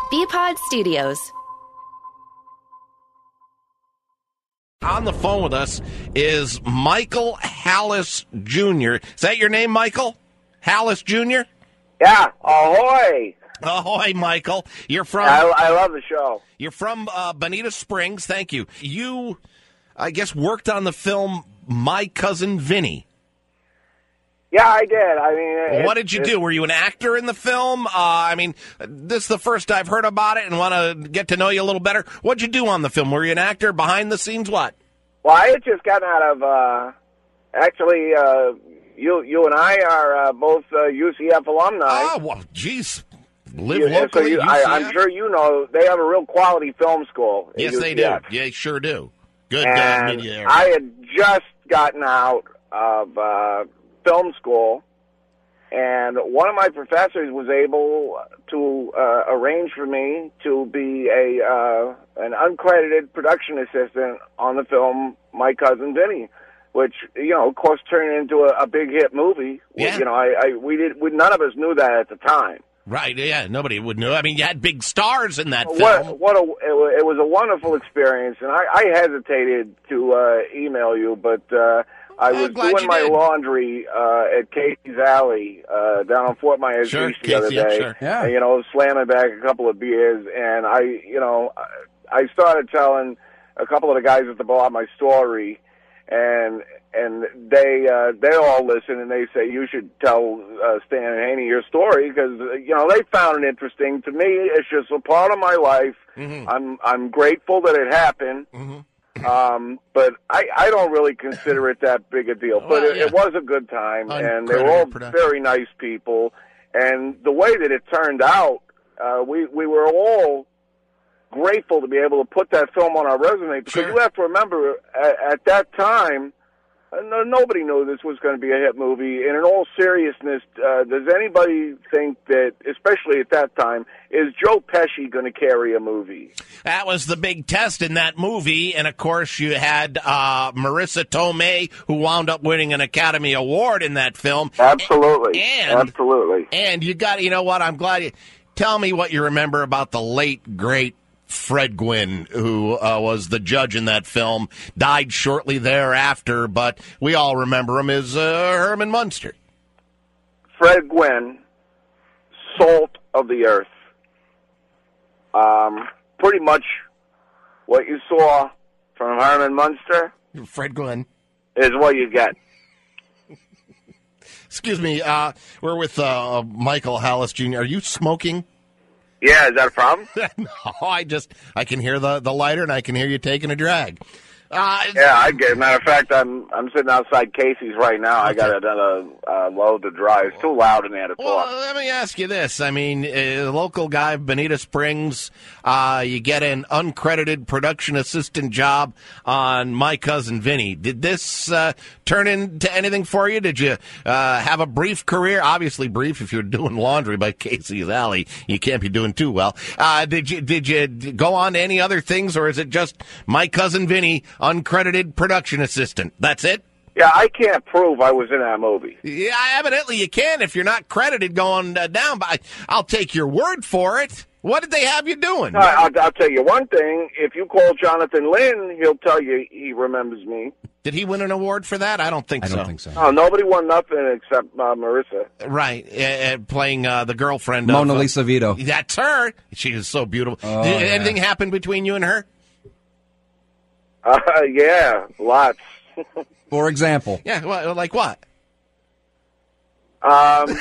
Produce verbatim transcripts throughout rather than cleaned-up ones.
B-Pod Studios. On the phone with us is Michael Hallis Junior Is that your name, Michael? Hallis Junior? Yeah, ahoy! Ahoy, Michael. You're from... I, I love the show. You're from uh, Bonita Springs. Thank you. You, I guess, worked on the film My Cousin Vinny. Yeah, I did. I mean... It, what did you it, do? Were you an actor in the film? Uh, I mean, this is the first I've heard about it and want to get to know you a little better. What'd you do on the film? Were you an actor? Behind the scenes, what? Well, I had just gotten out of... Uh, actually, uh, you you and I are uh, both uh, U C F alumni. Oh, well, geez. Live Yeah, locally, so you, U C F? I, I'm sure you know they have a real quality film school. Yes, U C F. they do. Yeah, they sure do. Good uh, and media area. I had just gotten out of uh, film school, and one of my professors was able to uh, arrange for me to be a uh, an uncredited production assistant on the film My Cousin Vinny, which, you know, of course, turned into a, a big hit movie. Yeah. You know, I, I we did we, none of us knew that at the time. Right, yeah, nobody would know. I mean, you had big stars in that What, film. what a, it, wa- it was a wonderful experience, and I, I hesitated to uh, email you, but uh, I I'm was glad doing you my did. laundry uh, at Casey's Alley uh, down on Fort Myers Sure, Beach the other Casey, yeah, day. sure. Yeah. And, you know, slamming back a couple of beers, and I, you know, I started telling a couple of the guys at the bar my story, and and they uh, they all listen, and they say, you should tell uh, Stan Haney your story, because, uh, you know, they found it interesting. To me, it's just a part of my life. Mm-hmm. I'm I'm grateful that it happened, Mm-hmm. um, but I, I don't really consider it that big a deal. But Well, it, yeah. it was a good time, and they were Uncredited all production. very nice people. And the way that it turned out, uh, we we were all grateful to be able to put that film on our resume, because Sure. you have to remember, at, at that time, uh, no, nobody knew this was going to be a hit movie. And in all seriousness, uh, does anybody think that, especially at that time, is Joe Pesci going to carry a movie? That was the big test in that movie. And, of course, you had uh, Marissa Tomei, who wound up winning an Academy Award in that film. Absolutely. And- Absolutely. And you got, you know what, I'm glad you... Tell me what you remember about the late, great Fred Gwynn, who uh, was the judge in that film, died shortly thereafter, but we all remember him as uh, Herman Munster. Fred Gwynn, salt of the earth. Um, pretty much what you saw from Herman Munster Fred Gwynn. is what you get. Excuse me, uh, we're with uh, Michael Hallis Junior Are you smoking? Yeah, is that a problem? No, I just, I can hear the, the lighter and I can hear you taking a drag. Uh, Yeah, I get it. Matter of fact, I'm I'm sitting outside Casey's right now. I got another uh, load to drive. It's too loud in there to Well, talk. let me ask you this. I mean, a local guy, Bonita Springs, uh, you get an uncredited production assistant job on My Cousin Vinny. Did this uh, turn into anything for you? Did you uh, have a brief career? Obviously brief if you're doing laundry by Casey's Alley. You can't be doing too well. Uh, did you did you go on to any other things, or is it just My Cousin Vinny, uncredited production assistant? That's it? Yeah, I can't prove I was in that movie. Yeah, evidently you can if you're not credited going uh, down, but I, I'll take your word for it. What did they have you doing? No, I'll, I'll tell you one thing. If you call Jonathan Lynn, he'll tell you he remembers me. Did he win an award for that? I don't think I so. don't think so. Oh, nobody won nothing except uh, Marissa. Right, uh, uh, playing uh, the girlfriend Mona of, uh, Lisa Vito. That's her. She is so beautiful. Oh, Did yeah. anything happen between you and her? Uh, yeah, lots. For example. Yeah, well, like what? Um,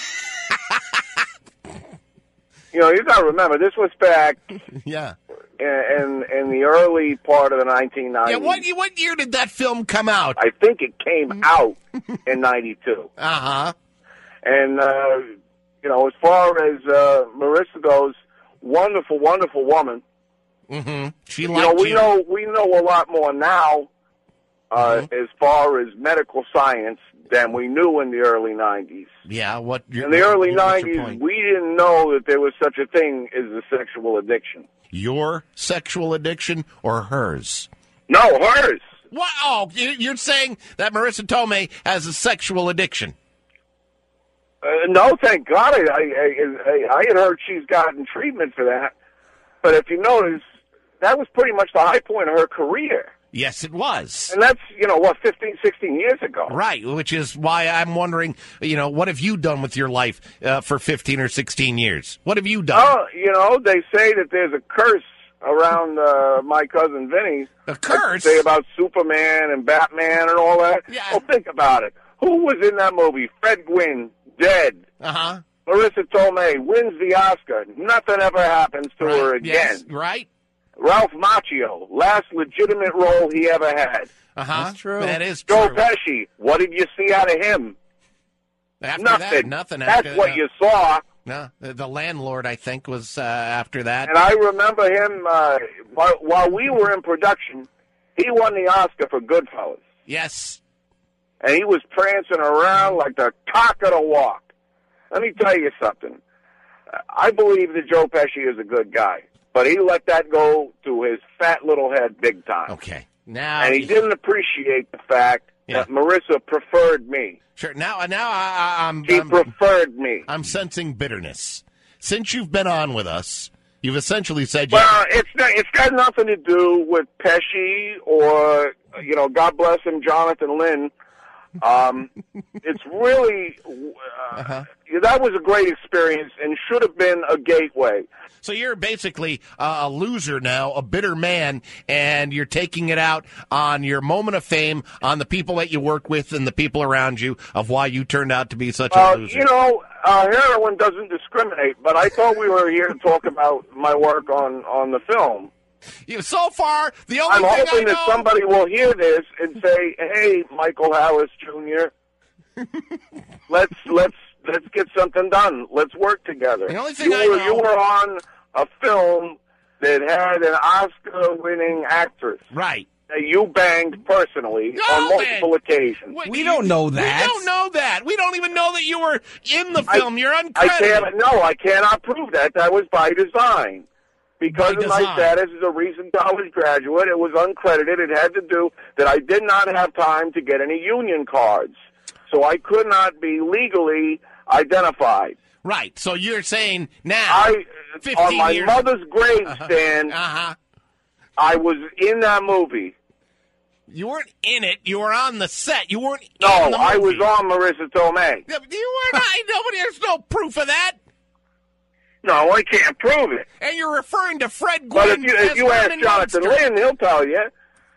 you know, you got to remember, this was back Yeah. in, in in the early part of the nineteen nineties. Yeah. What what year did that film come out? I think it came out in ninety-two. Uh huh. And, uh, you know, as far as uh, Marissa goes, wonderful, wonderful woman. Mm-hmm. She You liked know, we you. know we know a lot more now uh, Mm-hmm. as far as medical science than we knew in the early nineties. Yeah. What? Your, In the early what's your nineties, point? we didn't know that there was such a thing as a sexual addiction. Your sexual addiction or hers? No, hers. What? Oh, you- you're saying that Marissa Tomei has a sexual addiction? Uh, no, thank God. I, I, I, I had heard she's gotten treatment for that. But if you notice, that was pretty much the high point of her career. Yes, it was. And that's, you know, what, fifteen, sixteen years ago. Right, which is why I'm wondering, you know, what have you done with your life uh, for fifteen or sixteen years? What have you done? Oh, you know, they say that there's a curse around uh, My Cousin Vinny. A curse? Like they say about Superman and Batman and all that. Yeah. Well, think about it. Who was in that movie? Fred Gwynn, dead. Uh-huh. Marissa Tomei wins the Oscar. Nothing ever happens to Right. her again. Yes. Right? Ralph Macchio, last legitimate role he ever had. Uh-huh. That's true. That is true. Joe Pesci, what did you see out of him? After Nothing. that, nothing. That's after, what uh, you saw. No, the, the landlord, I think, was uh, after that. And I remember him, uh, while, while we were in production, he won the Oscar for Goodfellas. Yes. And he was prancing around like the cock of the walk. Let me tell you something. I believe that Joe Pesci is a good guy, but he let that go to his fat little head big time. Okay. Now And he didn't appreciate the fact Yeah. that Marissa preferred me. Sure. Now, now I, I- I'm. She I'm, preferred me. I'm sensing bitterness. Since you've been on with us, you've essentially said, you, Well, it's not, it's got nothing to do with Pesci or, you know, God bless him, Jonathan Lynn. Um, it's really, uh, Uh-huh. that was a great experience and should have been a gateway. so you're basically uh, a loser now, a bitter man, and you're taking it out on your moment of fame, on the people that you work with and the people around you, of why you turned out to be such a Uh, loser. you know, uh, heroin doesn't discriminate, but I thought we were here to talk about my work on, on the film. You- so far, the only I'm thing I hoping know. that somebody will hear this and say, "Hey, Michael Harris Junior, let's let's let's get something done. Let's work together." The only thing you I were know- you were on a film that had an Oscar-winning actress Right. that you banged personally No, on multiple man. occasions. Wait, We you- don't know that. We don't know that. We don't even know that you were in the I- film. You're I uncredited. can't. No, I cannot prove that. That was by design. Because By of my design. status as a recent college graduate, it was uncredited. It had to do that I did not have time to get any union cards. So I could not be legally identified. Right. So you're saying now, I, fifteen on my years. mother's gravestone, Uh-huh. I was in that movie. You weren't in it. You were on the set. You weren't No, in the I was movie. on Marissa Tomei. Yeah, but You were not. Nobody. There's no proof of that. No, I can't prove it. And you're referring to Fred But if Gwynn you, as if you ask Vernon Jonathan Munster. Lynn, he'll tell you.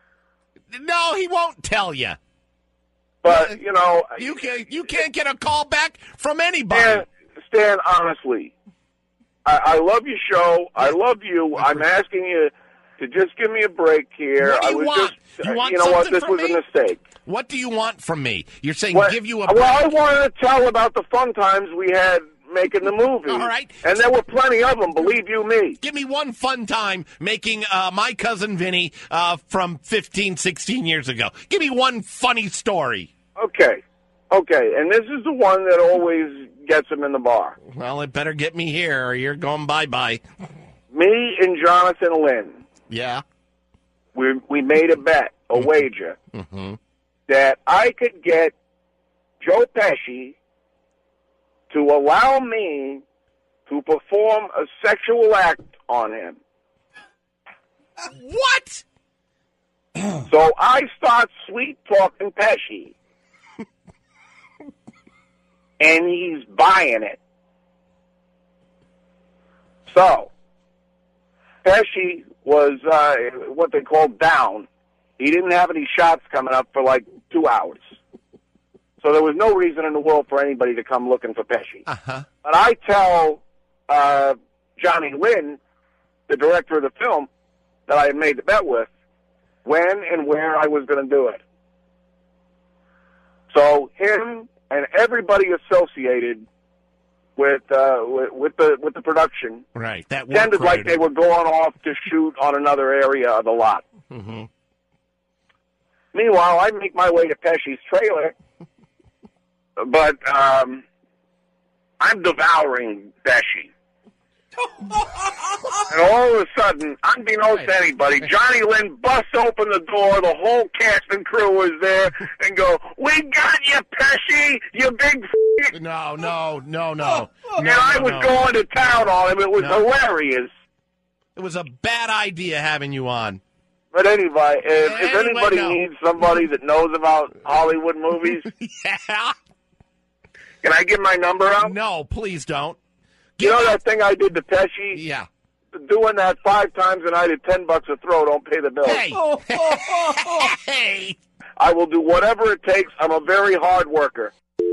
No, he won't tell you. But, you know, You can you can't get a call back from anybody. Stan, Stan, honestly, I, I love your show. I love you. I'm asking you to just give me a break here. What do I you was want? just, You want know what? something This from was me? a mistake. What do you want from me? You're saying What- give you a well, I break. wanted to tell about the fun times we had making the movie. All right. And there were plenty of them, believe you me. Give me one fun time making uh, My Cousin Vinny uh, from fifteen, sixteen years ago. Give me one funny story. Okay. Okay. And this is the one that always gets him in the bar. Well, it better get me here or you're going bye-bye. Me and Jonathan Lynn, Yeah. we, we made a bet, a wager, Mm-hmm. that I could get Joe Pesci to allow me to perform a sexual act on him. What? So I start sweet talking Pesci. And he's buying it. So, Pesci was uh, what they call down. He didn't have any shots coming up for like two hours. So there was no reason in the world for anybody to come looking for Pesci. Uh-huh. But I tell uh, Johnny Lynn, the director of the film, that I had made the bet with, when and where I was going to do it. So him and everybody associated with uh, with, with the with the production Right. That pretended like they were going off to shoot on another area of the lot. Mm-hmm. Meanwhile, I make my way to Pesci's trailer, but um, I'm devouring Pesci. And all of a sudden, unbeknownst to anybody, Johnny Lynn busts open the door, the whole cast and crew was there, and go, "We got you, Pesci, you big f***." No, no, no, no. And no, I no, was no. going to town on him. It was No. hilarious. It was a bad idea having you on. But anyway, if, if Anyway, anybody no. needs somebody that knows about Hollywood movies, Yeah. can I give my number out? No, please don't. You know that thing I did to Pesci? Yeah. Doing that five times a night at ten bucks a throw, don't pay the bill. Hey. Hey. I will do whatever it takes. I'm a very hard worker.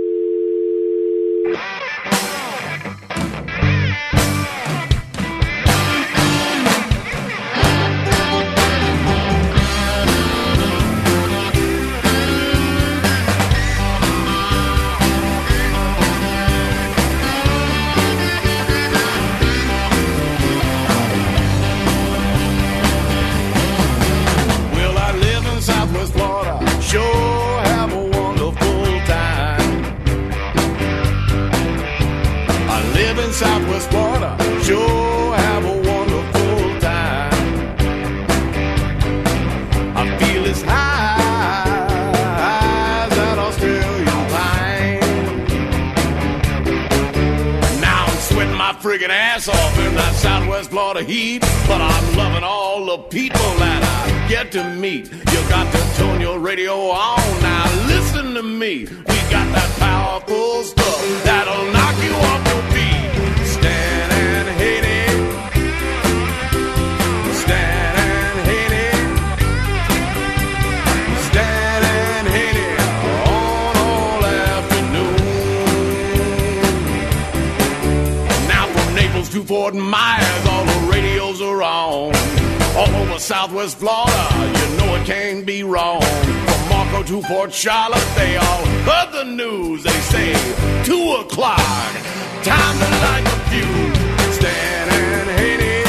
Well, I live in Southwest Florida. Sure have a wonderful time. I live in Southwest Florida. Sure have a wonderful time. I feel as high as that Australian pine. Now I'm sweating my friggin' ass off in that Southwest Florida heat, but I'm loving all the people that I get to meet. You got to turn your radio on now. Listen to me. We got that powerful stuff that'll knock you off your feet. Stand and hate it. Stand and hate it. Stand and hate it on all afternoon. Now from Naples to Fort Myers, all the radios are on. All over Southwest Florida, you know it can't be wrong. From Marco to Port Charlotte, they all heard the news. They say, two o'clock, time to light the fuse. Stand and hate it.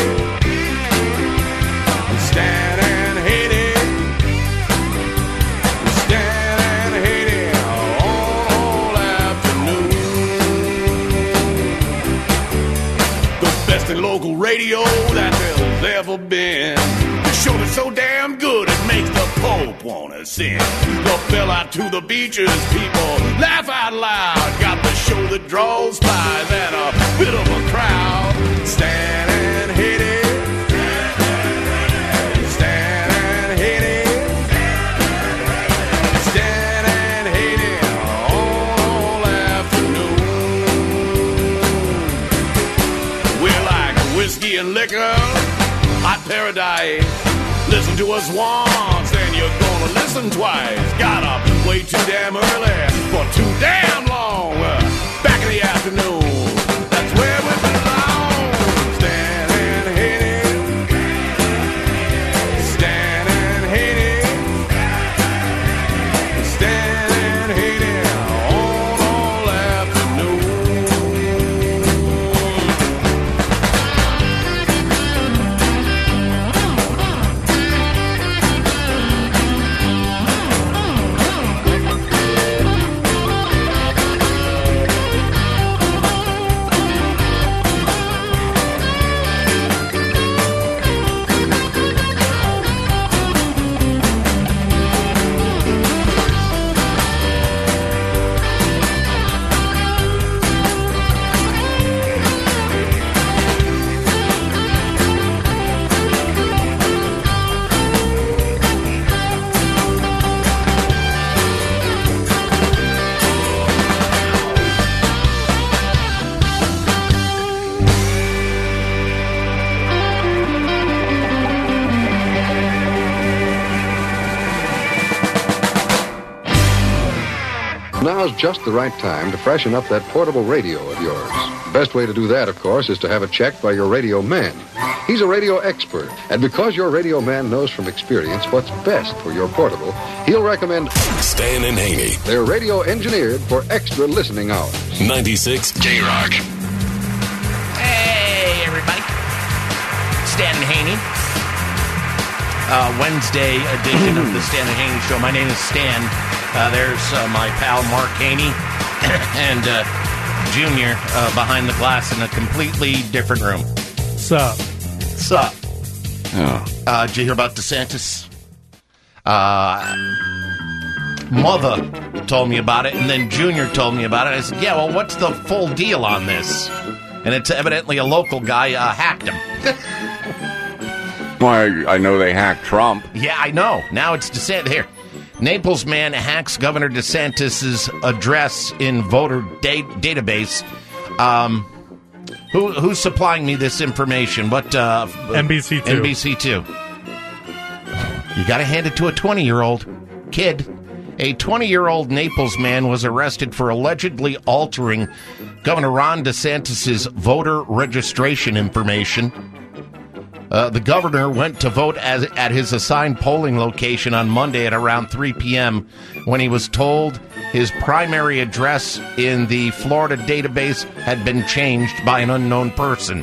Stand and hate it. Stand and hate it all afternoon. The best in local radio that there's ever been. The show is so damn good it makes the Pope wanna sing. The bell out to the beaches, people laugh out loud. Got the show that draws flies and a bit of a crowd. Stand and hit it. Stand and hit it. Stand and hit it all afternoon. We're like whiskey and liquor, hot paradise. Listen to us once, then you're gonna listen twice. Got up way too damn early for too damn long. Back in the afternoon, that's where we belong. Stand and hit it. Stand and hit it. Stand and hit it on all afternoon. Now's just the right time to freshen up that portable radio of yours. Best way to do that, of course, is to have it checked by your radio man. He's a radio expert, and because your radio man knows from experience what's best for your portable, he'll recommend Stan and Haney. They're radio engineered for extra listening hours. ninety-six J-Rock. Hey, everybody. Stan and Haney. Uh, Wednesday edition of the Stan and Haney Show. My name is Stan. Uh, there's uh, my pal Mark Haney and uh, Junior uh, behind the glass in a completely different room. Sup? Sup? Oh. Uh, did you hear about DeSantis? Uh, Mother told me about it, and then Junior told me about it. I said, yeah, well, what's the full deal on this? And it's evidently a local guy uh, hacked him. why I know they hacked Trump. Yeah, I know. Now it's DeSantis. Here. Naples man hacks Governor DeSantis' address in voter da- database. Um, who, who's supplying me this information? What? Uh, N B C two. N B C two. You got to hand it to a twenty-year-old kid. A twenty-year-old Naples man was arrested for allegedly altering Governor Ron DeSantis' voter registration information. Uh, the governor went to vote as, at his assigned polling location on Monday at around three p.m. when he was told his primary address in the Florida database had been changed by an unknown person.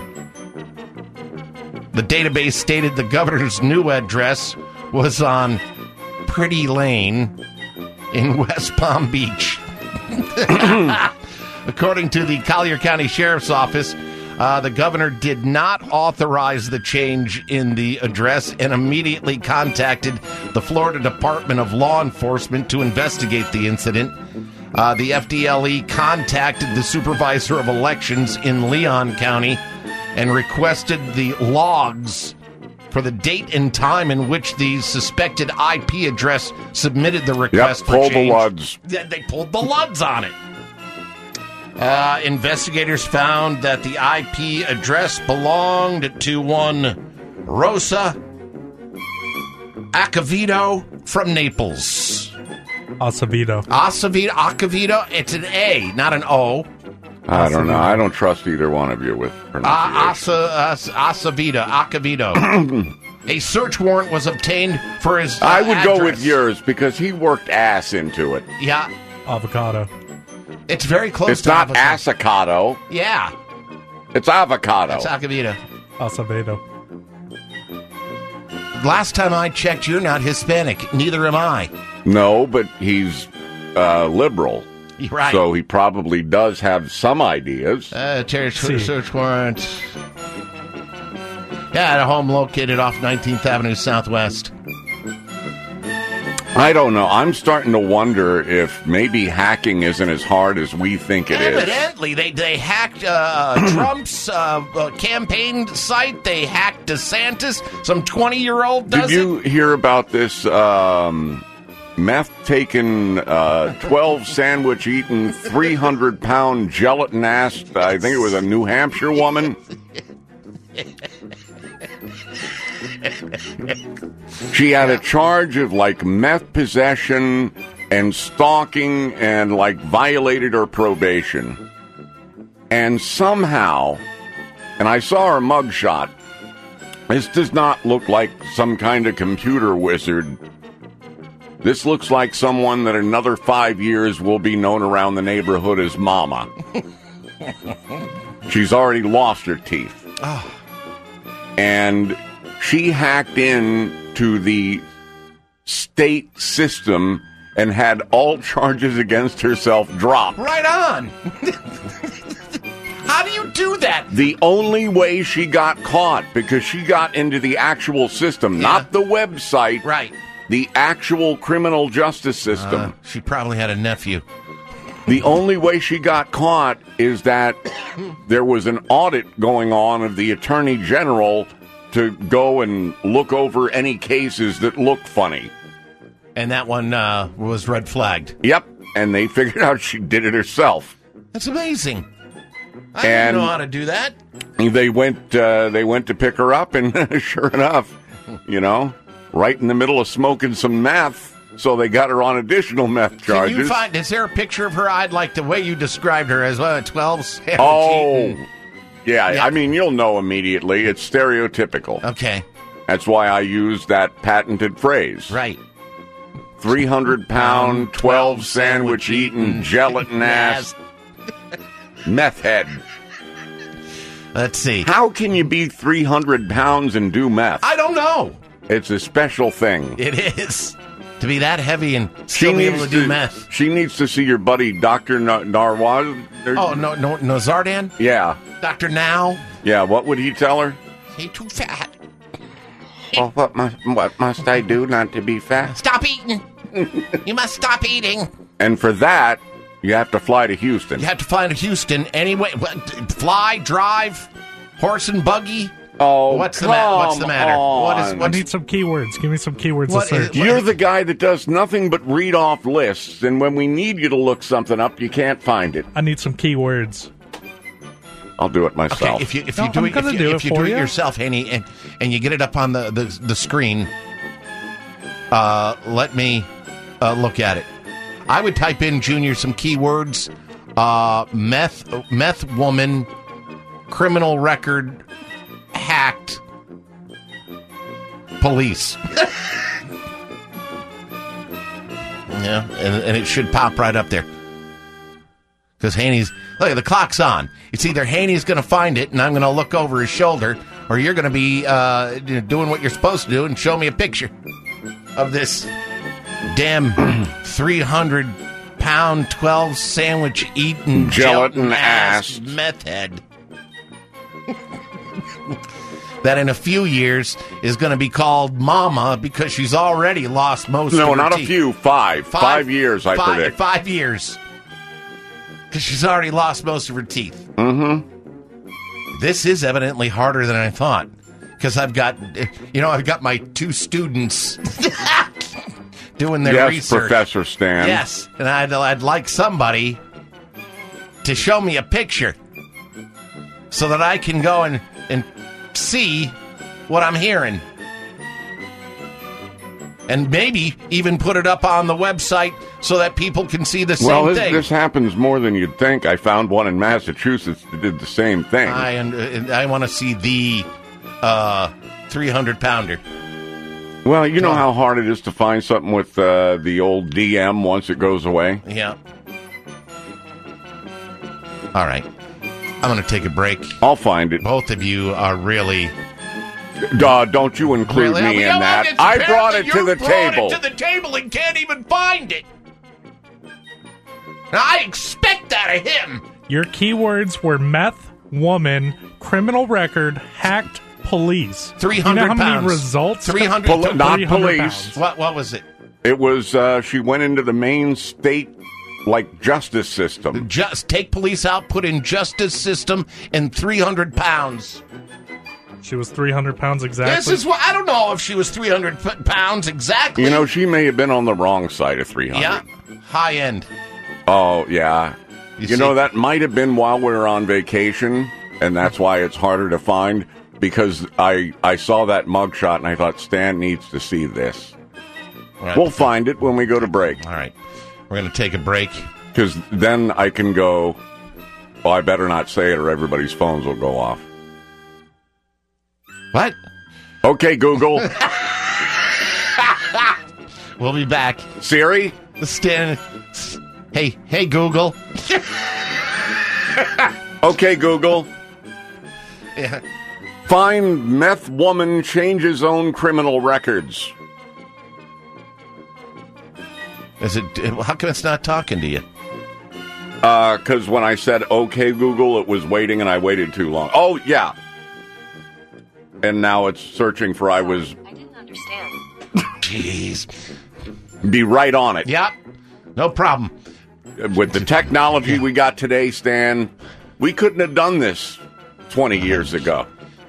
The database stated the governor's new address was on Pretty Lane in West Palm Beach. According to the Collier County Sheriff's Office, uh, the governor did not authorize the change in the address and immediately contacted the Florida Department of Law Enforcement to investigate the incident. Uh, the F D L E contacted the supervisor of elections in Leon County and requested the logs for the date and time in which the suspected I P address submitted the request Yep, for pull change. the Luds. Yeah, they pulled the Luds on it. Uh, investigators found that the I P address belonged to one Rosa Acevedo from Naples. Acevedo. Acevedo, Acevedo. It's an A, not an O. I don't know. I don't trust either one of you with Uh, pronunciation. Asa, uh, Acevedo, Acevedo. A search warrant was obtained for his uh, I would address. go with yours because he worked ass into it. Yeah, Avocado. it's very close It's to not avocado. assacado. Yeah, It's avocado. it's Acevedo. Acevedo. Last time I checked, you're not Hispanic. Neither am I. No, but he's uh, liberal. You're right. So he probably does have some ideas. Uh, Terry See. search warrant. Yeah, at a home located off nineteenth Avenue Southwest. I don't know. I'm starting to wonder if maybe hacking isn't as hard as we think it is. Evidently, they they hacked uh, Trump's uh, uh, campaign site. They hacked DeSantis. Some twenty-year-old does Did you hear about this um, meth-taken, uh, twelve sandwich-eating, three hundred pound gelatin-ass, I think it was a New Hampshire woman? She had a charge of, like, meth possession and stalking and, like, violated her probation. And somehow, and I saw her mugshot, this does not look like some kind of computer wizard. This looks like someone that another five years will be known around the neighborhood as Mama. She's already lost her teeth. Oh. And she hacked in to the state system and had all charges against herself dropped. Right on. How do you do that? The only way she got caught, because she got into the actual system, Yeah. not the website, Right. the actual criminal justice system. Uh, she probably had a nephew. The only way she got caught is that there was an audit going on of the Attorney General to go and look over any cases that look funny. And that one uh, was red flagged. Yep, and they figured out she did it herself. That's amazing. I And- didn't know how to do that. They went uh, they went to pick her up, and sure enough, you know, right in the middle of smoking some meth, so they got her on additional meth charges. Can you find? Is there a picture of her? I'd like the way you described her as well. Twelve. sandwich oh, eating. yeah, Yeah. I mean, you'll know immediately. It's stereotypical. Okay. That's why I use that patented phrase. Right. three hundred pound, twelve sandwich eating, gelatin ass meth head. Let's see. How can you be three hundred pounds and do meth? I don't know. It's a special thing. It is to be that heavy and still be able to do meth. She needs to see your buddy, Doctor Nar- Narwaz. Oh no, no, no, Zardan, Yeah. Doctor Now. Yeah, what would he tell her? He too fat. Oh, what must, what must I do not to be fat? Stop eating. You must stop eating. And for that, you have to fly to Houston. You have to fly to Houston anyway. What, fly, drive, horse and buggy. Oh, What's the come ma- What's the matter? on. What is? I What's, need some keywords. Give me some keywords What to is- search. You're the guy that does nothing but read off lists, and when we need you to look something up, you can't find it. I need some keywords. I'll do it myself. okay, if you if you No, do I'm it if gonna you, do if it you for do it you. yourself, Haney, and and you get it up on the the, the screen, uh, let me uh, look at it. I would type in, Junior, some keywords: uh, meth meth woman, criminal record, hacked, police. Yeah, and, and it should pop right up there. Because Haney's, look, the clock's on. It's either Haney's going to find it and I'm going to look over his shoulder, or you're going to be uh, doing what you're supposed to do and show me a picture of this damn three hundred pound, twelve sandwich eating Gelatin ass ass. meth head. That in a few years is going to be called Mama because she's already lost most no, of her not teeth. a few. Five. Five, five years, I five, predict. Five years. Because she's already lost most of her teeth. Mm-hmm. This is evidently harder than I thought. Because I've got, you know, I've got my two students doing their yes, research. Professor Stan. Yes, and I'd, I'd like somebody to show me a picture so that I can go and, and see what I'm hearing. And maybe even put it up on the website so that people can see the same Well, this, thing. this happens more than you'd think. I found one in Massachusetts that did the same thing. I and I want to see the uh, three hundred pounder. Well, you know how hard it is to find something with uh, the old D M once it goes away? Yeah. All right. I'm going to take a break. I'll find it. Both of you are really... Uh, don't you include really me in well, that. it's I apparent brought that it to you the brought table. it to the table and can't even find it. Now, I expect that of him. Your keywords were meth, woman, criminal record, hacked, police. three You hundred know how many pounds. results? three hundred Poli- not three hundred police. pounds. What, what was it? It was, uh, she went into the main state, like, justice system. Just take police out, put in justice system, and three hundred pounds. She was three hundred pounds exactly. This is what I don't know if she was three hundred pounds exactly. You know, she may have been on the wrong side of three hundred. Yeah, high end. Oh, yeah. You You, see- know, that might have been while we were on vacation, and that's why it's harder to find, because I, I saw that mugshot, and I thought, Stan needs to see this. Right. We'll find it when we go to break, All right, we're going to take a break. because then I can go, well, I better not say it or everybody's phones will go off. What? Okay, Google. We'll be back. Siri? Stan. Hey, hey, Google. Okay, Google. Yeah. Find meth woman changes own criminal records. Is it? How come it's not talking to you? Because when I said, okay, Google, it was waiting, and I waited too long. Oh, yeah. And now it's searching for I was... I didn't understand. Jeez. Be right on it. Yep. No problem. With the technology we got today, Stan, we couldn't have done this twenty years ago.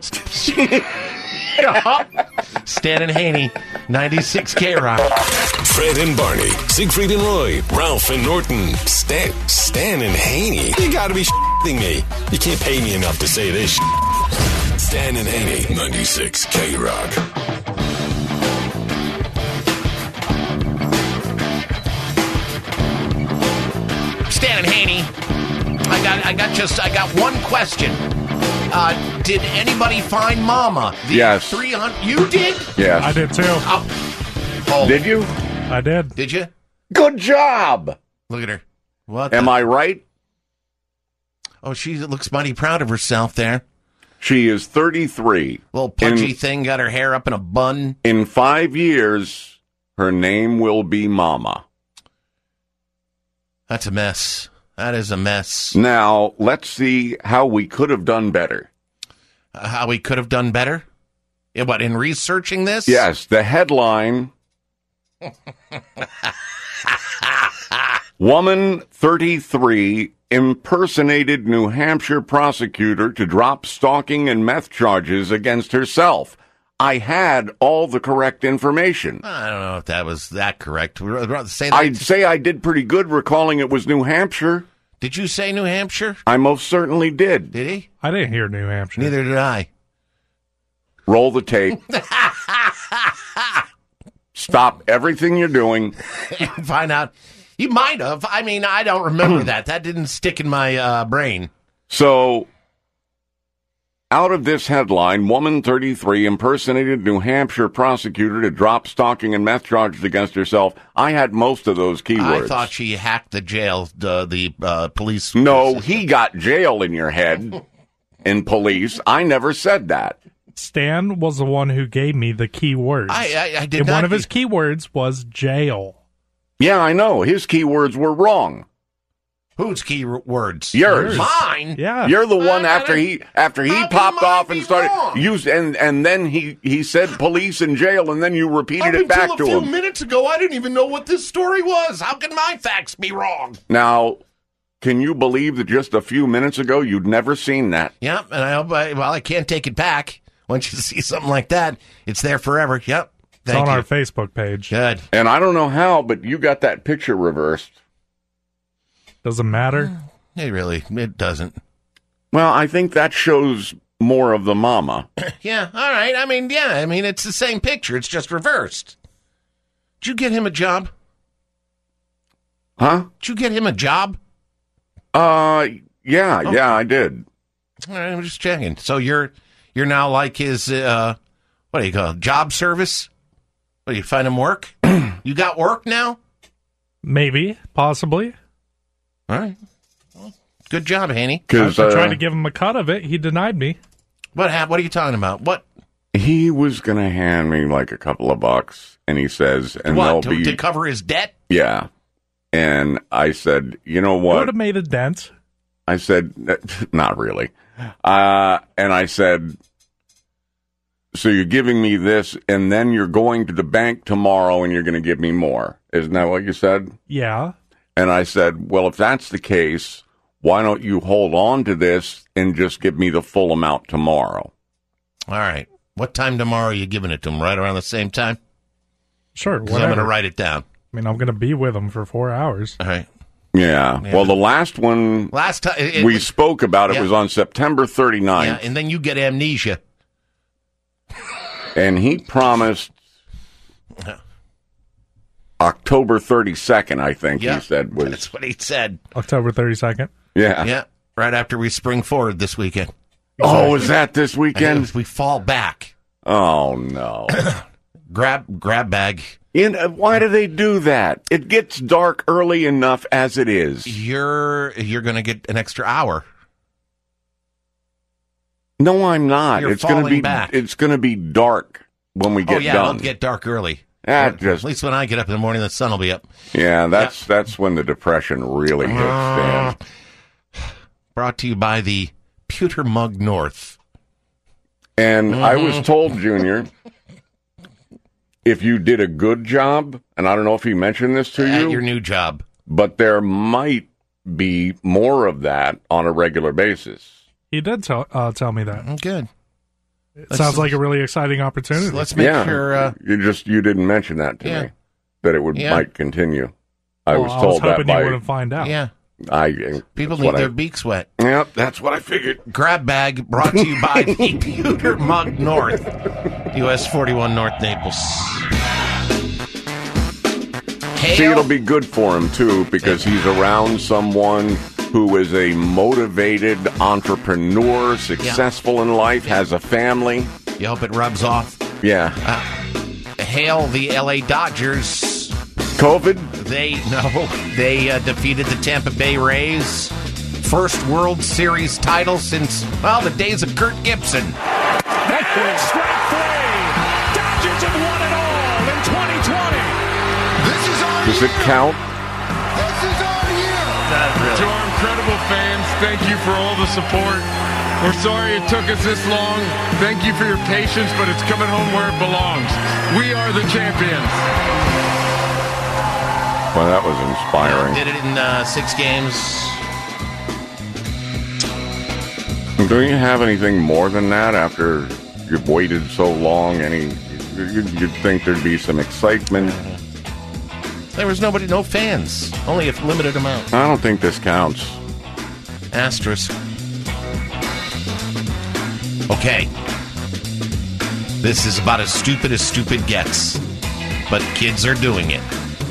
Stan and Haney, ninety-six K Rock. Fred and Barney, Siegfried and Roy, Ralph and Norton, Stan, Stan and Haney. You gotta be shitting me. You can't pay me enough to say this shit. Stan and Haney, ninety-six K Rock. Stan and Haney. I got, I got just, I got one question. Uh, did anybody find Mama? The Yes. three hundred. You did? Yes. I did too. Oh. Oh. Did you? I did. Did you? Good job. Look at her. What? Am the- I right? Oh, she looks mighty proud of herself there. She is thirty-three. Little pudgy In, thing, got her hair up in a bun. in five years, her name will be Mama. That's a mess. That is a mess. Now, let's see how we could have done better. Uh, how we could have done better? Yeah, what, in researching this? Yes, the headline... Woman thirty-three impersonated New Hampshire prosecutor to drop stalking and meth charges against herself. I had all the correct information. I don't know if that was that correct. Say that. I'd say I did pretty good recalling it was New Hampshire. Did you say New Hampshire? I most certainly did. Did he? I didn't hear New Hampshire. Neither did I. Roll the tape. Stop everything you're doing. And find out. You might have. I mean, I don't remember that. That didn't stick in my uh, brain. So, out of this headline, woman thirty-three impersonated New Hampshire prosecutor to drop stalking and meth charges against herself. I had most of those keywords. I thought she hacked the jail, uh, the uh, police. No, he got jail in your head in police. I never said that. Stan was the one who gave me the key words. I, I, I did and not. one of his key words was jail. Yeah, I know. His keywords were wrong. Whose key words? Yours. Mine? Yeah. You're the one I- I after he after he How can popped mine off be and started wrong? used and and then he he said police and jail and then you repeated Up it back until to a few him. minutes ago, I didn't even know what this story was. How can my facts be wrong? Now, can you believe that just a few minutes ago you'd never seen that? Yep, and I hope I, well, I can't take it back. Once you see something like that, it's there forever. Yep. It's Thank on you. our Facebook page. Good. And I don't know how, but you got that picture reversed. Doesn't matter. It really, it doesn't. Well, I think that shows more of the mama. Yeah, all right. I mean, yeah, I mean, it's the same picture. It's just reversed. Did you get him a job? Huh? Did you get him a job? Uh, yeah, yeah, I did. All right, I'm just checking. So you're you're now like his, uh, what do you call it, job service? What, do you find him work? You got work now? Maybe, possibly. All right. Well, good job, Haney. I, Because I tried uh, to give him a cut of it. He denied me. What hap- What are you talking about? What? he was going to hand me like a couple of bucks, and he says, and What? they'll To, be, to cover his debt? yeah. And I said, you know It what? would have made a dent. I said, not really. Uh, and I said, so you're giving me this, and then you're going to the bank tomorrow, and you're going to give me more. Isn't that what you said? Yeah. And I said, well, if that's the case, why don't you hold on to this and just give me the full amount tomorrow? All right. What time tomorrow are you giving it to him? Right around the same time? Sure, Because I'm going whatever. to write it down. I mean, I'm going to be with him for four hours. All right. Yeah. Yeah. Well, the last one Last time it, we it, spoke about, it yeah. was on September yeah, thirty-ninth. and then you get amnesia. And he promised October thirty-second, I think Yeah, he said was. that's what he said. October thirty-second. Yeah. Yeah, right after we spring forward this weekend. Oh, is that this And weekend? we fall back. Oh, no. Grab grab bag. You know, why do they do that? It gets dark early enough as it is. You're you're going to get an extra hour. No, I'm not. You're it's going to falling be back. it's going to be dark when we get oh yeah, done. it'll get dark early. That At just least when I get up in the morning, the sun will be up. yeah, that's that's when the depression really hits. Dan. Brought to you by the Pewter Mug North. And I was Mm-hmm. told, Junior, if you did a good job, and I don't know if he mentioned this to At you, your new job. but there might be more of that on a regular basis. He did tell uh, tell me that. Mm, Good. It Let's- sounds like a really exciting opportunity. Let's make yeah, sure. Uh, you just you didn't mention that to Yeah. me that it would Yeah. might continue. I Well, was I was told that hoping you by wouldn't find out. yeah, I. people that's need what their I, beaks wet. Yep, that's what I figured. Grab bag brought to you by the Pewter Mug North, U S forty-one North Naples. Hail. See, it'll be good for him too because he's around someone who is a motivated entrepreneur, successful in life, has a family. You hope it rubs off. Yeah. Hail the L A Dodgers. COVID? They no, they uh, defeated the Tampa Bay Rays. First World Series title since well the days of Kurt Gibson. That quick strike three. Dodgers have won it all in twenty twenty. This is our Does it count? This is our year. To our incredible fans, thank you for all the support. We're sorry it took us this long. Thank you for your patience, but it's coming home where it belongs. We are the champions. Well, that was inspiring. Did it in uh, six games. Do you have anything more than that after you've waited so long? Any, you'd, you'd think there'd be some excitement. There was nobody, no fans, only a limited amount. I don't think this counts. Asterisk. Okay. This is about as stupid as stupid gets, but kids are doing it.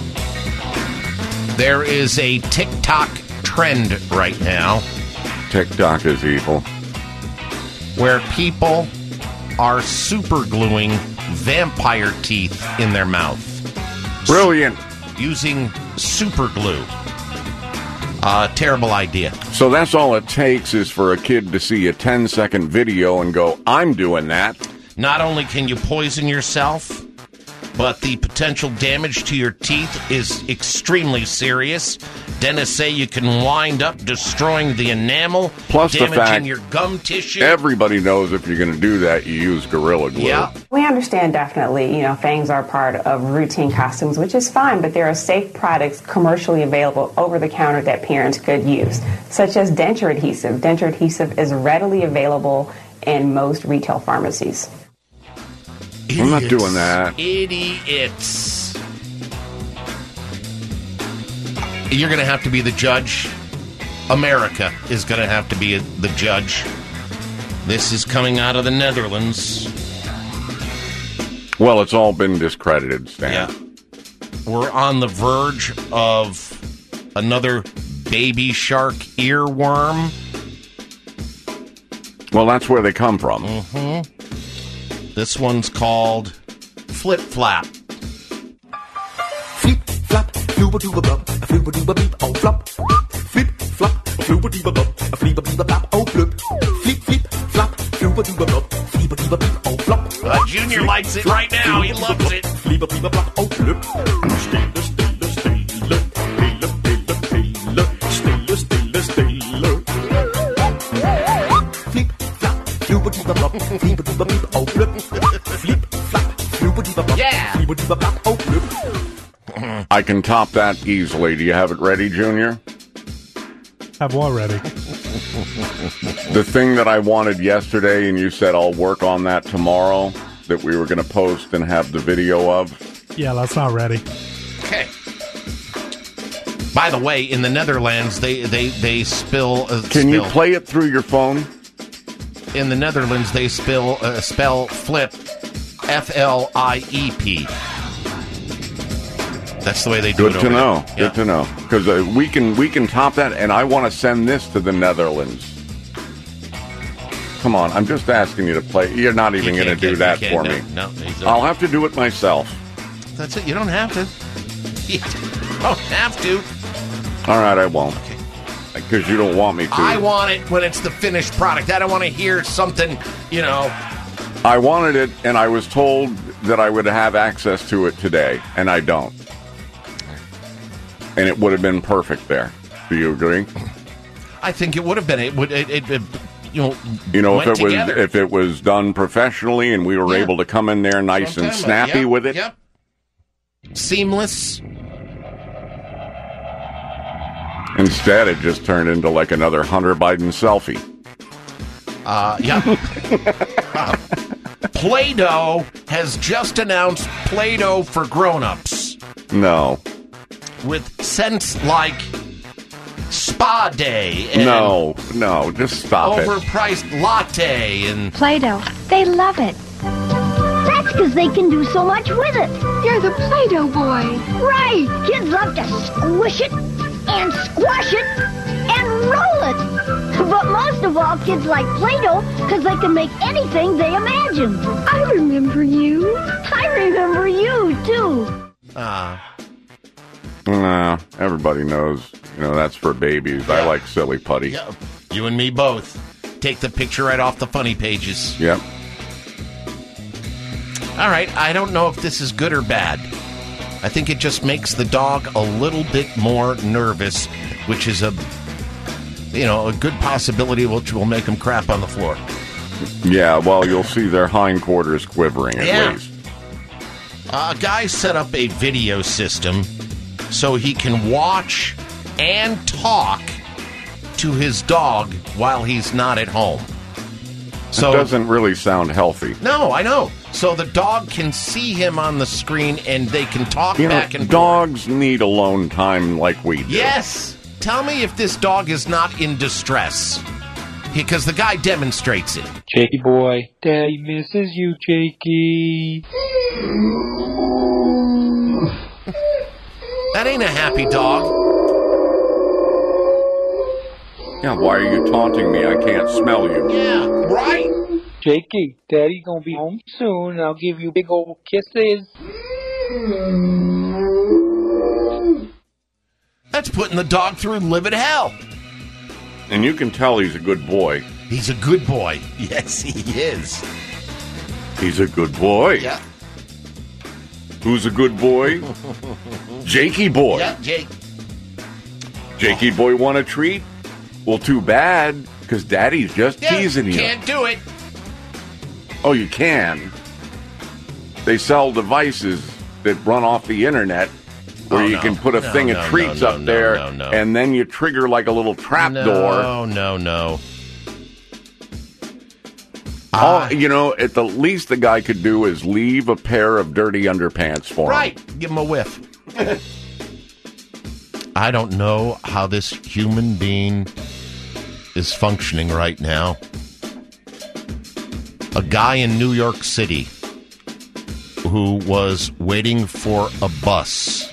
There is a TikTok trend right now. TikTok is evil. Where people are super gluing vampire teeth in their mouth. Brilliant. Using super glue. Uh, terrible idea. So that's all it takes is for a kid to see a ten second video and go, I'm doing that. Not only can you poison yourself, but the potential damage to your teeth is extremely serious. Dentists say you can wind up destroying the enamel, Plus damaging the fact your gum tissue. Everybody knows if you're going to do that, you use Gorilla Glue. Yeah. We understand definitely, you know, fangs are part of routine costumes, which is fine, but there are safe products commercially available over the counter that parents could use, such as denture adhesive. Denture adhesive is readily available in most retail pharmacies. I'm not doing that. Idiots. You're going to have to be the judge. America is going to have to be the judge. This is coming out of the Netherlands. Well, it's all been discredited, Stan. Yeah. We're on the verge of another baby shark earworm. Well, that's where they come from. Mm-hmm. This one's called Flip Flap. Flip flap, flooba dooba blub, a flooba dooba beep, oh flop. Flip flap, flooba dooba blub, a fleeba dooba blap, oh flip. Flip flip flap, flooba dooba blub, fleeba dooba beep, oh flop. Uh, Junior flip, likes it flap, right now. He loves it. Fleeba dooba blap, oh flip. Stille, stille, stille, pille, pille, pille, stille, stille, stille. Flip flap, flooba dooba blub, fleeba dooba beep, oh flip. Flip flap, flooba dooba blub, yeah. fleeba dooba blap, oh flip. I can top that easily. Do you have it ready, Junior? Have what ready? The thing that I wanted yesterday, and you said I'll work on that tomorrow, that we were going to post and have the video of. Yeah, that's not ready. Okay. By the way, in the Netherlands, they they they spill. Uh, Can spill. you play it through your phone? In the Netherlands, they spill uh, spell flip, F L I E P. That's the way they do Good it. to over know. there. Good Yeah. to know. Because uh, we can we can top that, and I want to send this to the Netherlands. Come on, I'm just asking you to play. You're not even going to do that for me. No, no I'll have to do it myself. That's it. You don't have to. You don't have to. All right, I won't. Because you don't want me to. I want it when it's the finished product. I don't want to hear something, you know. I wanted it, and I was told that I would have access to it today, and I don't. And it would have been perfect there. Do you agree? I think it would have been. It would. It, it, it you know. You know, if went it was together. if it was done professionally, and we were Yeah. able to come in there nice and snappy yep, with it. Yep. Seamless. Instead, it just turned into like another Hunter Biden selfie. Uh, yeah. uh, Play-Doh has just announced Play-Doh for grown-ups. No. With scents like Spa Day and No, no, just stop it. overpriced latte and Play-Doh. They love it. That's because they can do so much with it. You're the Play-Doh boy. Right. Kids love to squish it and squash it and roll it. But most of all, kids like Play-Doh because they can make anything they imagine. I remember you. I remember you, too. uh, No, everybody knows. You know, that's for babies. I like silly putty. yeah, you and me both. Take the picture right off the funny pages. Yep. All right, I don't know if this is good or bad. I think it just makes the dog a little bit more nervous, which is a, you know, a good possibility which will make him crap on the floor. Yeah, well, you'll see their hindquarters quivering at Yeah. least. A guy set up a video system so he can watch and talk to his dog while he's not at home. So it doesn't really sound healthy. No, I know. So the dog can see him on the screen, and they can talk You know, back and dogs need alone time like we do. Yes. Tell me if this dog is not in distress. Because the guy demonstrates it. Jakey boy, Daddy misses you, Jakey. That ain't a happy dog. Yeah, why are you taunting me? I can't smell you. Yeah, right? Jakey, Daddy gonna be home soon, and I'll give you big old kisses. That's putting the dog through livid hell. And you can tell he's a good boy. He's a good boy. Yes, he is. He's a good boy. Yeah. Who's a good boy? Jakey boy. Yeah, Jake. Jakey boy want a treat? Well, too bad, because Daddy's just Yeah, teasing you. Can't do it. Oh, you can. They sell devices that run off the internet where Oh, you no. can put a No, thing no, of treats no, up no, there, no, no. and then you trigger like a little trap no, door. No, no, no. All, Uh, you know, at the least the guy could do is leave a pair of dirty underpants for him. Right. Give him a whiff. I don't know how this human being is functioning right now. A guy in New York City who was waiting for a bus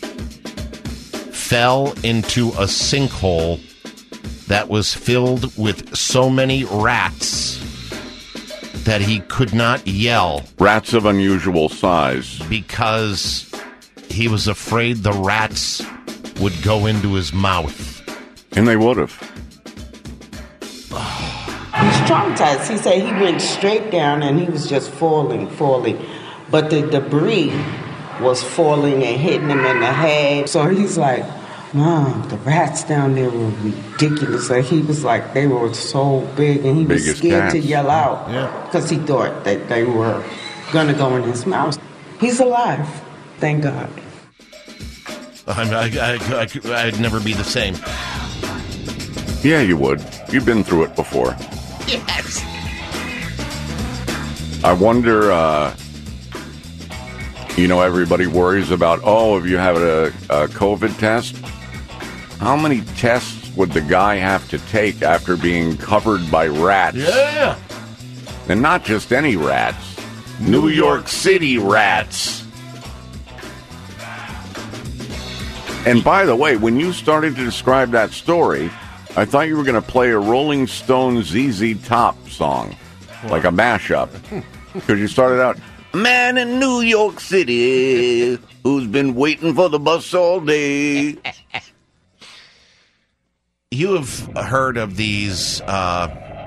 fell into a sinkhole that was filled with so many rats that he could not yell. Rats of unusual size. Because he was afraid the rats would go into his mouth. And they would have. He's traumatized. He said he went straight down and he was just falling, falling. But the debris was falling and hitting him in the head. So he's like, Mom, the rats down there were ridiculous. Like he was like, they were so big and he was Big as scared cats. to yell out. Yeah. Because he thought that they were going to go in his mouth. He's alive. Thank God. I, I, I, I, I'd never be the same. Yeah, you would. You've been through it before. Yes. I wonder, uh, you know, everybody worries about, oh, if you have a, a COVID test, how many tests would the guy have to take after being covered by rats? Yeah. And not just any rats. New York City rats. And by the way, when you started to describe that story, I thought you were going to play a Rolling Stones Z Z Top song, like a mashup. Because you started out, man in New York City who's been waiting for the bus all day. You have heard of these, uh,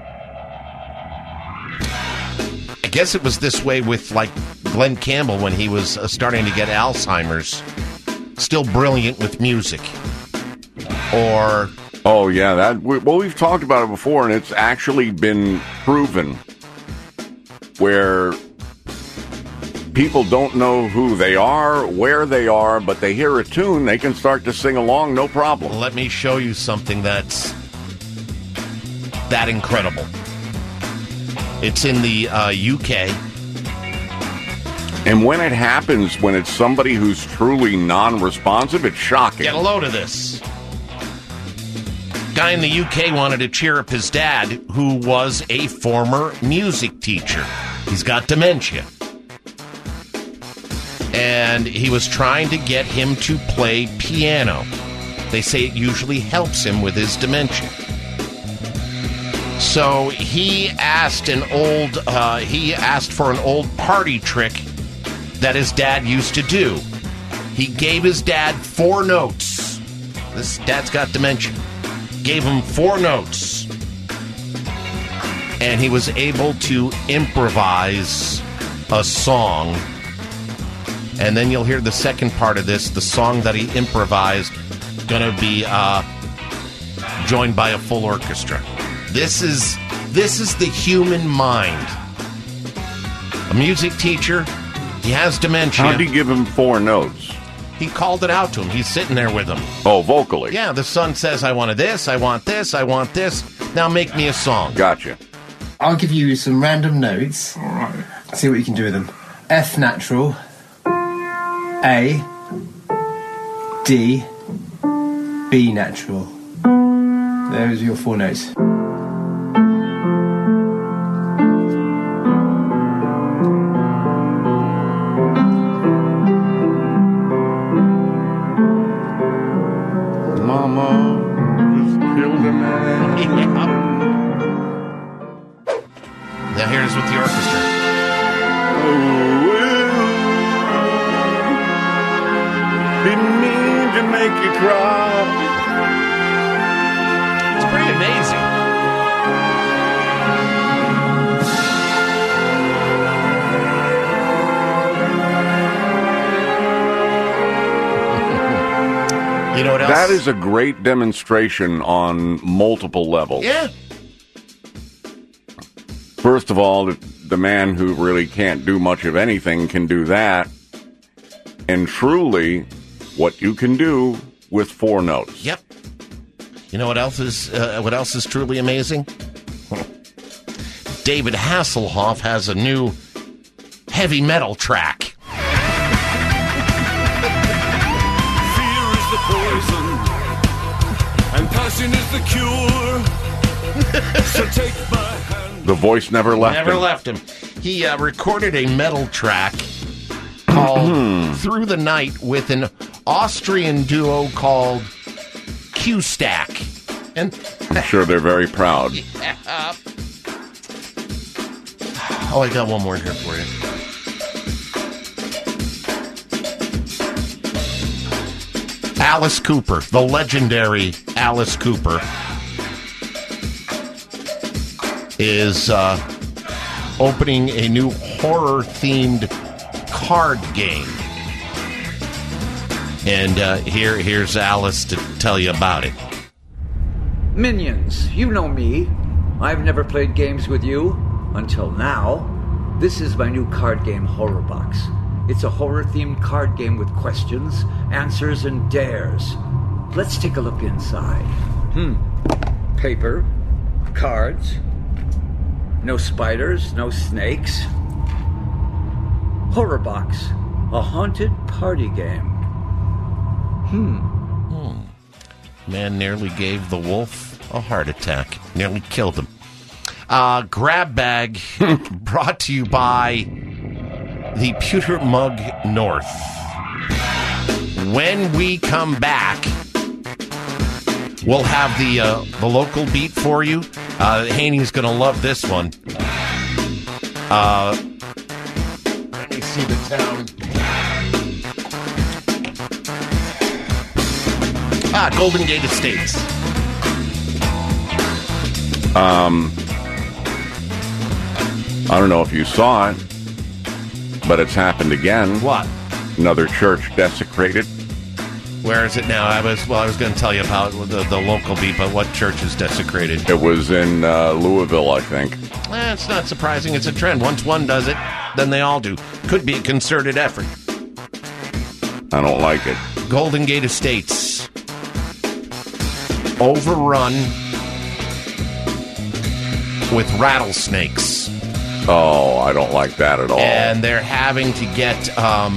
I guess it was this way with, like, Glenn Campbell when he was uh, starting to get Alzheimer's. Still brilliant with music. Or... Oh, yeah, that. We, well, we've talked about it before, and it's actually been proven where people don't know who they are, where they are, but they hear a tune, they can start to sing along, no problem. Let me show you something that's that incredible. It's in the uh, U K. And when it happens, when it's somebody who's truly non-responsive, it's shocking. Get a load of this. Guy in the U K wanted to cheer up his dad, who was a former music teacher. He's got dementia. And he was trying to get him to play piano. They say it usually helps him with his dementia. So he asked an old, uh, he asked for an old party trick that his dad used to do. He gave his dad four notes. This dad's got dementia. Gave him four notes. And he was able to improvise a song. And then you'll hear the second part of this. The song that he improvised going to be uh, joined by a full orchestra. This is this is the human mind. A music teacher. He has dementia. How'd he give him four notes? He called it out to him. He's sitting there with him. Oh, vocally? Yeah, the son says, I wanted this, I want this, I want this. Now make me a song. Gotcha. I'll give you some random notes. All right. See what you can do with them. F natural. A. D. B natural. Those are your four notes. Mama just killed a man. Now here's with the orchestra. Didn't mean to make you cry. It's pretty amazing. You know what else? That is a great demonstration on multiple levels. Yeah. First of all, the, the man who really can't do much of anything can do that. And truly, what you can do with four notes. Yep. You know what else is uh, what else is truly amazing? David Hasselhoff has a new heavy metal track. Fear is the poison, and passion is the cure. So take my hand. The voice never left Never him. left him. He uh, recorded a metal track called Through the Night with an Austrian duo called Q-Stack. And I'm sure they're very proud. Yeah. Oh, I got one more here for you. Alice Cooper, the legendary Alice Cooper, is uh, opening a new horror-themed card game. And uh, here, here's Alice to tell you about it. Minions, you know me. I've never played games with you until now. This is my new card game, Horror Box. It's a horror-themed card game with questions, answers, and dares. Let's take a look inside. Hmm. Paper, cards, no spiders, no snakes. Horror Box, a haunted party game. Hmm. Hmm. Man nearly gave the wolf a heart attack. Nearly killed him. Uh, Grab Bag brought to you by the Pewter Mug North. When we come back, we'll have the uh, the local beat for you. Uh, Haney's going to love this one. Uh, let me see the town. Ah, Golden Gate Estates. Um, I don't know if you saw it, but it's happened again. What? Another church desecrated. Where is it now? I was well. I was going to tell you about the, the local beat, but what church is desecrated? It was in uh, Louisville, I think. Eh, it's not surprising. It's a trend. Once one does it, then they all do. Could be a concerted effort. I don't like it. Golden Gate Estates. Overrun with rattlesnakes. Oh, I don't like that at all. And they're having to get um,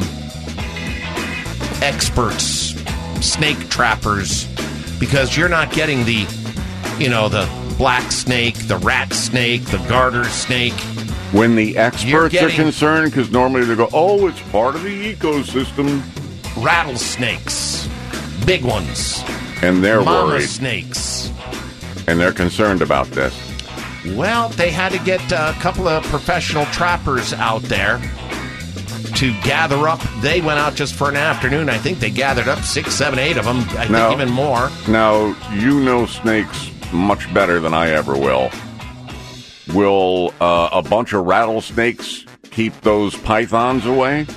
experts, snake trappers, because you're not getting the, you know, the black snake, the rat snake, the garter snake. When the experts getting- are concerned, because normally they go, oh, it's part of the ecosystem. Rattlesnakes. Big ones. And they're Mama worried. snakes. And they're concerned about this. Well, they had to get a couple of professional trappers out there to gather up. They went out just for an afternoon. I think they gathered up six, seven, eight of them. I Now- think even more. Now, you know snakes much better than I ever will. Will uh, a bunch of rattlesnakes keep those pythons away?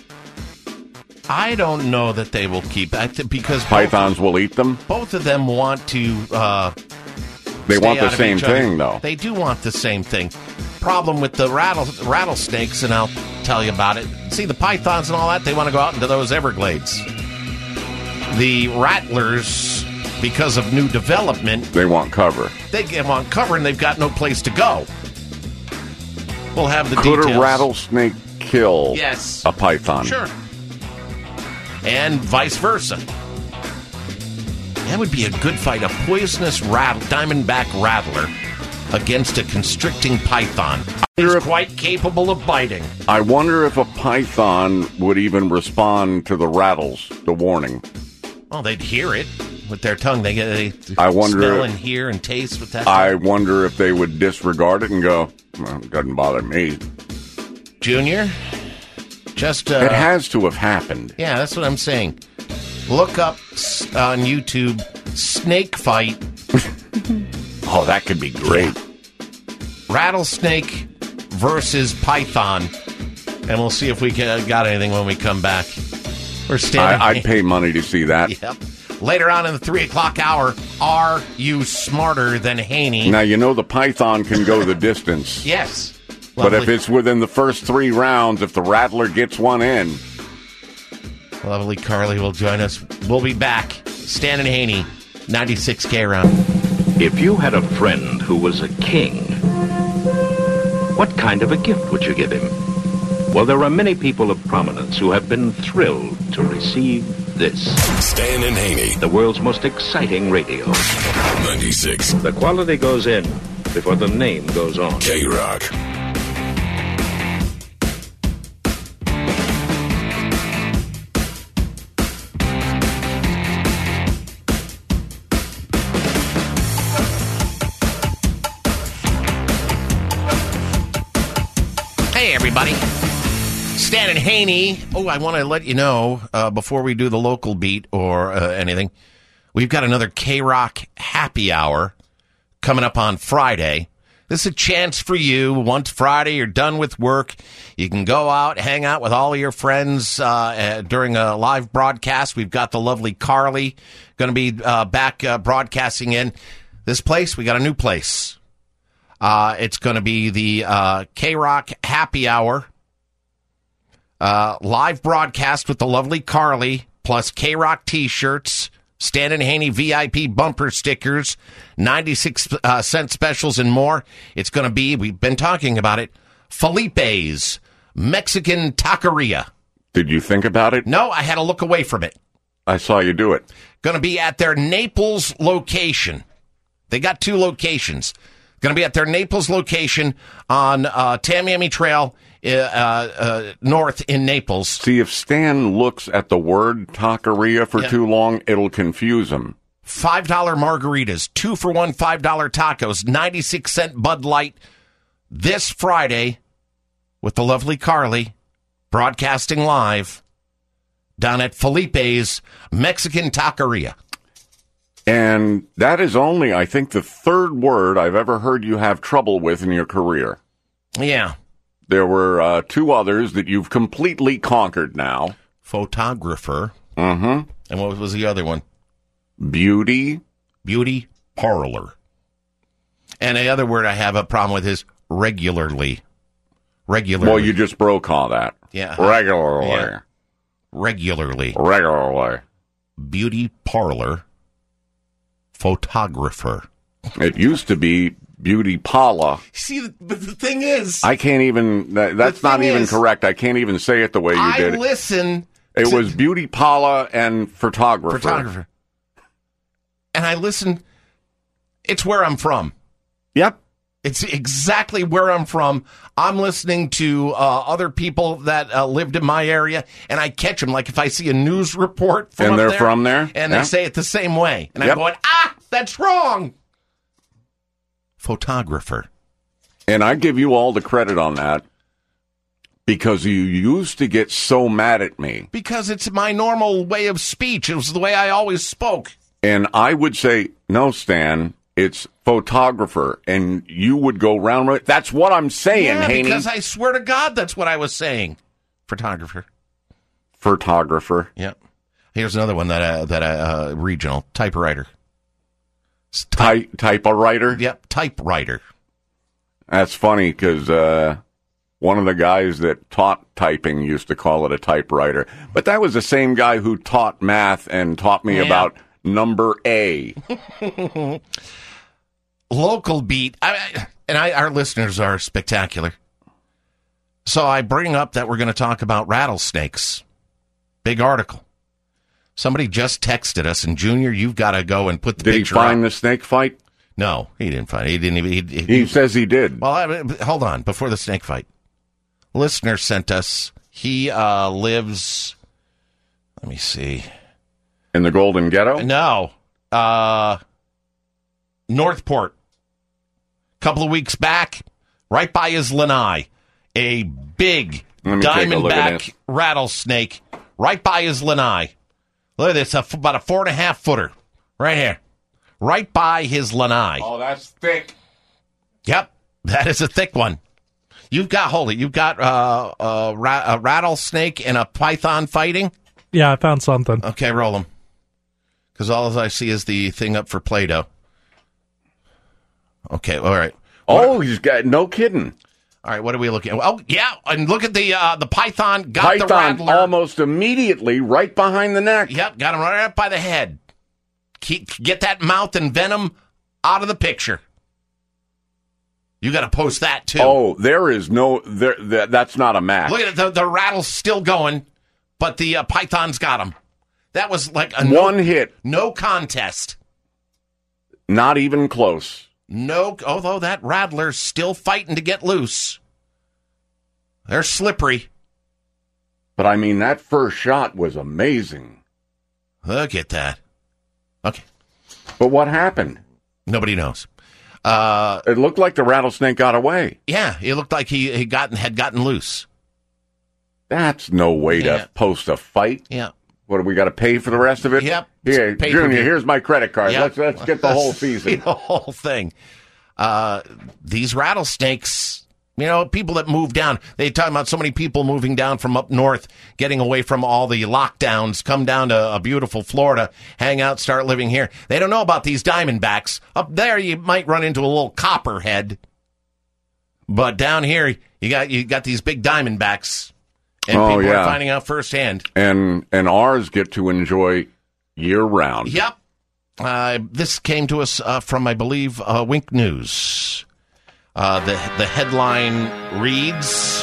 I don't know that they will keep I th- because Pythons will eat them? both of them want to. Uh, They stay want the out of same each other. thing, though. They do want the same thing. Problem with the rattle, rattlesnakes, and I'll tell you about it. See, the pythons and all that, they want to go out into those Everglades. The rattlers, because of new development, They want cover. they get on cover and they've got no place to go. we'll have the Could details. a rattlesnake kill Yes. a python? Sure. And vice versa. That would be a good fight. A poisonous rattle, diamondback rattler against a constricting python. He's quite capable of biting. I wonder if a python would even respond to the rattles, the warning. Well, they'd hear it with their tongue. They get they I wonder smell if- and hear and taste with that. I wonder if they would disregard it and go, well, it doesn't bother me. Junior, just... Uh, it has to have happened. Yeah, that's what I'm saying. Look up s- on YouTube, snake fight. Oh, that could be great. Rattlesnake versus python. And we'll see if we can, got anything when we come back. We're standing. I, I'd pay money to see that. Yep. Later on in the three o'clock hour, are you smarter than Haney? Now, you know the python can go the distance. Yes. But if Lovely. it's within the first three rounds, if the rattler gets one in... Lovely Carly will join us. We'll be back. Stan and Haney, ninety-six K round. If you had a friend who was a king, what kind of a gift would you give him? Well, there are many people of prominence who have been thrilled to receive this. Stan and Haney. The world's most exciting radio. ninety-six. The quality goes in before the name goes on. K-Rock. Hey, everybody. Stan and Haney. Oh, I want to let you know, uh, before we do the local beat or uh, anything, we've got another K-Rock happy hour coming up on Friday. This is a chance for you. Once Friday, you're done with work. You can go out, hang out with all of your friends uh, uh, during a live broadcast. We've got the lovely Carly going to be uh, back uh, broadcasting in this place. We got a new place. Uh, it's going to be the uh, K-Rock Happy Hour uh, live broadcast with the lovely Carly, plus K-Rock T-shirts, Stan and Haney V I P bumper stickers, ninety-six uh, cent specials, and more. It's going to be, we've been talking about it, Felipe's Mexican Taqueria. Did you think about it? No, I had to look away from it. I saw you do it. Going to be at their Naples location. They got two locations. Going to be at their Naples location on uh, Tamiami Trail, uh, uh, north in Naples. See, if Stan looks at the word taqueria for Yeah. too long, it'll confuse him. five dollar margaritas, two for one five dollar tacos, ninety-six cent Bud Light. This Friday with the lovely Carly, broadcasting live down at Felipe's Mexican Taqueria. And that is only, I think, the third word I've ever heard you have trouble with in your career. Yeah. There were uh, two others that you've completely conquered now. Photographer. Mm-hmm. And what was the other one? Beauty. Beauty parlor. And the other word I have a problem with is regularly. Regularly. Well, you just broke all that. Yeah. Regularly. Yeah. Regularly. Regularly. Beauty parlor. Photographer. It used to be Beauty Paula. See, the, but the thing is, I can't even, that, that's not even is, correct. I can't even say it the way you I did it. listen. It to, was Beauty Paula and Photographer. Photographer. And I listen. It's where I'm from. Yep. It's exactly where I'm from. I'm listening to uh, other people that uh, lived in my area, and I catch them. Like if I see a news report from And up they're there, from there? and Yeah. they say it the same way. And Yep. I'm going, ah, that's wrong. Photographer. And I give you all the credit on that because you used to get so mad at me. Because it's my normal way of speech. It was the way I always spoke. And I would say, no, Stan, it's photographer. And you would go round. with- That's what I'm saying, Yeah, Haney. because I swear to God, that's what I was saying. Photographer. Photographer. Yep. Here's another one that uh, that uh, uh, regional typewriter. Type typewriter. Yep, typewriter. That's funny because uh, one of the guys that taught typing used to call it a typewriter. But that was the same guy who taught math and taught me Yeah. about number A. Local beat, I, and I, our listeners are spectacular. So I bring up that we're going to talk about rattlesnakes. Big article. Somebody just texted us, and Junior, you've got to go and put the Did picture he find up. the snake fight? No, he didn't find it. He didn't even. He, he, He says he did. Well, I, hold on. Before the snake fight, listener sent us. He uh, lives. Let me see. In the Golden Ghetto? No, uh, Northport. Couple of weeks back, right by his lanai, a big Let me take a look at diamondback it. rattlesnake right by his lanai. Look at this, a, about a four and a half footer, right here, right by his lanai. Oh, that's thick. Yep, that is a thick one. You've got, hold it, you've got uh, a, ra- a rattlesnake and a python fighting? Yeah, I found something. Okay, roll them. Because all I see is the thing up for Play-Doh. Okay, all right. Oh, he's got, no kidding. All right, what are we looking at? Oh, yeah, and look at the uh, the python. Got Python the rattler. almost immediately right behind the neck. Yep, got him right up by the head. Keep, get that mouth and venom out of the picture. You got to post that, too. Oh, there is no, there. That, that's not a match. Look at it, the, the rattle's still going, but the uh, python's got him. That was like a One no, hit. No contest. Not even close. No, although that rattler's still fighting to get loose. They're slippery. But I mean, that first shot was amazing. Look at that. Okay. But what happened? Nobody knows. Uh, it looked like the rattlesnake got away. Yeah, it looked like he, he gotten, had gotten loose. That's no way Yeah. to post a fight. Yeah. What, do we got to pay for the rest of it? Yep. Here, Pay-per-view. Junior, here's my credit card. Yep. Let's let's get the whole See season. the whole thing. Uh, these rattlesnakes, you know, people that move down, they talk about so many people moving down from up north, getting away from all the lockdowns, come down to a beautiful Florida, hang out, start living here. They don't know about these diamondbacks. Up there, you might run into a little copperhead. But down here, you got you got these big diamondbacks. And Oh, people yeah. are finding out firsthand. And and ours get to enjoy year round. Yep. Uh, this came to us uh, from, I believe, uh, Wink News. Uh, the the headline reads: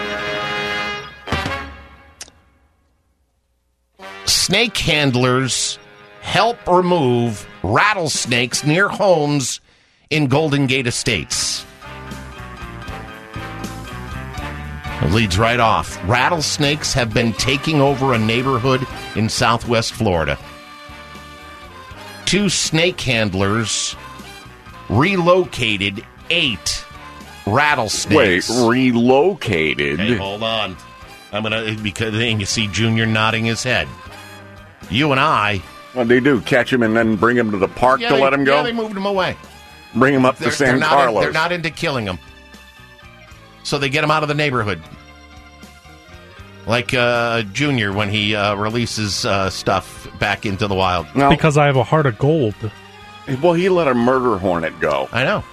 Snake handlers help remove rattlesnakes near homes in Golden Gate Estates. It leads right off. Rattlesnakes have been taking over a neighborhood in southwest Florida. Two snake handlers relocated eight rattlesnakes. Wait, relocated? Hey, hold on. I'm gonna because then you see Junior nodding his head. You and I. What they do? Catch him and then bring him to the park Yeah, to they, let him go? Yeah, they moved him away. Bring him up They're, to San they're not Carlos. In, they're not into killing him, so they get him out of the neighborhood. Like uh, Junior when he uh, releases uh, stuff back into the wild. Because I have a heart of gold. Well, he let a murder hornet go. I know.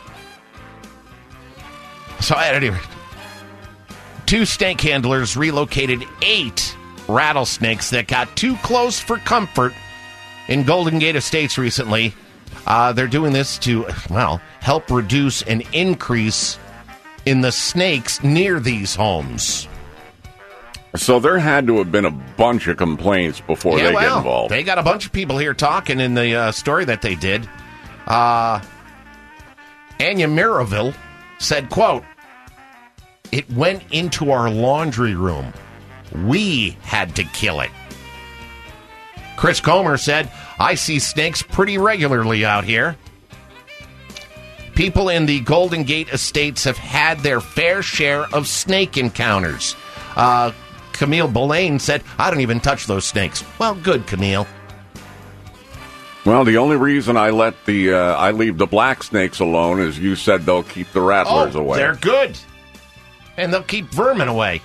So at any rate, two snake handlers relocated eight rattlesnakes that got too close for comfort in Golden Gate Estates recently. Uh, they're doing this to, well, help reduce an increase in the snakes near these homes. So there had to have been a bunch of complaints before Yeah, they well, get involved. They got a bunch of people here talking in the uh, story that they did. Uh, Anya Miraville said, quote, "It went into our laundry room. We had to kill it." Chris Comer said, "I see snakes pretty regularly out here." People in the Golden Gate Estates have had their fair share of snake encounters. Uh, Camille Boulain said, "I don't even touch those snakes." Well, good, Camille. Well, the only reason I let the uh, I leave the black snakes alone is you said they'll keep the rattlers oh, away. They're good. And they'll keep vermin away.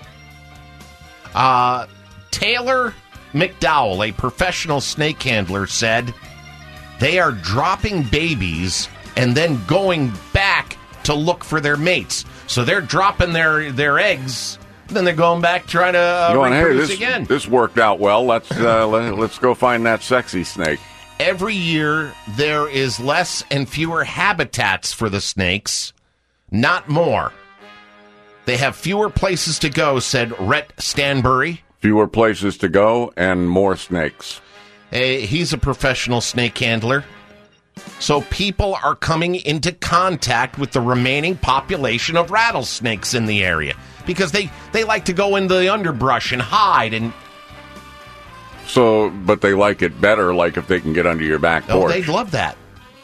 Uh, Taylor McDowell, a professional snake handler, said they are dropping babies and then going back to look for their mates. So they're dropping their, their eggs, then they're going back trying to uh, Going, hey, reproduce this, again. this worked out well. Let's uh, let, let's go find that sexy snake. Every year, there is less and fewer habitats for the snakes, not more. They have fewer places to go, said Rhett Stanbury. Fewer places to go and more snakes. Hey, he's a professional snake handler. So people are coming into contact with the remaining population of rattlesnakes in the area because they, they like to go into the underbrush and hide. And So, but they like it better, like if they can get under your back porch. Oh, they'd love that.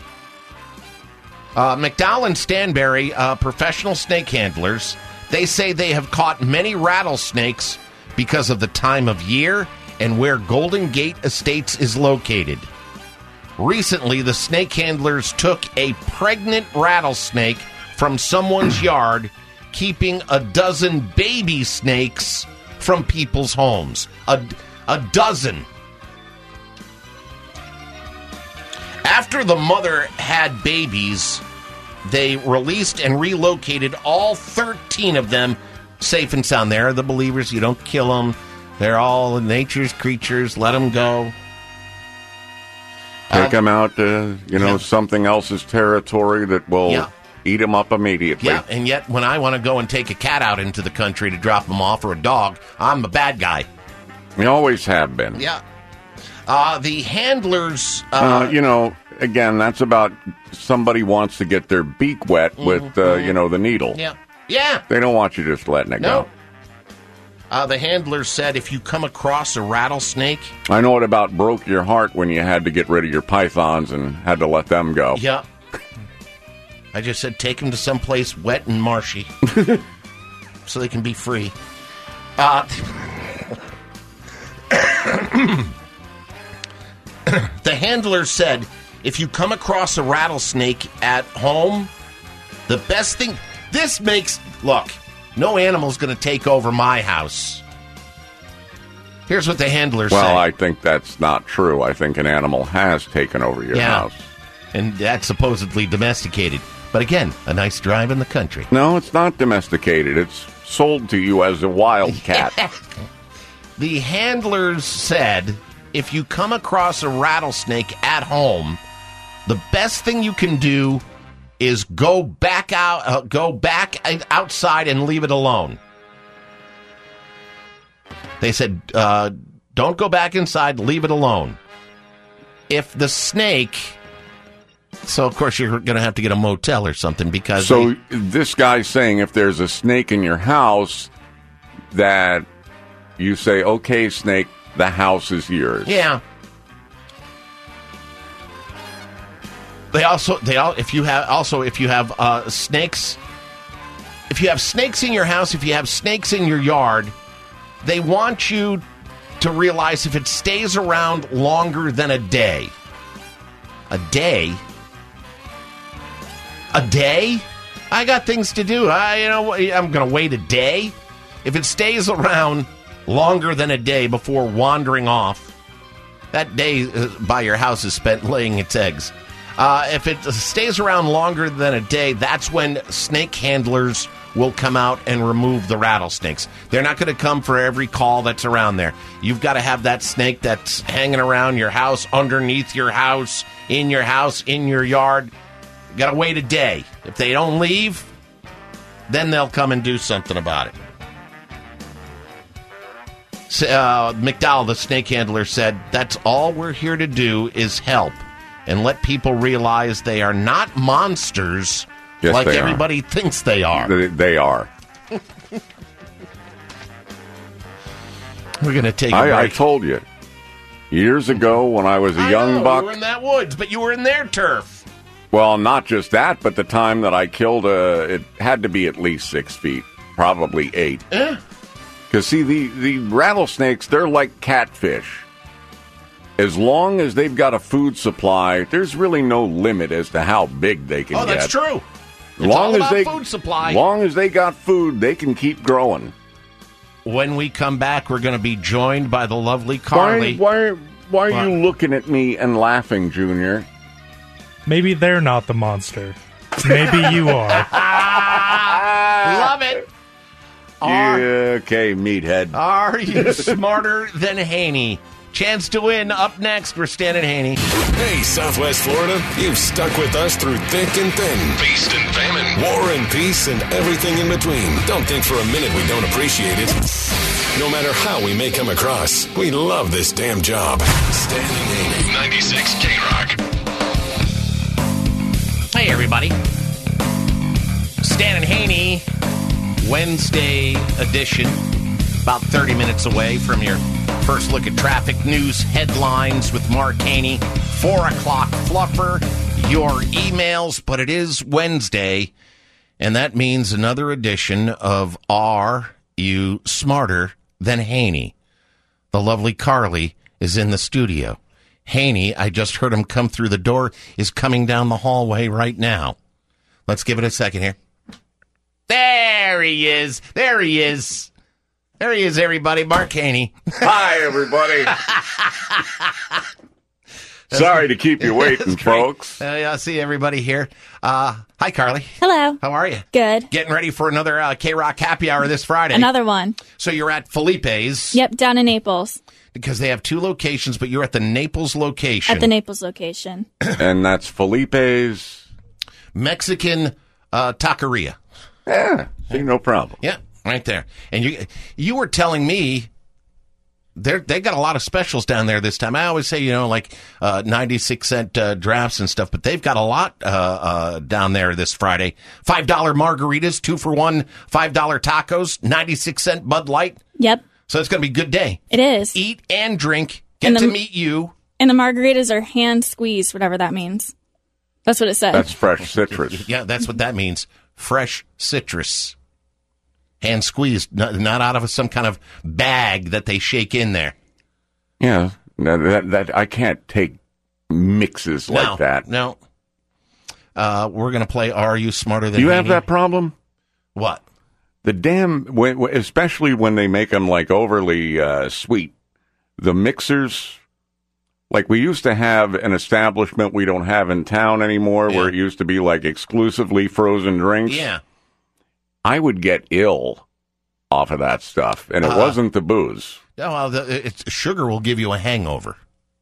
Uh, McDowell and Stanbury, uh, professional snake handlers, they say they have caught many rattlesnakes because of the time of year and where Golden Gate Estates is located. Recently, the snake handlers took a pregnant rattlesnake from someone's yard, keeping a dozen baby snakes from people's homes. A, a dozen. After the mother had babies, they released and relocated all thirteen of them safe and sound. They're the believers. You don't kill them. They're all nature's creatures. Let them go. Take them out to, you know, yeah. something else's territory that will yeah. eat them up immediately. Yeah, and yet when I want to go and take a cat out into the country to drop them off, or a dog, I'm a bad guy. We always have been. Yeah. Uh, the handlers... Uh, uh, you know, again, that's about somebody wants to get their beak wet mm-hmm. with, uh, you know, the needle. Yeah. Yeah. They don't want you just letting it no. go. Uh, the handler said if you come across a rattlesnake... I know it about broke your heart when you had to get rid of your pythons and had to let them go. Yeah. I just said take them to someplace wet and marshy so they can be free. Uh, the handler said if you come across a rattlesnake at home, the best thing... This makes... Look... No animal's going to take over my house. Here's what the handlers well, say. Well, I think that's not true. I think an animal has taken over your yeah. house. And that's supposedly domesticated. But again, a nice drive in the country. No, it's not domesticated. It's sold to you as a wild cat. The handlers said if you come across a rattlesnake at home, the best thing you can do is go back out, uh, go back outside and leave it alone. They said, uh, don't go back inside, leave it alone. If the snake, so of course you're going to have to get a motel or something because. So they, this guy's saying if there's a snake in your house, that you say, okay, snake, the house is yours. Yeah. They also they all if you have also if you have uh, snakes, if you have snakes in your house, if you have snakes in your yard, they want you to realize if it stays around longer than a day, a day, a day, I got things to do. I you know I'm going to wait a day. If it stays around longer than a day before wandering off, that day by your house is spent laying its eggs. Uh, if it stays around longer than a day, that's when snake handlers will come out and remove the rattlesnakes. They're not going to come for every call that's around there. You've got to have that snake that's hanging around your house, underneath your house, in your house, in your yard. You got to wait a day. If they don't leave, then they'll come and do something about it. So, uh, McDowell, the snake handler, said, that's all we're here to do is help and let people realize they are not monsters yes, like they everybody are. thinks they are. They, they are. We're going to take a I, break. I told you. Years ago when I was a I young know, buck. you were in that woods, but you were in their turf. Well, not just that, but the time that I killed a... It had to be at least six feet. Probably eight. Eh? Because, see, the, the rattlesnakes, they're like catfish. As long as they've got a food supply, there's really no limit as to how big they can oh, get. Oh, that's true. It's long all as about they, food supply. long as they got food, they can keep growing. When we come back, we're going to be joined by the lovely Carly. Why, why, why are you looking at me and laughing, Junior? Maybe they're not the monster. Maybe you are. Love it. Are, yeah, okay, meathead. Are you smarter than Haney? Chance to win up next. We're Stan and Haney. Hey, Southwest Florida, you've stuck with us through thick and thin. Feast and famine. War and peace and everything in between. Don't think for a minute we don't appreciate it. No matter how we may come across, we love this damn job. Stan and Haney, ninety-six K-Rock. Hey, everybody. Stan and Haney, Wednesday edition. About thirty minutes away from your first look at traffic news headlines with Mark Haney. Four o'clock fluffer, your emails, but it is Wednesday, and that means another edition of Are You Smarter Than Haney? The lovely Carly is in the studio. Haney, I just heard him come through the door, is coming down the hallway right now. Let's give it a second here. There he is. There he is. There he is, everybody. Mark Haney. Hi, everybody. Sorry to keep you waiting, folks. Uh, yeah, I see everybody here. Uh, hi, Carly. Hello. How are you? Good. Getting ready for another uh, K-Rock happy hour this Friday. Another one. So you're at Felipe's. Yep, down in Naples. Because they have two locations, but you're at the Naples location. At the Naples location. And that's Felipe's Mexican uh, taqueria. Yeah, see, no problem. Yeah, right there. And you you were telling me they they got a lot of specials down there this time. I always say, you know, like uh, ninety-six cent uh, drafts and stuff, but they've got a lot uh, uh, down there this Friday. five dollar margaritas, two for one, five dollar tacos, ninety-six cent Bud Light. Yep. So it's going to be a good day. It is. Eat and drink. Get and the, to meet you. And the margaritas are hand squeezed, whatever that means. That's what it said. That's fresh citrus. Yeah, that's what that means. Fresh citrus. Hand squeezed, not, not out of some kind of bag that they shake in there. Yeah, that, that, that I can't take mixes no, like that. No. Uh, we're going to play Are You Smarter Than Do you Haney? have that problem? What? The damn, when, especially when they make them like overly uh, sweet, the mixers, like we used to have an establishment we don't have in town anymore, yeah. where it used to be like exclusively frozen drinks. Yeah. I would get ill off of that stuff, and it uh, wasn't the booze. No, well, the, it's, sugar will give you a hangover.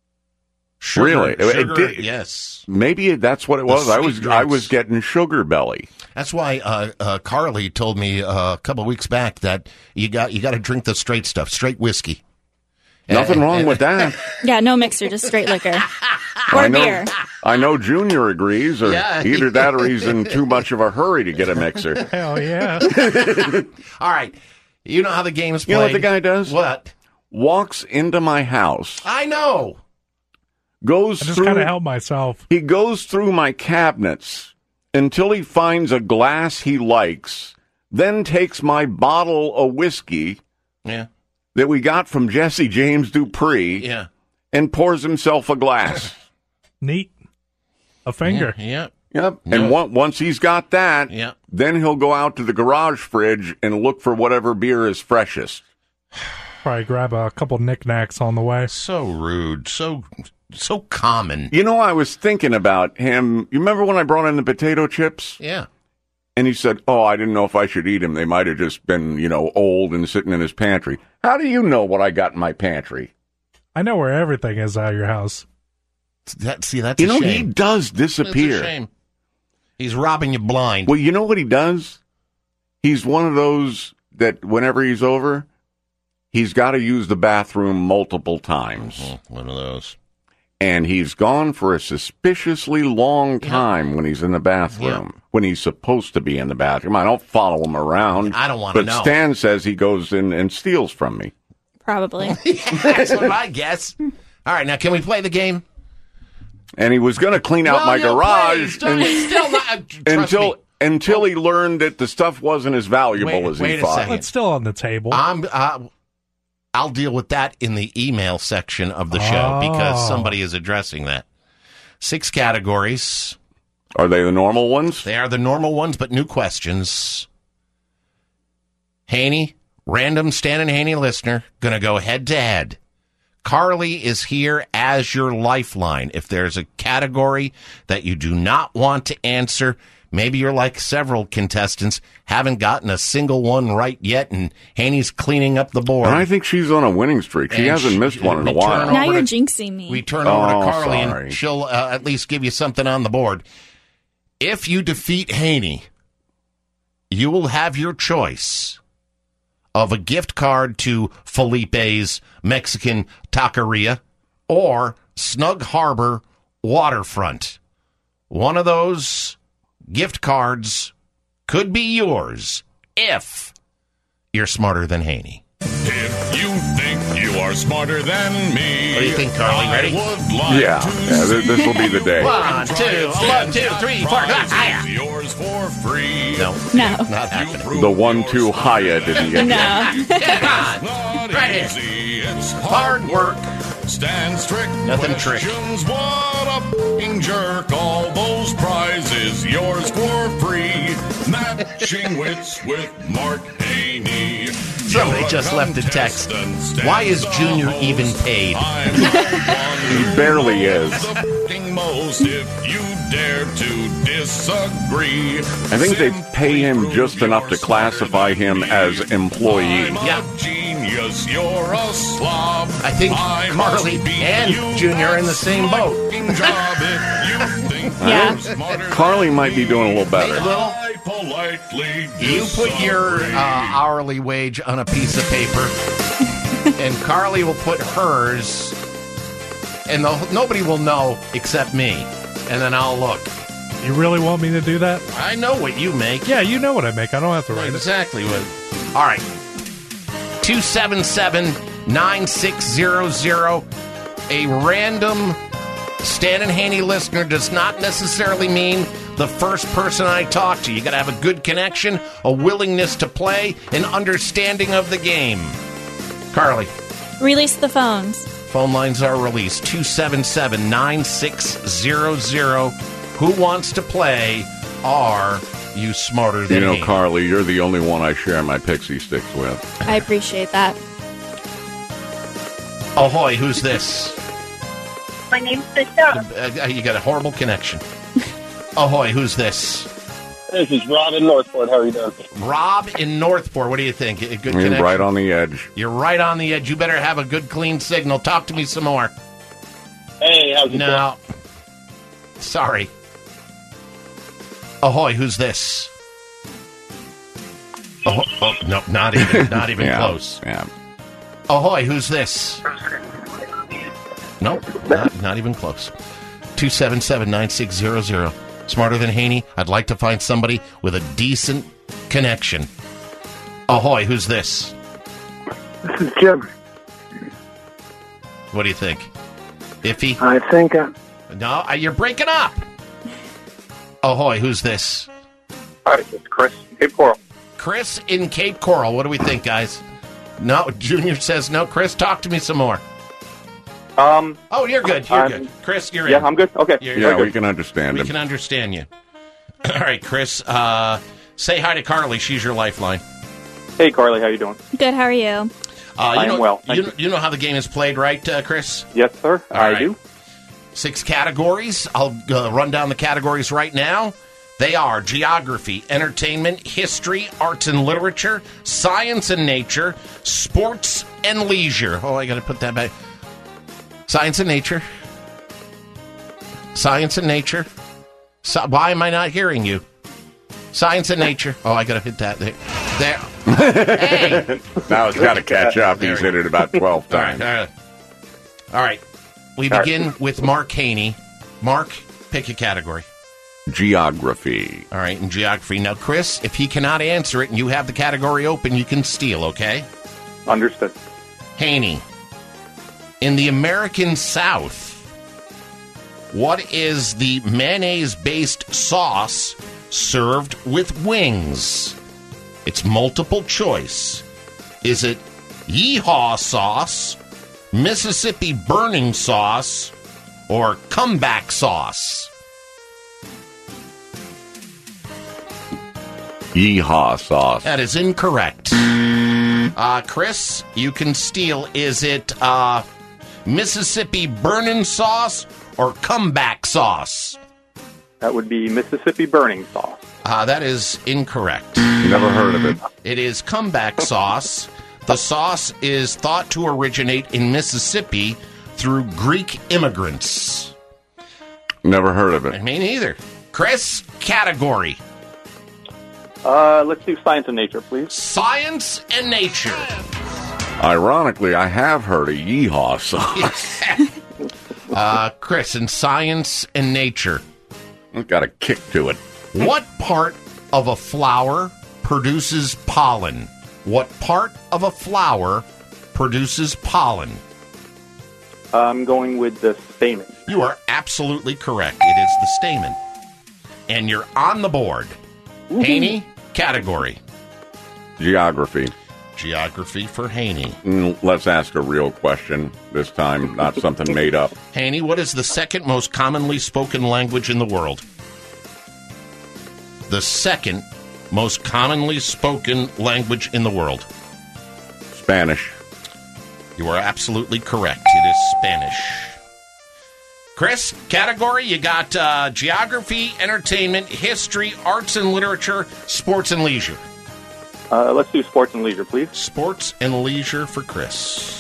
Sugar, really? Sugar, it did, yes. Maybe that's what it was. I was drinks. I was getting sugar belly. That's why uh, uh, Carly told me uh, a couple of weeks back that you got you got to drink the straight stuff, straight whiskey. Nothing wrong with that. Yeah, no mixer, just straight liquor or I know, beer. I know Junior agrees, or yeah. either that or he's in too much of a hurry to get a mixer. Hell yeah! All right, you know how the game's played. You know what the guy does? What? Walks into my house. I know. Goes I just through. Kind of help myself. He goes through my cabinets until he finds a glass he likes. Then takes my bottle of whiskey. Yeah. That we got from Jesse James Dupree. Yeah. And pours himself a glass. Neat. A finger. Yeah. yeah. Yep. And yeah. one, once he's got that, yeah. then he'll go out to the garage fridge and look for whatever beer is freshest. Probably grab a couple knickknacks on the way. So rude. So so common. You know, I was thinking about him. You remember when I brought in the potato chips? Yeah. And he said, oh, I didn't know if I should eat them. They might have just been, you know, old and sitting in his pantry. How do you know what I got in my pantry? I know where everything is out of your house. That, see, that's you a know, shame. he does disappear. That's a shame. He's robbing you blind. Well, you know what he does? He's one of those that whenever he's over, he's got to use the bathroom multiple times. Mm-hmm. One of those. And he's gone for a suspiciously long time yeah. when he's in the bathroom, yeah. when he's supposed to be in the bathroom. I don't follow him around. I don't want to know. know. But Stan says he goes in and steals from me. Probably. That's what I guess. All right, now can we play the game? And he was going to clean out well, my no, garage and, it's still not, uh, until me. until he learned that the stuff wasn't as valuable wait, as wait he thought. It's still on the table. I'm. Uh, I'll deal with that in the email section of the show oh. because somebody is addressing that. Six categories. Are they the normal ones? They are the normal ones, but new questions. Haney, random Stan and Haney listener, going to go head to head. Carly is here as your lifeline. If there's a category that you do not want to answer, Maybe you're like several contestants, haven't gotten a single one right yet, and Haney's cleaning up the board. And I think she's on a winning streak. She And hasn't she- missed one in a we while. turn Now over you're to- jinxing me. We turn over Oh, to Carly, sorry. and she'll uh, at least give you something on the board. If you defeat Haney, you will have your choice of a gift card to Felipe's Mexican Taqueria or Snug Harbor Waterfront. One of those gift cards could be yours if you're smarter than Haney. If you think you are smarter than me, What do you think, Carly? Ready? I would like Yeah, to yeah th- this will be the day. One, two, one, two, three, four, five. Prizes yours for free. No, No. not happening. The one, two, Haya didn't get No. Come on. Not Right easy, it's Hard work. Stand strict Nothing trick. questions. What a f***ing jerk. All those prizes yours for free. Matching wits with Mark Haney. Somebody just left a text. Why is Junior even paid? He barely is. Most if you dare to disagree. I think they pay him just enough to classify him as employee. Yeah. Genius, you're a slob. I think I Carly must be and you. Junior are in the same boat. F***ing job if you think Yeah. you're smarter Carly might be doing a little better. Little, I politely you put your disagree. uh, hourly wage on a piece of paper, and Carly will put hers, and the, nobody will know except me. And then I'll look. You really want me to do that? I know what you make. Yeah, you know what I make. I don't have to write it. Exactly what. All right. two seven seven, nine six zero zero. A random Stan and Haney listener does not necessarily mean the first person I talk to. You got to have a good connection, a willingness to play, an understanding of the game. Carly, Release the phones. phone lines are released. two seven seven, nine six zero zero. Who wants to play? Are you smarter than You know, Haney? Carly, you're the only one I share my pixie sticks with. I appreciate that. Ahoy, who's this? My name's Michelle. Uh, you got a horrible connection. Ahoy, who's this? This is Rob in Northport. How are you doing? Rob in Northport. What do you think? A good You're connection? right on the edge. You're right on the edge. You better have a good, clean signal. Talk to me some more. Hey, how's it No. Sorry. Ahoy, who's this? Oh, oh no, not even, not even Yeah, close. Yeah. Ahoy, who's this? Nope, not, not even close. two seven seven, nine six zero zero. Smarter than Haney? I'd like to find somebody with a decent connection. Ahoy, who's this? This is Jim. What do you think? Iffy? I think uh, No, uh, you're breaking up. Ahoy, who's this? Hi, it's Chris. Cape Coral. Chris in Cape Coral. What do we think, guys? No, Junior says no. Chris, talk to me some more. Um. Oh, you're good. You're I'm- good. Chris, you're Yeah, in. I'm good. Okay. You're- Yeah, you're we good. can understand We him. can understand you. All right, Chris. Uh, say hi to Carly. She's your lifeline. Hey, Carly. How you doing? Good, how are you? Uh, you I am know, well, thank You, you. you know how the game is played, right, uh, Chris? Yes, sir. All I right. do. Six categories. I'll uh, run down the categories right now. They are geography, entertainment, history, arts and literature, science and nature, sports and leisure. Oh, I got to put that back. Science and nature. Science and nature. So, why am I not hearing you? Science and nature. Oh, I got to hit that there. There. Hey. Now it's got to catch up. He's hit it about twelve All right. times. All right. All right. We All right. begin with Mark Haney. Mark, pick a category. Geography. All right, in geography. Now, Chris, if he cannot answer it and you have the category open, you can steal, okay? Understood. Haney, in the American South, what is the mayonnaise-based sauce served with wings? It's multiple choice. Is it Yeehaw sauce, Mississippi burning sauce, or comeback sauce? Yeehaw sauce. That is incorrect. Uh, Chris, you can steal. Is it uh, Mississippi burning sauce or comeback sauce? That would be Mississippi burning sauce. Uh, that is incorrect. Never heard of it. It is comeback sauce. The sauce is thought to originate in Mississippi through Greek immigrants. Never heard of it. Me neither. Chris, category. Uh, let's do science and nature, please. Science and nature. Ironically, I have heard of yeehaw sauce. uh, Chris, in science and nature. It's got a kick to it. What part of a flower produces pollen? What part of a flower produces pollen? I'm going with the stamen. You are absolutely correct. It is the stamen. And you're on the board. Woo-hoo. Haney, category. Geography. Geography for Haney. Mm, Let's ask a real question this time, not something made up. Haney, what is the second most commonly spoken language in the world? The second most commonly spoken language in the world. Spanish. You are absolutely correct. It is Spanish. Chris, category, you got uh, geography, entertainment, history, arts and literature, sports and leisure. Uh, let's do sports and leisure, please. Sports and leisure for Chris.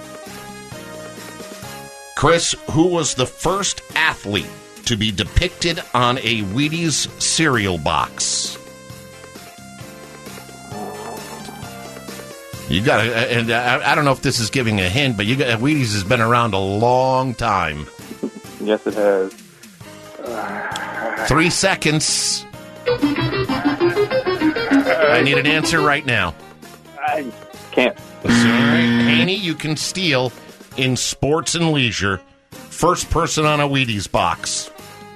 Chris, who was the first athlete to be depicted on a Wheaties cereal box? You got to, and I, I don't know if this is giving a hint, but you got Wheaties has been around a long time. Yes, it has. Uh, Three seconds. I need an answer right now. I can't. Sorry. Haney, you can steal in sports and leisure. First person on a Wheaties box.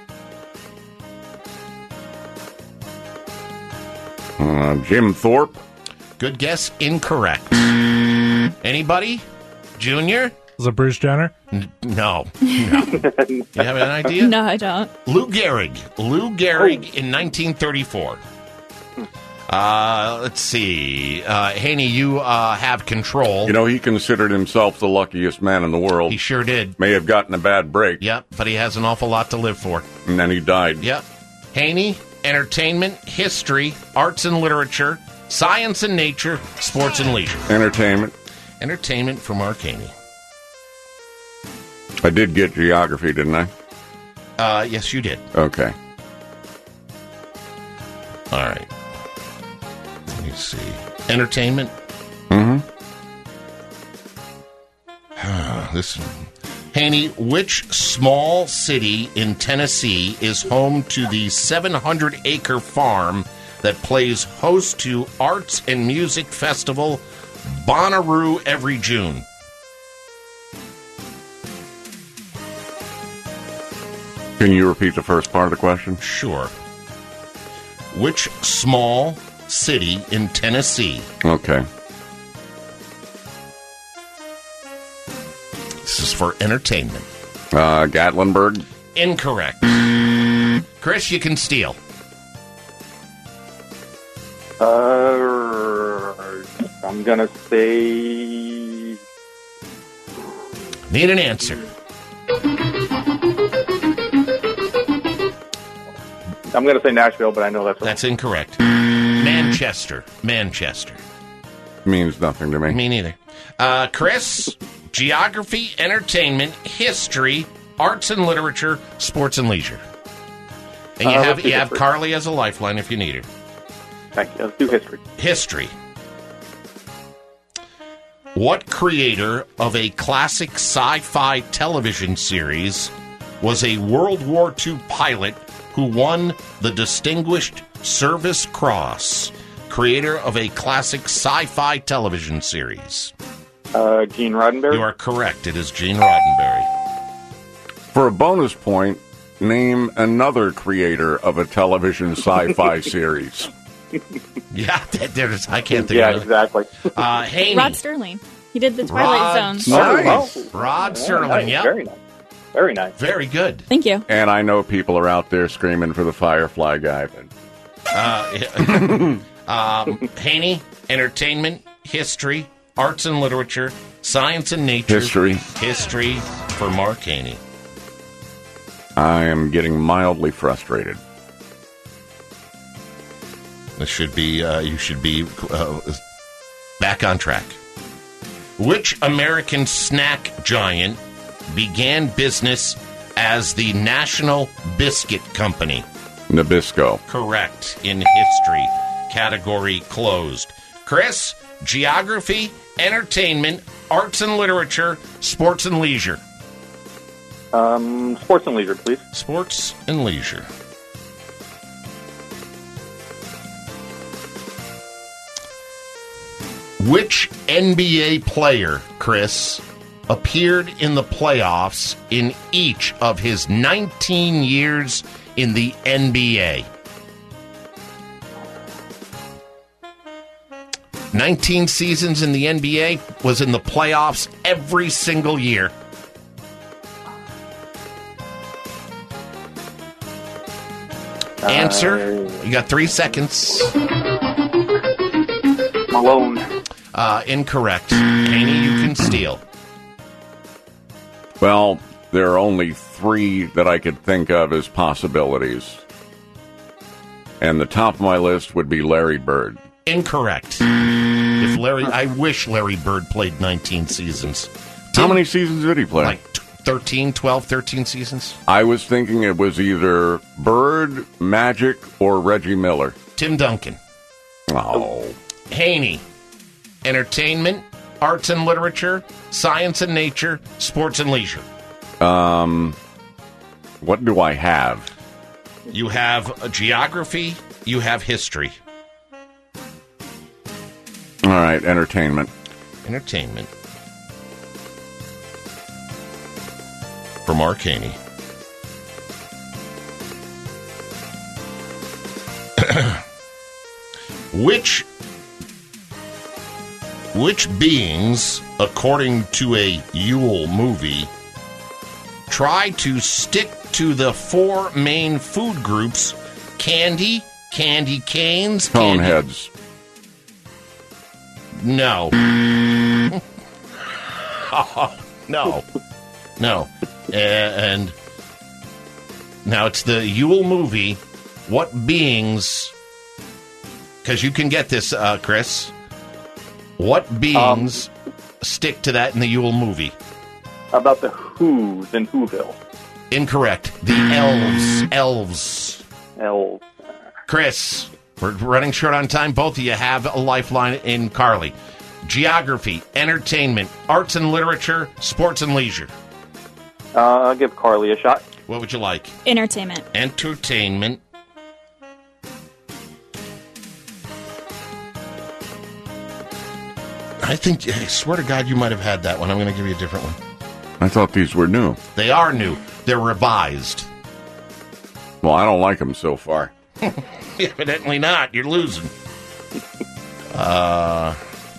Uh, Jim Thorpe. Good guess. Incorrect. Anybody? Junior? Is it Bruce Jenner? N- no. no. You have an idea? No, I don't. Lou Gehrig. Lou Gehrig in nineteen thirty-four. Uh, let's see. Uh, Haney, you uh, have control. You know, he considered himself the luckiest man in the world. He sure did. May have gotten a bad break. Yep, but he has an awful lot to live for. And then he died. Yep. Haney, entertainment, history, arts and literature, science and nature, sports and leisure. Entertainment. Entertainment for Mark Haney. I did get geography, didn't I? Uh, yes, you did. Okay. All right. Let me see. Entertainment. Mm-hmm. this, Haney, which small city in Tennessee is home to the seven hundred acre farm that plays host to Arts and Music Festival Bonnaroo every June? Can you repeat the first part of the question? Sure. Which small city in Tennessee? Okay. This is for entertainment. Uh, Gatlinburg? Incorrect. Chris, you can steal. Uh, I'm going to say... Need an answer. I'm going to say Nashville, but I know that's wrong. That's incorrect. Manchester. Manchester. Means nothing to me. Me neither. Uh, Chris, geography, entertainment, history, arts and literature, sports and leisure. And you Uh, have let's do you have history. Carly as a lifeline if you need her. Thank you. Let's do history. History. What creator of a classic sci-fi television series was a World War Two pilot who won the Distinguished Service Cross? Creator of a classic sci-fi television series. Uh, Gene Roddenberry? You are correct. It is Gene Roddenberry. For a bonus point, name another creator of a television sci-fi series. Yeah, there's, I can't think yeah, of it. exactly. Uh, Haney. Rod Sterling. He did the Twilight Rod Zone. Serling. Nice. Rod Yeah, Serling, nice. yeah. Very nice. Very nice. Very good. Thank you. And I know people are out there screaming for the Firefly guy. But... Uh, um, Haney, entertainment, history, arts and literature, science and nature. History. History for Mark Haney. I am getting mildly frustrated. This should be, uh, you should be uh, back on track. Which American snack giant began business as the National Biscuit Company? Nabisco. Correct. In history. Category closed. Chris, geography, entertainment, arts and literature, sports and leisure. Um, sports and leisure, please. Sports and leisure. Which N B A player, Chris, appeared in the playoffs in each of his nineteen years in the N B A? nineteen seasons in the N B A, was in the playoffs every single year. Uh, Answer. You got three seconds. Malone. Uh, incorrect. Haney, you can steal. Well, there are only three that I could think of as possibilities. And the top of my list would be Larry Bird. Incorrect. If Larry, I wish Larry Bird played nineteen seasons. How many seasons did he play? Like thirteen, twelve, thirteen seasons. I was thinking it was either Bird, Magic, or Reggie Miller. Tim Duncan. Oh. Haney. Entertainment, arts and literature, science and nature, sports and leisure. Um, what do I have? You have a geography, you have history. All right, entertainment. Entertainment. For Mark Haney. Which which beings, according to a Yule movie, try to stick to the four main food groups: candy, candy canes, candy... Coneheads. No. Oh, no. No. And now it's the Yule movie. What beings, because you can get this, uh, Chris, what beings um, stick to that in the Yule movie? About the Who's in Whoville. Incorrect. The elves. Elves. Elves. Chris, we're running short on time. Both of you have a lifeline in Carly. Geography, entertainment, arts and literature, sports and leisure. Uh, I'll give Carly a shot. What would you like? Entertainment. Entertainment. I think, I swear to God, you might have had that one. I'm going to give you a different one. I thought these were new. They are new. They're revised. Well, I don't like them so far. Evidently not. You're losing. Uh...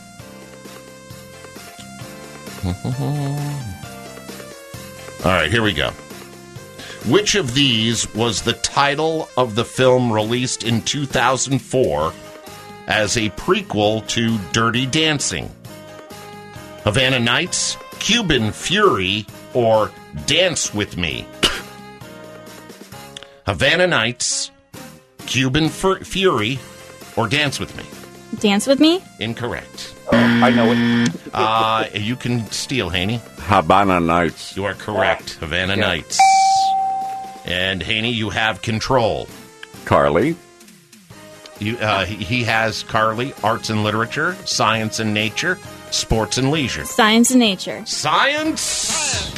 All right, here we go. Which of these was the title of the film released in two thousand four as a prequel to Dirty Dancing? Havana Nights, Cuban Fury, or Dance With Me? Havana Nights, Cuban Fur- Fury, or Dance With Me? Dance With Me? Incorrect. Oh, I know it. uh, you can steal, Haney. Havana Nights. You are correct. Havana yeah. Nights. And Haney, you have control. Carly. You, uh, he, he has Carly, arts and literature, science and nature, sports and leisure. Science and nature. Science!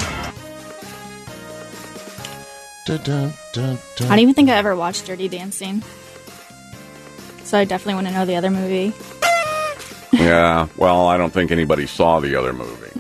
Dun, dun, dun, dun. I don't even think I ever watched Dirty Dancing. So I definitely want to know the other movie. Yeah, well, I don't think anybody saw the other movie.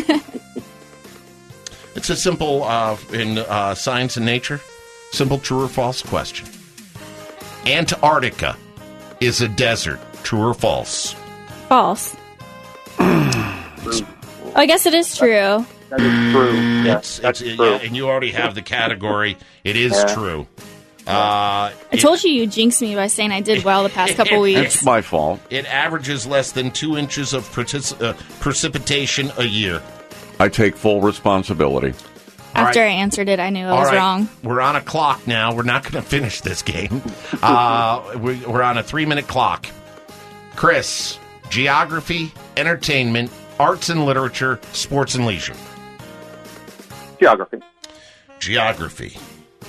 It's a simple, uh, in uh, science and nature, simple true or false question. Antarctica is a desert, true or false? False. oh, I guess it is true. That is true. Yeah, it's, that's it's, true. Yeah, and you already have the category. It is yeah. true. Uh, I told you you jinxed me by saying I did well the past couple weeks. It's my fault. It averages less than two inches of partic- uh, precipitation a year. I take full responsibility. After right. I answered it, I knew I All was right. wrong. We're on a clock now. We're not going to finish this game. Uh, we, we're on a three-minute clock. Chris, geography, entertainment, arts and literature, sports and leisure. Geography. Geography.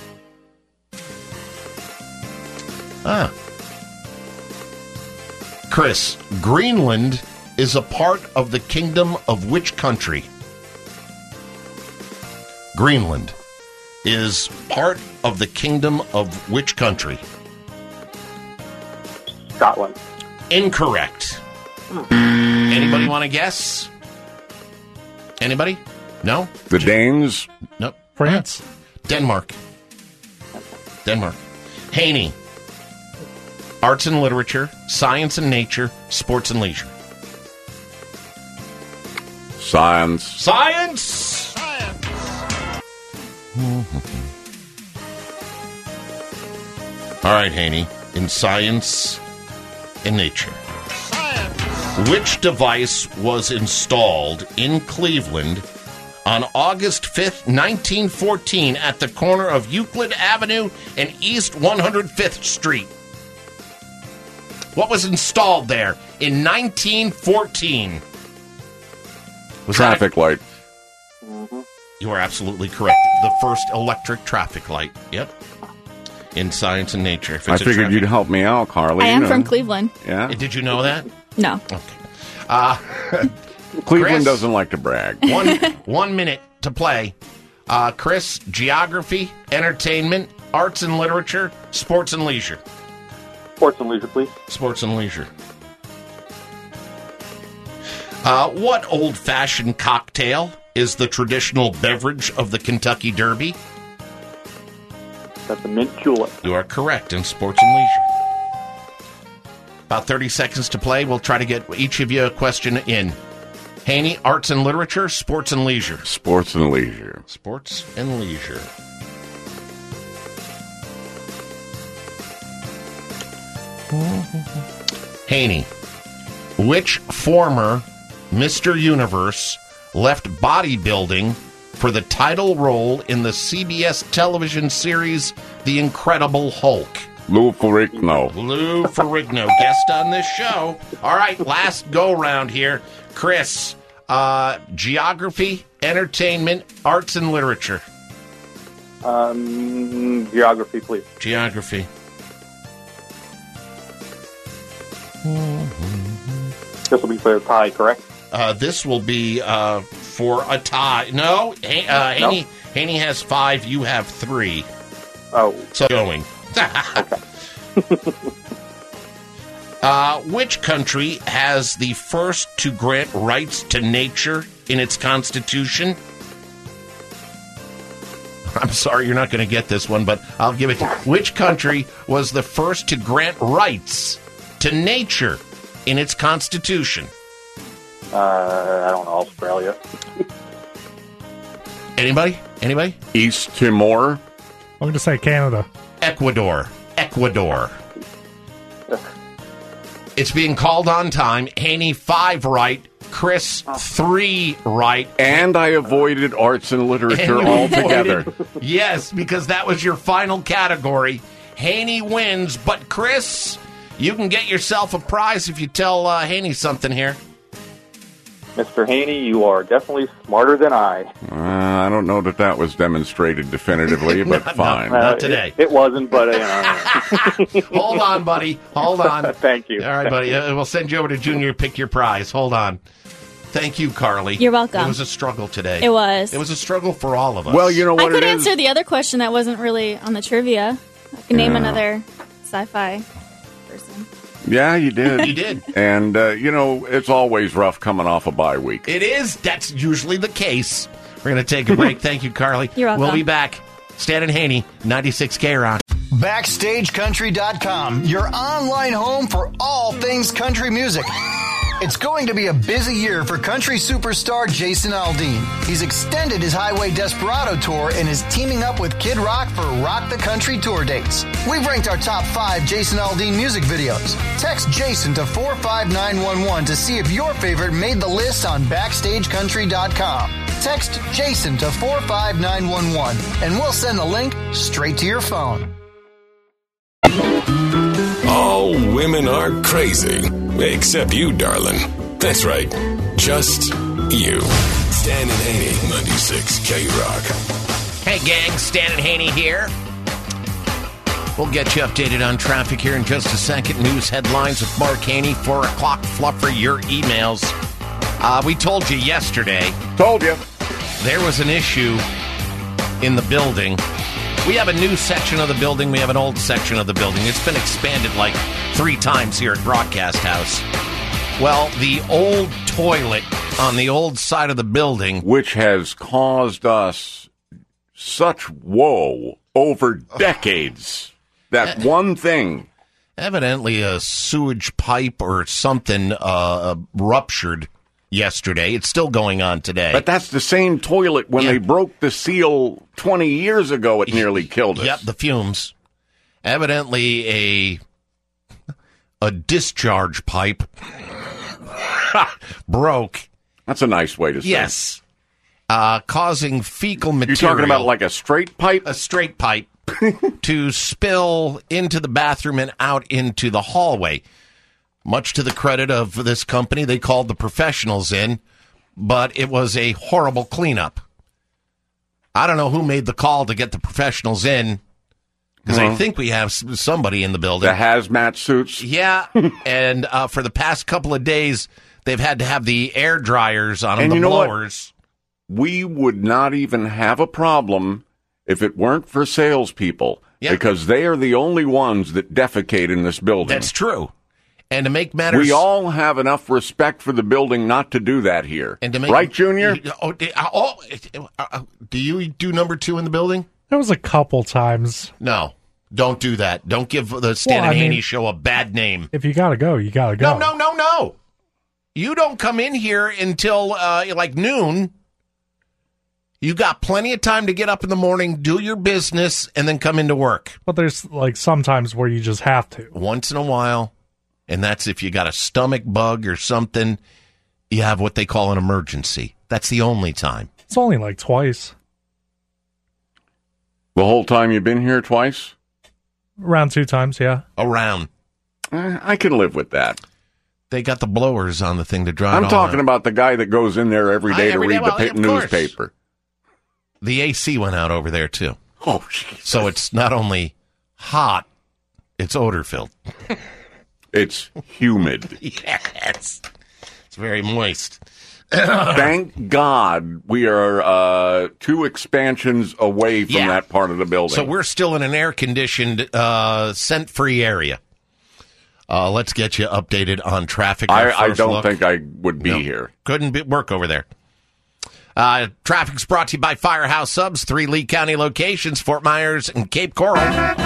Ah. Chris, Greenland is a part of the kingdom of which country? Greenland is part of the kingdom of which country? Scotland. Incorrect. Anybody want to guess? Anybody? No? The Danes? Nope. France. Denmark. Denmark. Haney. Arts and literature, science and nature, sports and leisure. Science. Science! Science! All right, Haney. In science and nature. Science. Which device was installed in Cleveland on August fifth, nineteen fourteen at the corner of Euclid Avenue and East one hundred fifth Street? What was installed there in nineteen fourteen? Was Traffic that a- light. Mm-hmm. You are absolutely correct. The first electric traffic light. Yep. In science and nature. If I it's a figured traffic- you'd help me out, Carly. I you am know. from Cleveland. Yeah. Did you know that? No. Okay. Uh, Cleveland Chris? doesn't like to brag. one one minute to play. Uh, Chris, geography, entertainment, arts and literature, sports and leisure. Sports and leisure, please. Sports and leisure. Uh, what old-fashioned cocktail is the traditional beverage of the Kentucky Derby? That's a mint julep. You are correct in sports and leisure. About thirty seconds to play. We'll try to get each of you a question in. Haney, arts and literature, sports and leisure. Sports and leisure. Sports and leisure. Haney, which former Mister Universe left bodybuilding for the title role in the C B S television series The Incredible Hulk? Lou Ferrigno. Lou Ferrigno, guest on this show. All right, last go round here. Chris, uh, geography, entertainment, arts and literature. Um, geography, please. Geography. This will be for a tie, correct? Uh, this will be uh, for a tie. No, Ha- uh, Haney, Haney has five. You have three. Oh. So going. uh, which country has the first to grant rights to nature in its constitution? I'm sorry, you're not going to get this one, but I'll give it to you. Which country was the first to grant rights to nature in its constitution? Uh, I don't know, Australia. Anybody? Anybody? East Timor. I'm going to say Canada. Ecuador. Ecuador. It's being called on time. Haney, five right. Chris, three right. And I avoided arts and literature And you altogether. avoided- Yes, because that was your final category. Haney wins, but Chris, you can get yourself a prize if you tell uh, Haney something here. Mister Haney, you are definitely smarter than I. Uh, I don't know that that was demonstrated definitively, but Not- fine. not Uh, today. It, it wasn't, but, uh, you know. Hold on, buddy. Hold on. Thank you. All right, buddy. Uh, we'll send you over to Junior. Pick your prize. Hold on. Thank you, Carly. You're welcome. It was a struggle today. It was. It was a struggle for all of us. Well, you know I what could it is? answer the other question that wasn't really on the trivia. I can name Yeah. another sci-fi person. Yeah, you did. You did. And, uh, you know, it's always rough coming off a bye week. It is. That's usually the case. We're going to take a break. Thank you, Carly. You're welcome. We'll be back. Stan and Haney, ninety-six K Rock. Backstage Country dot com, your online home for all things country music. It's going to be a busy year for country superstar Jason Aldean. He's extended his Highway Desperado tour and is teaming up with Kid Rock for Rock the Country tour dates. We've ranked our top five Jason Aldean music videos. Text Jason to four five nine one one to see if your favorite made the list on Backstage Country dot com. text Jason to four five nine one one, and we'll send the link straight to your phone. All women are crazy. Except you, darling. That's right. Just you. Stan and Haney, ninety-six K-Rock. Hey, gang, Stan and Haney here. We'll get you updated on traffic here in just a second. News headlines with Mark Haney, four o'clock fluffer, your emails. Uh, we told you yesterday. Told you. There was an issue in the building. We have a new section of the building. We have an old section of the building. It's been expanded like three times here at Broadcast House. Well, the old toilet on the old side of the building, which has caused us such woe over decades. That one thing. Evidently a sewage pipe or something uh, ruptured yesterday. It's still going on today. But that's the same toilet when yeah. they broke the seal twenty years ago. It nearly killed us. Yep, the fumes. Evidently a a discharge pipe broke. That's a nice way to say it. Yes. Uh, causing fecal material. You're talking about like a straight pipe? A straight pipe. to spill into the bathroom and out into the hallway. Much to the credit of this company, they called the professionals in, but it was a horrible cleanup. I don't know who made the call to get the professionals in, because uh-huh. I think we have somebody in the building. The hazmat suits? Yeah, and uh, for the past couple of days, they've had to have the air dryers on them, and the you know blowers. What? We would not even have a problem if it weren't for salespeople, yep. because they are the only ones that defecate in this building. That's true. And to make matters... We all have enough respect for the building not to do that here. And to make, right, Junior? Oh, oh, do you do number two in the building? There was a couple times. No, don't do that. Don't give the Stan well, and Haney mean, show a bad name. If you got to go, you got to go. No, no, no, no. You don't come in here until uh, like noon. You got plenty of time to get up in the morning, do your business, and then come into work. But there's like sometimes where you just have to. Once in a while, and that's if you got a stomach bug or something, you have what they call an emergency. That's the only time. It's only like twice. The whole time you've been here twice? Around two times, yeah. Around. I can live with that. They got the blowers on the thing to dry it all I'm talking out. about the guy that goes in there every day I, every to read day, well, the pa- newspaper. The A C went out over there, too. Oh, Jesus. So it's not only hot, it's odor-filled. It's humid. Yes. It's very moist. Thank God we are uh, two expansions away from yeah. that part of the building. So we're still in an air-conditioned, uh, scent-free area. Uh, let's get you updated on traffic. I, I don't look. think I would be no. here. Couldn't be, work over there. Uh, traffic's brought to you by Firehouse Subs, three Lee County locations, Fort Myers and Cape Coral.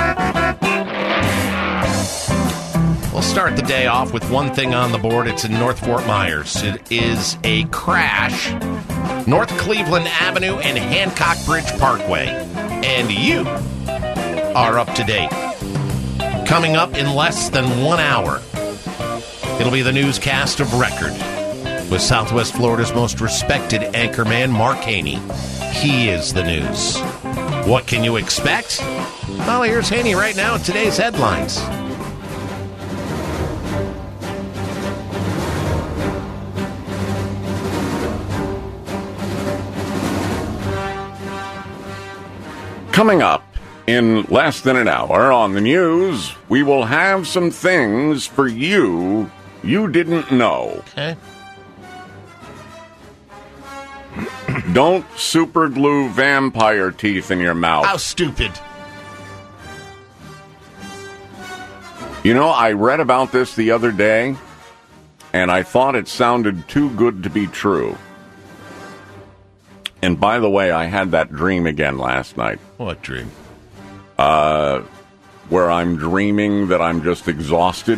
We'll start the day off with one thing on the board. It's in North Fort Myers. It is a crash, North Cleveland Avenue and Hancock Bridge Parkway. And you are up to date. Coming up in less than one hour, it'll be the newscast of record with Southwest Florida's most respected anchorman, Mark Haney. He is the news. What can you expect? Well, here's Haney right now with today's headlines. Coming up in less than an hour on the news, we will have some things for you you didn't know. Okay. Don't superglue vampire teeth in your mouth. How stupid. You know, I read about this the other day, and I thought it sounded too good to be true. And by the way, I had that dream again last night. What dream? Uh, where I'm dreaming that I'm just exhausted.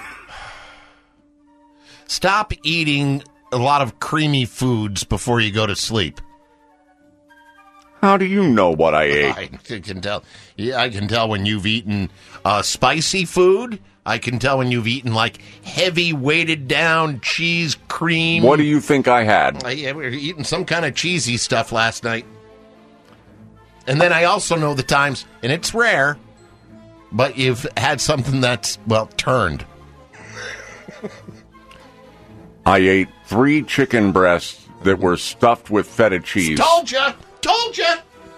Stop eating a lot of creamy foods before you go to sleep. How do you know what I ate? I can tell. Yeah, I can tell when you've eaten uh, spicy food. I can tell when you've eaten, like, heavy, weighted down cheese cream. What do you think I had? Uh, yeah, we were eating some kind of cheesy stuff last night. And then I also know the times, and it's rare, but you've had something that's, well, turned. I ate three chicken breasts that were stuffed with feta cheese. Told ya! Told ya!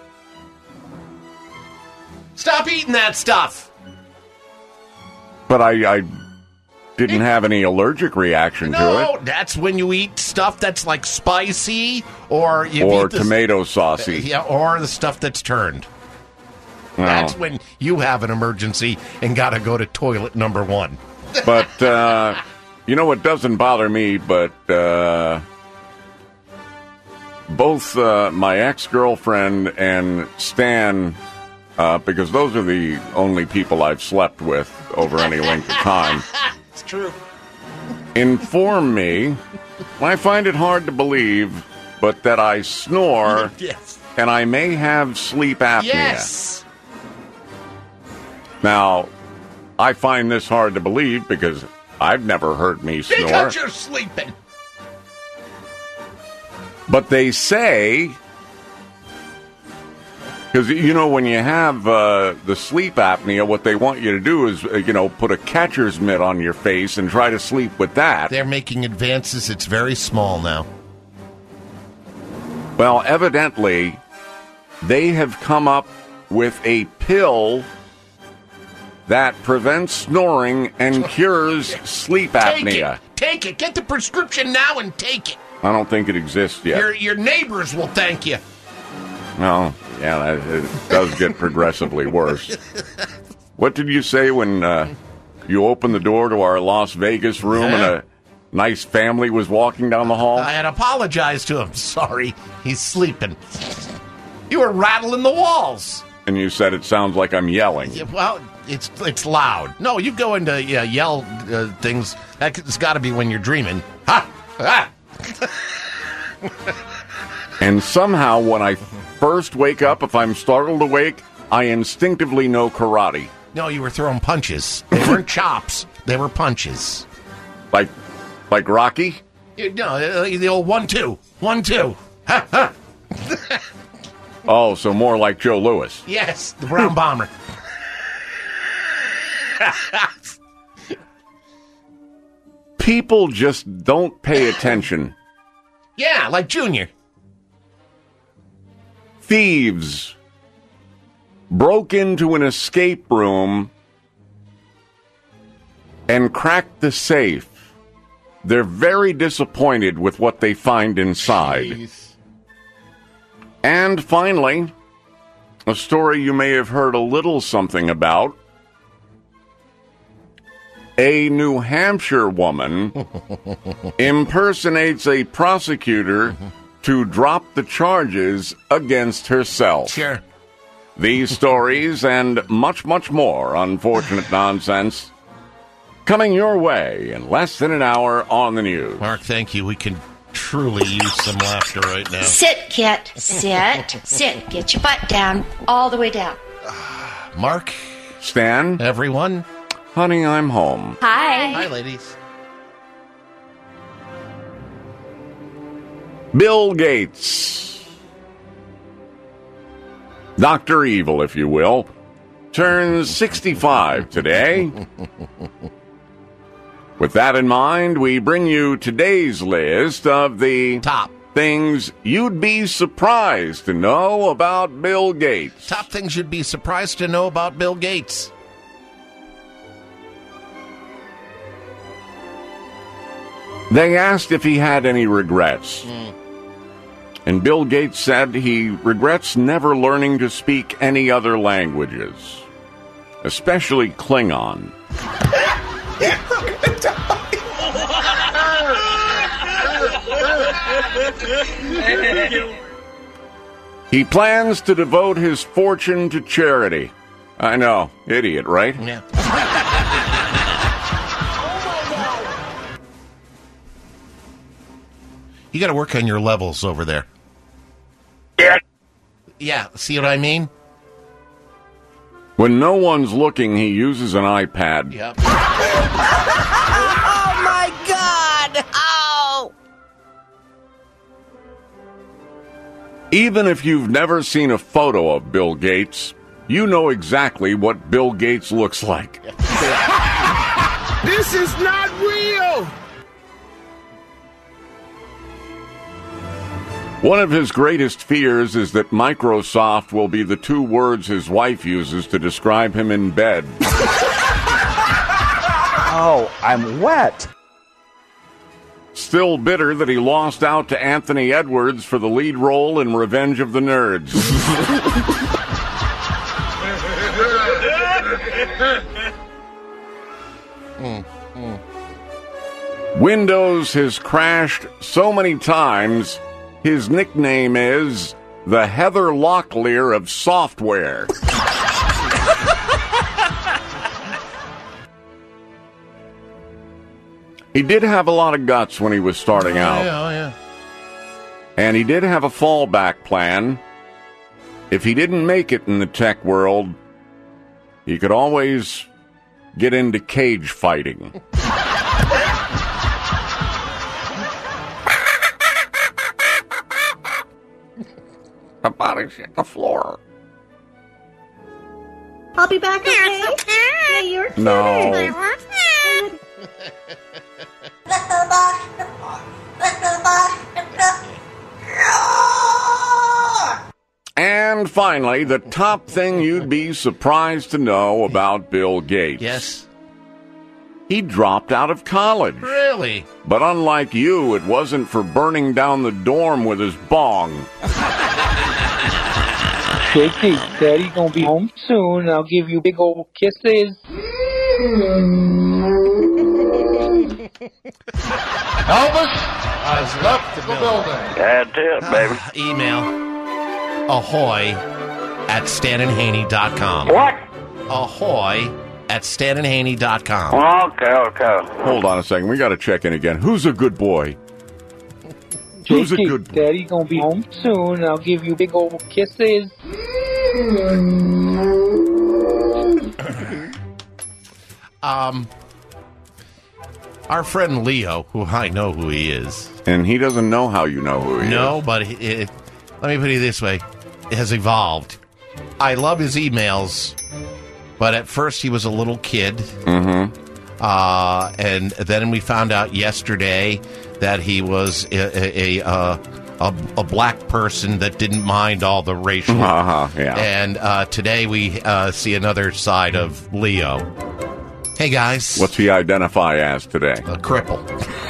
Stop eating that stuff! But I, I didn't have any allergic reaction no, to it. That's when you eat stuff that's like spicy or you Or eat the, tomato saucy. Yeah, or the stuff that's turned. No. That's when you have an emergency and got to go to toilet number one. But, uh, you know what doesn't bother me, but uh, both uh, my ex-girlfriend and Stan, uh, because those are the only people I've slept with over any length of time, it's true, inform me, I find it hard to believe, but that I snore yes. and I may have sleep apnea. Yes. Now, I find this hard to believe because I've never heard me snore. Because you're sleeping. But they say, because, you know, when you have uh, the sleep apnea, what they want you to do is, uh, you know, put a catcher's mitt on your face and try to sleep with that. They're making advances. It's very small now. Well, evidently, they have come up with a pill that prevents snoring and cures sleep apnea. Take it. Take it. Get the prescription now and take it. I don't think it exists yet. Your your neighbors will thank you. No, yeah, that, it does get progressively worse. What did you say when uh, you opened the door to our Las Vegas room Yeah. and a nice family was walking down the hall? I had apologized to him. Sorry, he's sleeping. You were rattling the walls. And you said it sounds like I'm yelling. Yeah, well, it's it's loud. No, you go into yeah, yell uh, things. That's got to be when you're dreaming. Ha! Ha! And somehow, when I first wake up, if I'm startled awake, I instinctively know karate. No, you were throwing punches. They weren't chops. They were punches. Like, like Rocky? You, no, uh, the old one two, one two. Ha ha. Oh, so more like Joe Louis. Yes, the brown bomber. People just don't pay attention. Yeah, like Junior. Thieves broke into an escape room and cracked the safe. They're very disappointed with what they find inside. Jeez. And finally, a story you may have heard a little something about. A New Hampshire woman impersonates a prosecutor to drop the charges against herself. Sure. These stories and much, much more unfortunate nonsense coming your way in less than an hour on the news. Mark, thank you. We can truly use some laughter right now. Sit, Kit. Sit. Sit. Get your butt down. All the way down. Mark. Stan. Everyone. Honey, I'm home. Hi. Hi, ladies. Bill Gates, Doctor Evil, if you will, turns sixty-five today. With that in mind, we bring you today's list of the top things you'd be surprised to know about Bill Gates. Top things you'd be surprised to know about Bill Gates. They asked if he had any regrets. Mm. And Bill Gates said he regrets never learning to speak any other languages, especially Klingon. He plans to devote his fortune to charity. I know, idiot, right? Yeah. You got to work on your levels over there. Yeah. Yeah, see what I mean? When no one's looking, he uses an iPad. Yep. Oh, my God! Oh! Even if you've never seen a photo of Bill Gates, you know exactly what Bill Gates looks like. This is not real! One of his greatest fears is that Microsoft will be the two words his wife uses to describe him in bed. Oh, I'm wet. Still bitter that he lost out to Anthony Edwards for the lead role in Revenge of the Nerds. mm, mm. Windows has crashed so many times, his nickname is the Heather Locklear of software. He did have a lot of guts when he was starting oh, out. Yeah, oh, yeah. And he did have a fallback plan. If he didn't make it in the tech world, he could always get into cage fighting. My body's hit the floor. I'll be back, okay? Yeah, you're kidding. No. And finally, the top thing you'd be surprised to know about Bill Gates. Yes. He dropped out of college. Really? But unlike you, it wasn't for burning down the dorm with his bong. J K, Daddy gonna be home soon. I'll give you big old kisses. Elvis has left the building. That's it, baby. Uh, email ahoy at stan and haney dot com. What? Ahoy at stan and haney dot com. Okay, okay. Hold on a second. We got to check in again. Who's a good boy? Who's J K, a good boy? Daddy gonna be home soon. I'll give you big old kisses. um, our friend Leo, who I know who he is. And he doesn't know how you know who he no, is. No, but it, it, let me put it this way. It has evolved. I love his emails, but at first he was a little kid. Mm-hmm. Uh, and then we found out yesterday that he was a, a, a, a, a black person that didn't mind all the racial. Uh-huh, yeah. And uh, today we uh, see another side of Leo. Hey, guys. What's he identify as today? A cripple.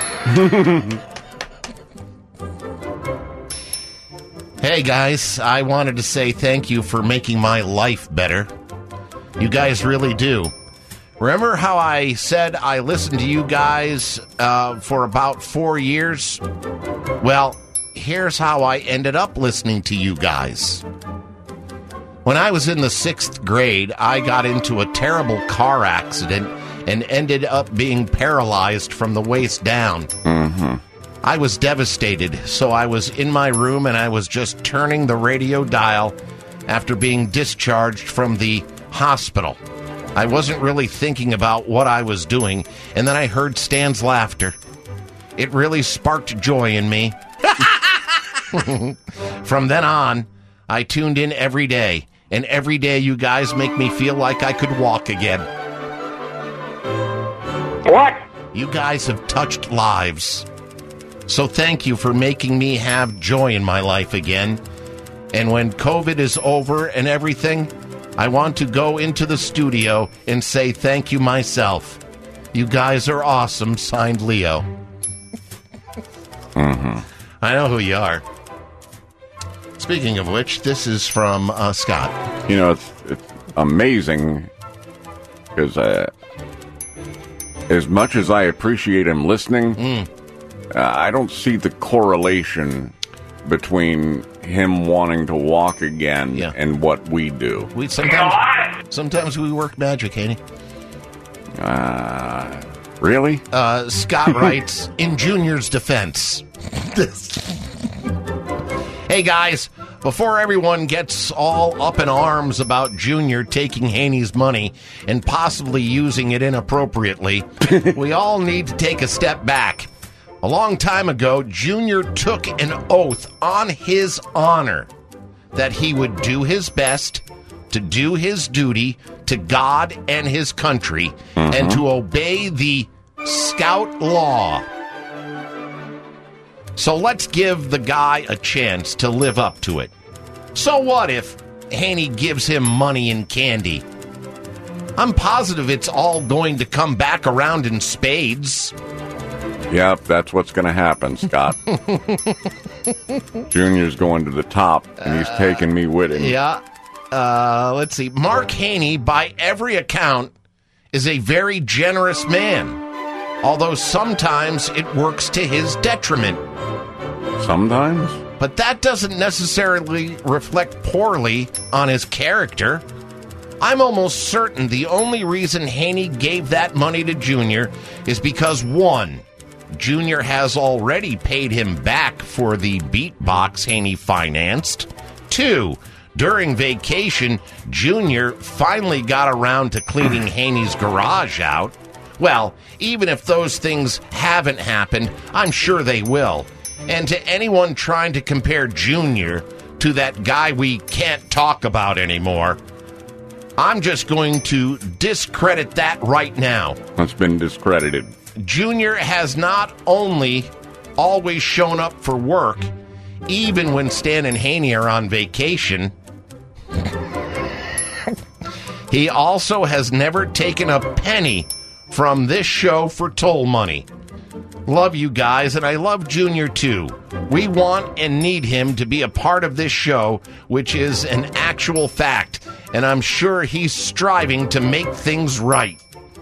Hey, guys. I wanted to say thank you for making my life better. You guys really do. Remember how I said I listened to you guys uh, for about four years? Well, here's how I ended up listening to you guys. When I was in the sixth grade, I got into a terrible car accident and ended up being paralyzed from the waist down. Mm-hmm. I was devastated, so I was in my room and I was just turning the radio dial after being discharged from the hospital. I wasn't really thinking about what I was doing, and then I heard Stan's laughter. It really sparked joy in me. From then on, I tuned in every day, and every day you guys make me feel like I could walk again. What? You guys have touched lives. So thank you for making me have joy in my life again. And when COVID is over and everything, I want to go into the studio and say thank you myself. You guys are awesome, signed Leo. Mm-hmm. I know who you are. Speaking of which, this is from uh, Scott. You know, it's, it's amazing because uh, as much as I appreciate him listening, mm. uh, I don't see the correlation between him wanting to walk again yeah. and what we do. We sometimes sometimes we work magic, Haney. Uh, really? Uh, Scott writes, in Junior's defense. Hey, guys, Before everyone gets all up in arms about Junior taking Haney's money and possibly using it inappropriately, we all need to take a step back. A long time ago, Junior took an oath on his honor that he would do his best to do his duty to God and his country, mm-hmm. and to obey the Scout law. So let's give the guy a chance to live up to it. So what if Haney gives him money and candy? I'm positive it's all going to come back around in spades. Yep, that's what's going to happen, Scott. Junior's going to the top, and he's uh, taking me with him. Yeah. Uh, let's see. Mark Haney, by every account, is a very generous man, although sometimes it works to his detriment. Sometimes? But that doesn't necessarily reflect poorly on his character. I'm almost certain the only reason Haney gave that money to Junior is because, one, Junior has already paid him back for the beatbox Haney financed. Two, during vacation, Junior finally got around to cleaning Haney's garage out. Well, even if those things haven't happened, I'm sure they will. And to anyone trying to compare Junior to that guy we can't talk about anymore, I'm just going to discredit that right now. It's been discredited. Junior has not only always shown up for work, even when Stan and Haney are on vacation, he also has never taken a penny from this show for toll money. Love you guys, and I love Junior too. We want and need him to be a part of this show, which is an actual fact, and I'm sure he's striving to make things right.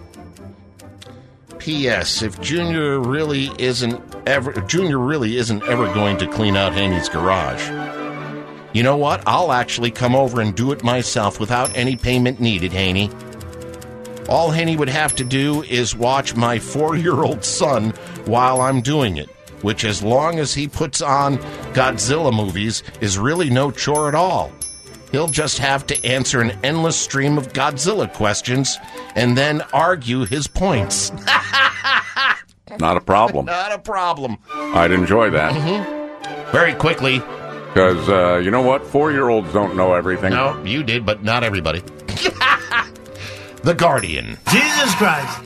P S. If Junior really isn't ever Junior really isn't ever going to clean out Haney's garage, you know what? I'll actually come over and do it myself without any payment needed, Haney. All Haney would have to do is watch my four-year-old son while I'm doing it, which, as long as he puts on Godzilla movies, is really no chore at all. He'll just have to answer an endless stream of Godzilla questions and then argue his points. Not a problem. Not a problem. I'd enjoy that. Mm-hmm. Very quickly. Because, uh, you know what? Four-year-olds don't know everything. No, you did, but not everybody. The Guardian. Jesus Christ.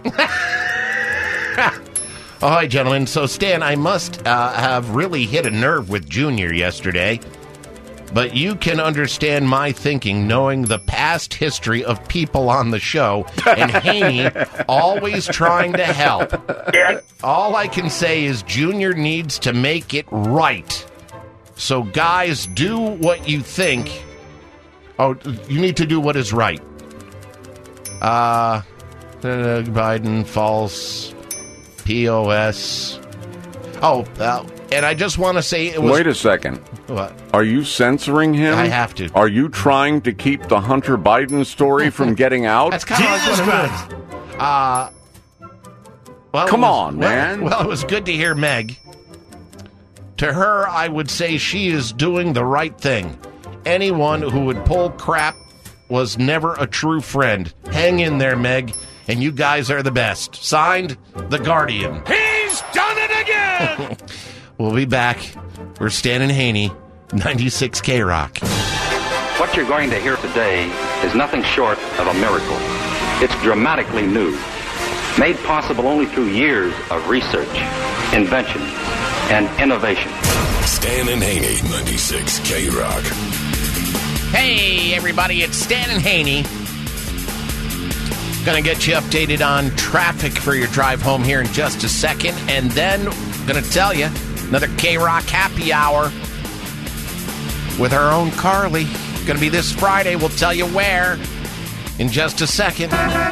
All right, gentlemen. So, Stan, I must uh, have really hit a nerve with Junior yesterday. But you can understand my thinking knowing the past history of people on the show and Haney always trying to help. All I can say is Junior needs to make it right. So, guys, do what you think. Oh, you need to do what is right. Uh, Biden, false, P O S. Oh, uh, and I just want to say it was... Wait a second. What? Are you censoring him? I have to. Are you trying to keep the Hunter Biden story from getting out? That's kind of like what it is. Uh, well, Come it was, on, man. Well, well, it was good to hear Meg. To her, I would say she is doing the right thing. Anyone who would pull crap was never a true friend. Hang in there, Meg, and you guys are the best. Signed, The Guardian. He's done it again! We'll be back. We're Stan and Haney, ninety-six K Rock. What you're going to hear today is nothing short of a miracle. It's dramatically new, made possible only through years of research, invention, and innovation. Stan and Haney, ninety-six K Rock. Hey, everybody, it's Stan and Haney. Gonna get you updated on traffic for your drive home here in just a second, and then gonna tell you another K-Rock happy hour with our own Carly. Gonna be this Friday. We'll tell you where in just a second.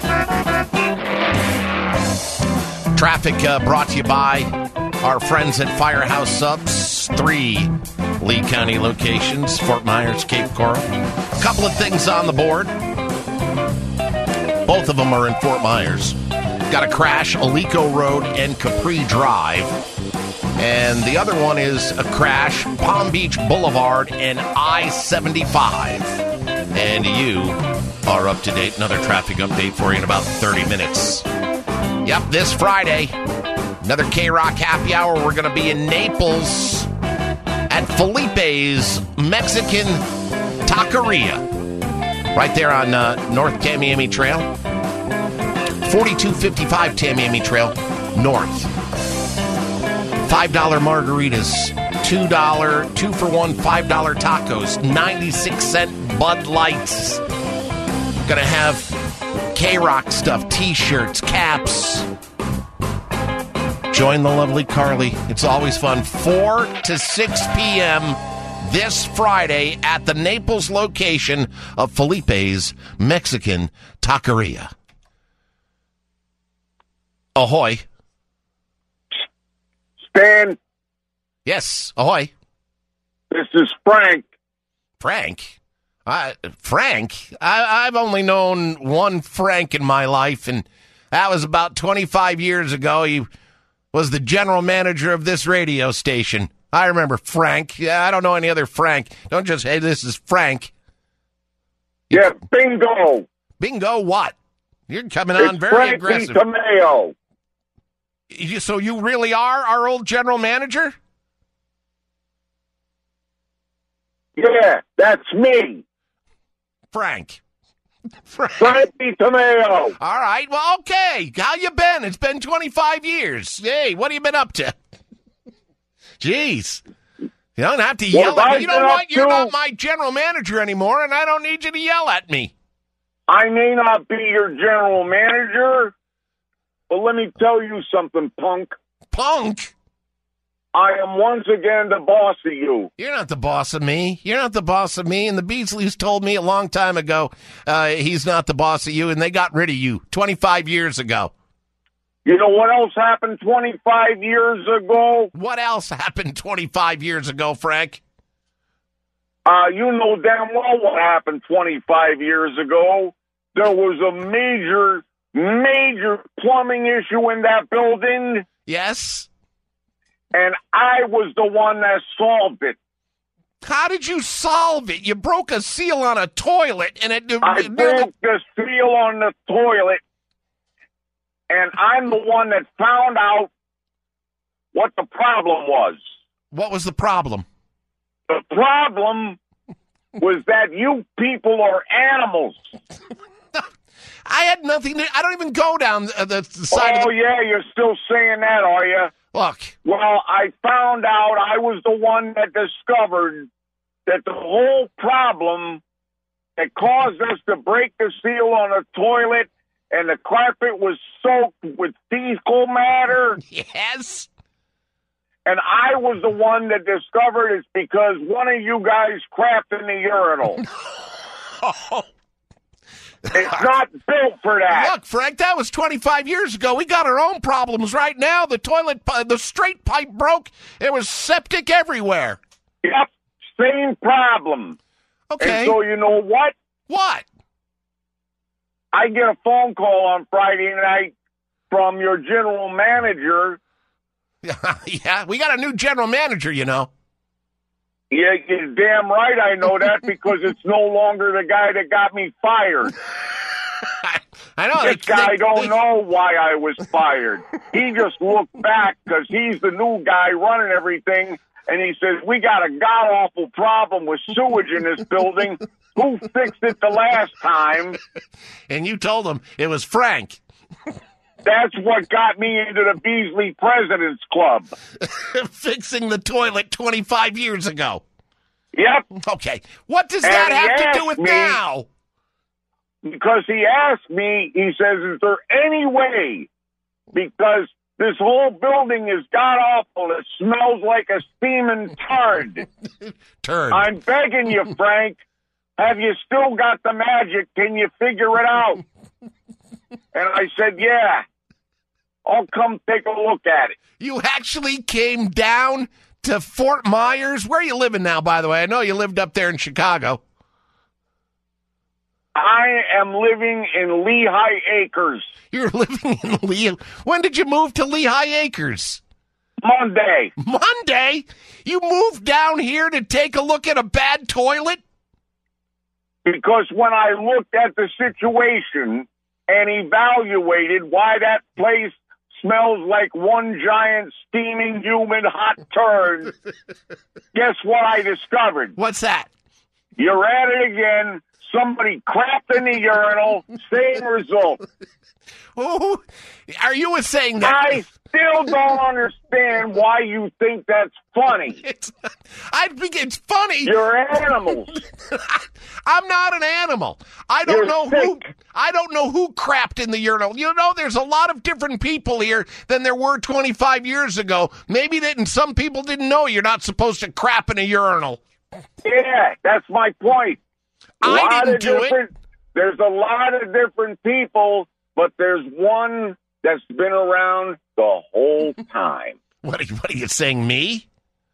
Traffic uh, brought to you by our friends at Firehouse Subs. Three Lee County locations, Fort Myers, Cape Coral. A couple of things on the board. Both of them are in Fort Myers. Got a crash, Alico Road and Capri Drive. And the other one is a crash, Palm Beach Boulevard and I seventy-five. And you are up to date. Another traffic update for you in about thirty minutes. Yep, this Friday, another K-Rock happy hour. We're going to be in Naples at Felipe's Mexican Taqueria. Right there on uh, North Tamiami Trail. forty-two fifty-five Tamiami Trail North. five dollar margaritas, two dollars, two for one, five dollar tacos, ninety-six cent Bud Lights. Gonna have K-Rock stuff, t-shirts, caps. Join the lovely Carly. It's always fun. four to six p.m. this Friday at the Naples location of Felipe's Mexican Taqueria. Ahoy. Stan. Yes, ahoy. This is Frank. Frank? Uh, Frank? I, I've only known one Frank in my life, and that was about twenty-five years ago. He was the general manager of this radio station. I remember Frank. Yeah, I don't know any other Frank. Don't just, hey, this is Frank. Yeah, bingo. Bingo what? You're coming on it's very Frankie aggressive. Tomeo. You, so you really are our old general manager? Yeah, that's me. Frank. Frank. Frankie Tomeo. All right, well, okay. How you been? It's been twenty-five years. Hey, what have you been up to? Jeez. You don't have to yell What at have me. I You know been what? up You're to? not my general manager anymore, and I don't need you to yell at me. I may not be your general manager, but let me tell you something, punk. Punk? I am once again the boss of you. You're not the boss of me. You're not the boss of me. And the Beasleys told me a long time ago uh, he's not the boss of you, and they got rid of you twenty-five years ago. You know what else happened twenty-five years ago? What else happened twenty-five years ago, Frank? Uh, you know damn well what happened twenty-five years ago. There was a major, major plumbing issue in that building. Yes. And I was the one that solved it. How did you solve it? You broke a seal on a toilet, and it... I it, broke the seal on the toilet, and I'm the one that found out what the problem was. What was the problem? The problem was that you people are animals. I had nothing to... I don't even go down the, the side oh, of the... yeah, you're still saying that, are you? Look. Well, I found out I was the one that discovered that the whole problem that caused us to break the seal on the toilet and the carpet was soaked with fecal matter. Yes. And I was the one that discovered it's because one of you guys crapped in the urinal. Oh. It's not built for that. Look, Frank, that was twenty-five years ago. We got our own problems right now. The toilet, pi- the straight pipe broke. There was septic everywhere. Yep, same problem. Okay. And so you know what? What? I get a phone call on Friday night from your general manager. Yeah, we got a new general manager, you know. Yeah, you're damn right I know that because it's no longer the guy that got me fired. I know. This they, guy they, don't they, know why I was fired. He just looked back because he's the new guy running everything, and he says, we got a god-awful problem with sewage in this building. Who fixed it the last time? And you told him it was Frank. That's what got me into the Beasley President's Club. Fixing the toilet twenty-five years ago. Yep. Okay. What does And that he have to do asked with me- now? Because he asked me, he says, is there any way, because this whole building is god-awful, it smells like a steaming turd. Turd. I'm begging you, Frank, have you still got the magic? Can you figure it out? And I said, yeah. I'll come take a look at it. You actually came down to Fort Myers? Where are you living now, by the way? I know you lived up there in Chicago. I am living in Lehigh Acres. You're living in Lehigh. When did you move to Lehigh Acres? Monday. Monday? You moved down here to take a look at a bad toilet? Because when I looked at the situation and evaluated why that place smells like one giant steaming human hot turd, guess what I discovered? What's that? You're at it again. Somebody crapped in the urinal. Same result. Oh, are you saying that? I still don't understand why you think that's funny. It's, I think it's funny. You're animals. I'm not an animal. I don't You're know sick. who. I don't know who crapped in the urinal. You know, there's a lot of different people here than there were twenty-five years ago. Maybe that, and some people didn't know you're not supposed to crap in a urinal. Yeah, that's my point. A I lot didn't of do it. different, There's a lot of different people, but there's one that's been around the whole time. What are you, what are you saying, me?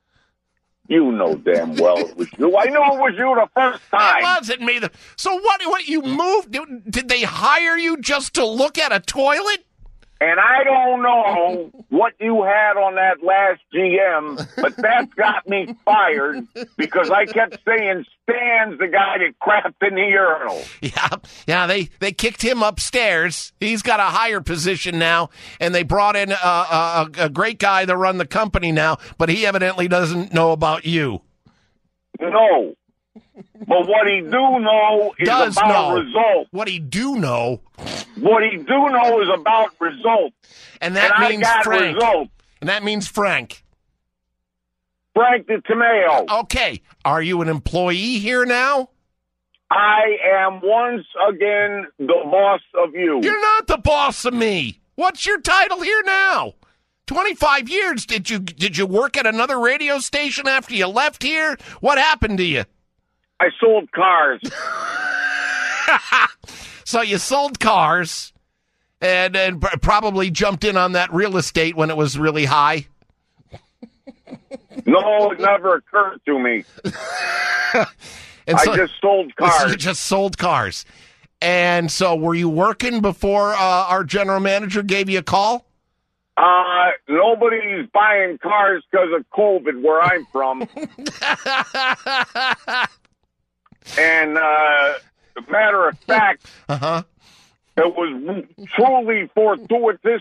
You know damn well it was you. I knew it was you the first time. It wasn't me. The, so what? What you moved? Did they hire you just to look at a toilet? And I don't know what you had on that last G M, but that got me fired because I kept saying Stan's the guy that crapped in the urinal. Yeah, yeah. They they kicked him upstairs. He's got a higher position now, and they brought in a, a, a great guy to run the company now. But he evidently doesn't know about you. No, but what he do know is Does about know. results. What he do know. What he do know is about results. And that and means I got Frank. results. And that means Frank. Frank the Tomato. Okay. Are you an employee here now? I am once again the boss of you. You're not the boss of me. What's your title here now? twenty-five years. Did you did you work at another radio station after you left here? What happened to you? I sold cars. So you sold cars and, and probably jumped in on that real estate when it was really high? No, it never occurred to me. And so, I just sold cars. You just sold cars. And so were you working before uh, our general manager gave you a call? Uh, nobody's buying cars because of COVID where I'm from. And, uh, as a matter of fact, uh-huh. it was truly fortuitous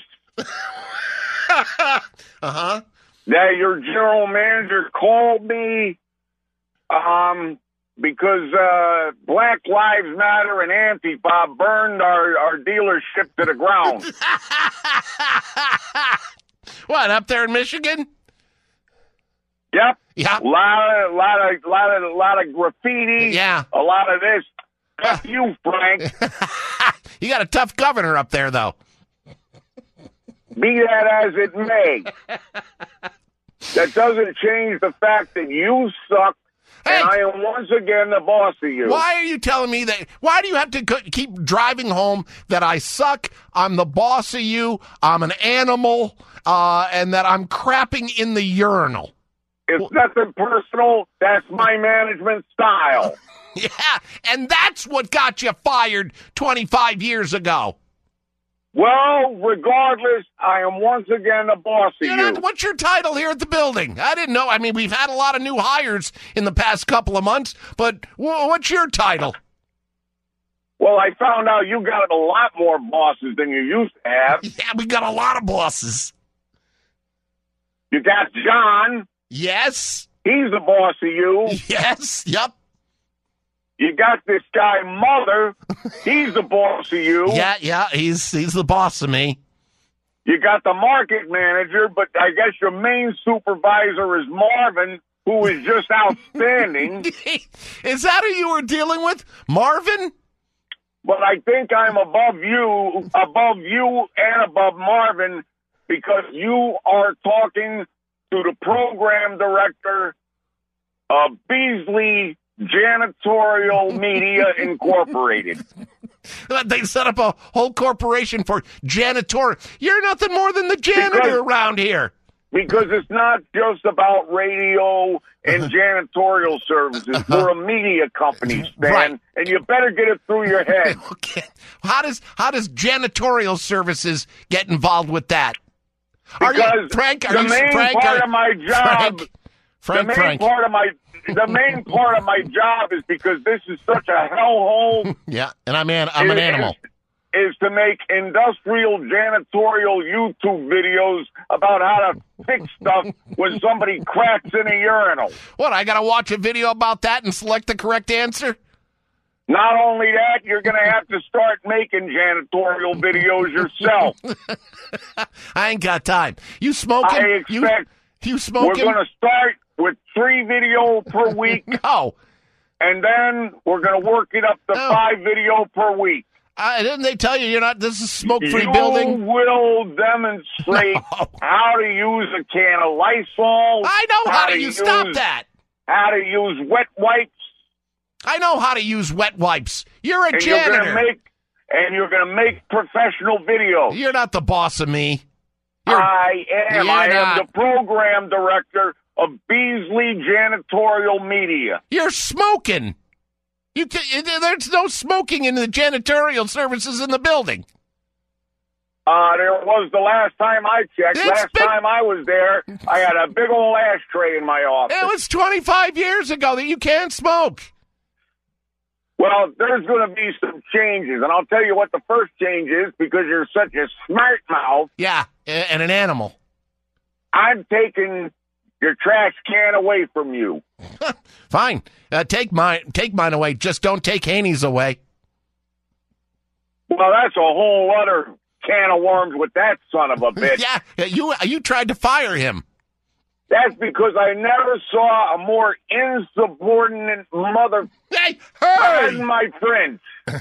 uh-huh. that your general manager called me um, because uh, Black Lives Matter and Antifa burned our, our dealership to the ground. What, up there in Michigan? Yep. Yeah. A lot of, lot of, lot of, lot of graffiti. Yeah. A lot of this. F you, Frank. You got a tough governor up there, though. Be that as it may, that doesn't change the fact that you suck, hey. and I am once again the boss of you. Why are you telling me that? Why do you have to co- keep driving home that I suck, I'm the boss of you, I'm an animal, uh, and that I'm crapping in the urinal? It's nothing personal. That's my management style. Yeah, and that's what got you fired twenty-five years ago. Well, regardless, I am once again the boss of You're you. not, what's your title here at the building? I didn't know. I mean, we've had a lot of new hires in the past couple of months, but w- what's your title? Well, I found out you got a lot more bosses than you used to have. Yeah, we got a lot of bosses. You got John. Yes. He's the boss of you. Yes, yep. You got this guy, Mother. He's the boss of you. Yeah, yeah, he's he's the boss of me. You got the market manager, but I guess your main supervisor is Marvin, who is just outstanding. Is that who you were dealing with, Marvin? But I think I'm above you, above you and above Marvin, because you are talking to the program director of Beasley Janitorial Media Incorporated. They set up a whole corporation for janitor. You're nothing more than the janitor because, around here. Because it's not just about radio and janitorial services. We're a media company, Stan, right. And you better get it through your head. Okay. How does how does janitorial services get involved with that? Are Because you, Frank, are the you, main Frank, part are, of my job, Frank, Frank, the main Frank. part of my, the main part of my job is because this is such a hellhole. Yeah, and I'm an, I'm an is- animal. Is to make industrial janitorial YouTube videos about how to fix stuff when somebody cracks in a urinal. What, I got to watch a video about that and select the correct answer? Not only that, you're going to have to start making janitorial videos yourself. I ain't got time. You smoking? I expect you, you smoking? we're going to start with three video per week. No. And then we're going to work it up to No. five video per week. Uh, didn't they tell you you're not? This is smoke-free you building. You will demonstrate No. how to use a can of Lysol. I know how, to to use. use Stop that. How to use wet wipes. I know how to use wet wipes. You're a and janitor. You're gonna make, and you're going to make professional videos. You're not the boss of me. You're, I am. you're I not. am the program director of Beasley Janitorial Media. You're smoking. You t- there's no smoking in the janitorial services in the building. Uh, there was the last time I checked. It's last been- time I was there, I had a big old ashtray in my office. It was twenty-five years ago that you can't smoke. Well, there's going to be some changes, and I'll tell you what the first change is because you're such a smart mouth. Yeah, and an animal. I'm taking your trash can away from you. Fine. Uh, take mine. Take mine away. Just don't take Haney's away. Well, that's a whole other can of worms with that son of a bitch. Yeah, you you tried to fire him. That's because I never saw a more insubordinate mother. Hey, Pardon my French.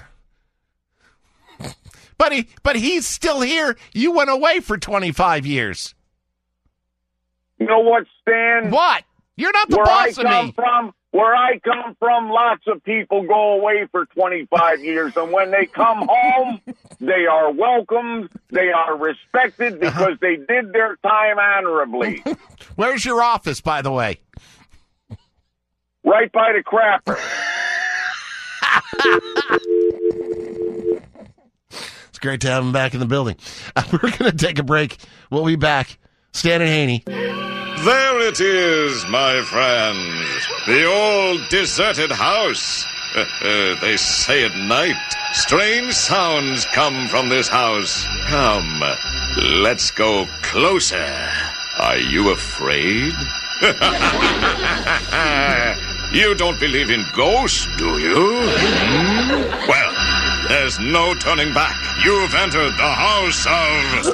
But he, but he's still here. You went away for twenty-five years. You know what, Stan? What? You're not the where boss I of come me. From, where I come from, lots of people go away for twenty-five years, and when they come home, they are welcomed, they are respected because they did their time honorably. Where's your office, by the way? Right by the crapper. It's great to have him back in the building. Uh, we're going to take a break. We'll be back. Stan and Haney. There it is, my friends. The old deserted house. They say at night, strange sounds come from this house. Come, let's go closer. Are you afraid? You don't believe in ghosts, do you? Hmm? Well, there's no turning back. You've entered the house of...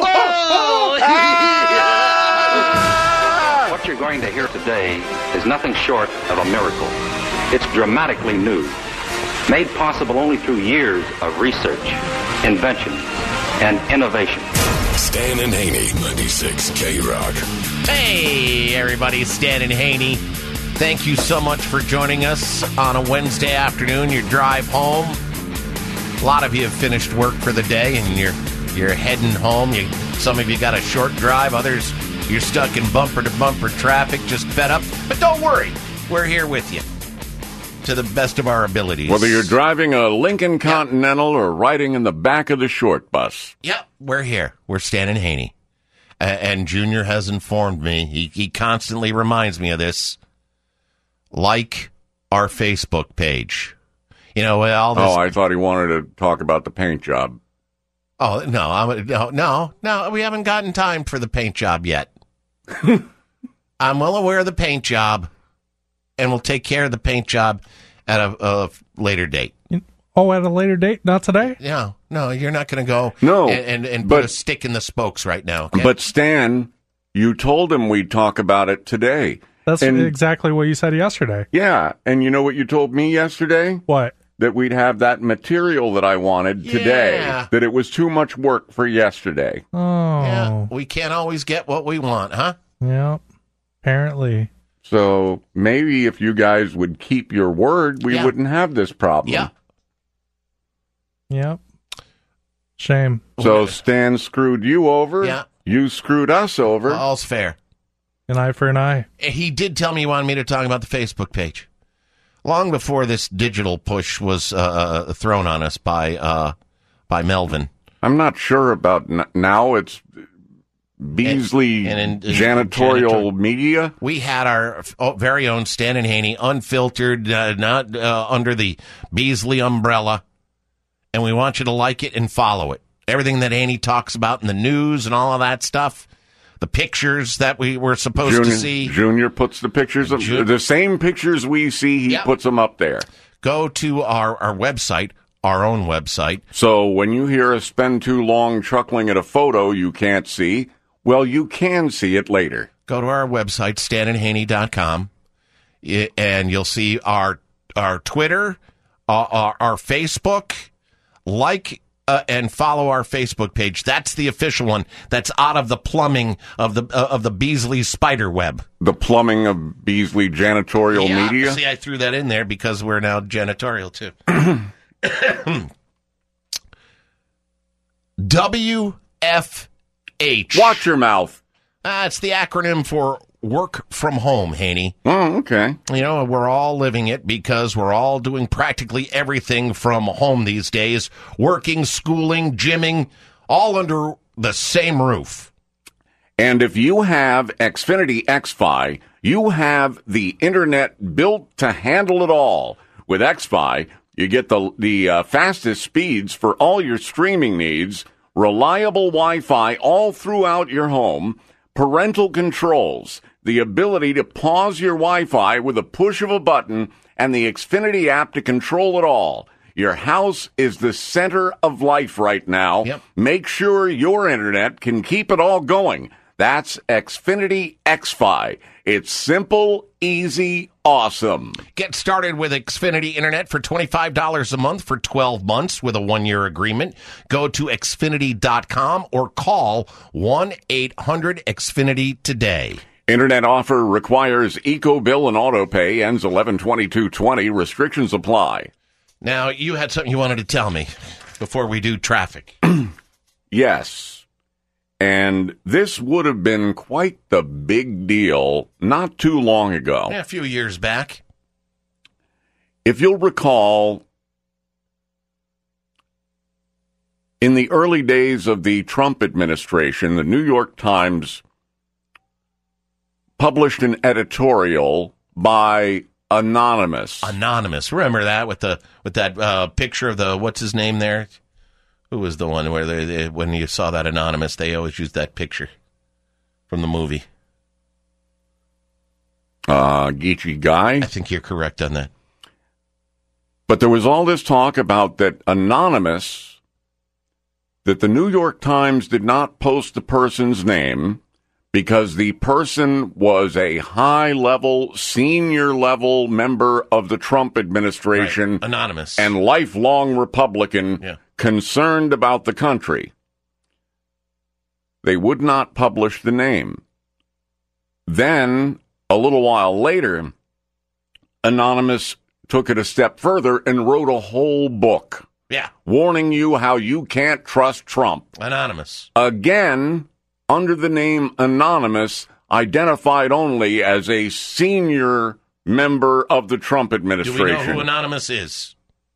What you're going to hear today is nothing short of a miracle. It's dramatically new, made possible only through years of research, invention, and innovation. Stan and Haney, ninety-six K-Rock. Hey, everybody. Stan and Haney. Thank you so much for joining us on a Wednesday afternoon, your drive home. A lot of you have finished work for the day, and you're you're heading home. You, some of you got a short drive. Others, you're stuck in bumper-to-bumper traffic, just fed up. But don't worry. We're here with you to the best of our abilities. Whether you're driving a Lincoln Continental or riding in the back of the short bus. Yep, we're here. We're Stan and Haney. Uh, and Junior has informed me. He, he constantly reminds me of this. Like our Facebook page. You know, all this... Oh, I thought he wanted to talk about the paint job. Oh, no, I'm, no, no, no, we haven't gotten time for the paint job yet. I'm well aware of the paint job, and we'll take care of the paint job at a, a later date. Oh, at a later date? Not today? No, no, you're not going to go no, and, and, and but, put a stick in the spokes right now. Okay? But, Stan, you told him we'd talk about it today. That's and, exactly what you said yesterday. Yeah, and you know what you told me yesterday? What? That we'd have that material that I wanted yeah. today. That it was too much work for yesterday. Oh. Yeah, we can't always get what we want, huh? Yeah, apparently. So maybe if you guys would keep your word, we yeah. wouldn't have this problem. Yeah. Yep. Shame. So Stan screwed you over. Yeah. You screwed us over. All's fair. An eye for an eye. He did tell me he wanted me to talk about the Facebook page. Long before this digital push was uh, thrown on us by uh, by Melvin. I'm not sure about n- now. It's Beasley and, and, and janitorial janitor- media. We had our oh, very own Stan and Haney, unfiltered, uh, not uh, under the Beasley umbrella. And we want you to like it and follow it. Everything that Haney talks about in the news and all of that stuff. The pictures that we were supposed Junior, to see. Junior puts the pictures, of, Jun- the same pictures we see, he Yep. puts them up there. Go to our, our website, our own website. So when you hear us spend too long chuckling at a photo you can't see, well, you can see it later. Go to our website, stan and haney dot com, and you'll see our our Twitter, uh, our, our Facebook. Like uh, and follow our Facebook page. That's the official one. That's out of the plumbing of the uh, of the Beasley spider web. The plumbing of Beasley janitorial yeah, media? See, I threw that in there because we're now janitorial, too. W F H. Watch your mouth. Uh, it's the acronym for Work From Home, Haney. Oh, okay. You know, we're all living it because we're all doing practically everything from home these days. Working, schooling, gymming, all under the same roof. And if you have Xfinity X-Fi, you have the internet built to handle it all. With X-Fi, you get the, the uh, fastest speeds for all your streaming needs, reliable Wi-Fi all throughout your home, parental controls, the ability to pause your Wi-Fi with a push of a button, and the Xfinity app to control it all. Your house is the center of life right now. Yep. Make sure your internet can keep it all going. That's Xfinity X-Fi. It's simple, easy, awesome. Get started with Xfinity Internet for twenty-five dollars a month for twelve months with a one-year agreement. Go to Xfinity dot com or call one eight hundred X Finity today. Internet offer requires EcoBill and AutoPay. Ends eleven twenty-two twenty. Restrictions apply. Now, you had something you wanted to tell me before we do traffic. Yes. And this would have been quite the big deal not too long ago. Yeah, a few years back. If you'll recall, in the early days of the Trump administration, the New York Times published an editorial by Anonymous. Anonymous. Remember that with the with that uh, picture of the, what's his name there? Who was the one where they, they, when you saw that Anonymous, they always used that picture from the movie? Uh, Geechee Guy? I think you're correct on that. But there was all this talk about that Anonymous, that the New York Times did not post the person's name because the person was a high-level, senior-level member of the Trump administration. Right. Anonymous. And lifelong Republican. Yeah. Concerned about the country. They would not publish the name. Then, a little while later, Anonymous took it a step further and wrote a whole book. Yeah. Warning you how you can't trust Trump. Anonymous. Again, under the name Anonymous, identified only as a senior member of the Trump administration. Do we know who Anonymous is?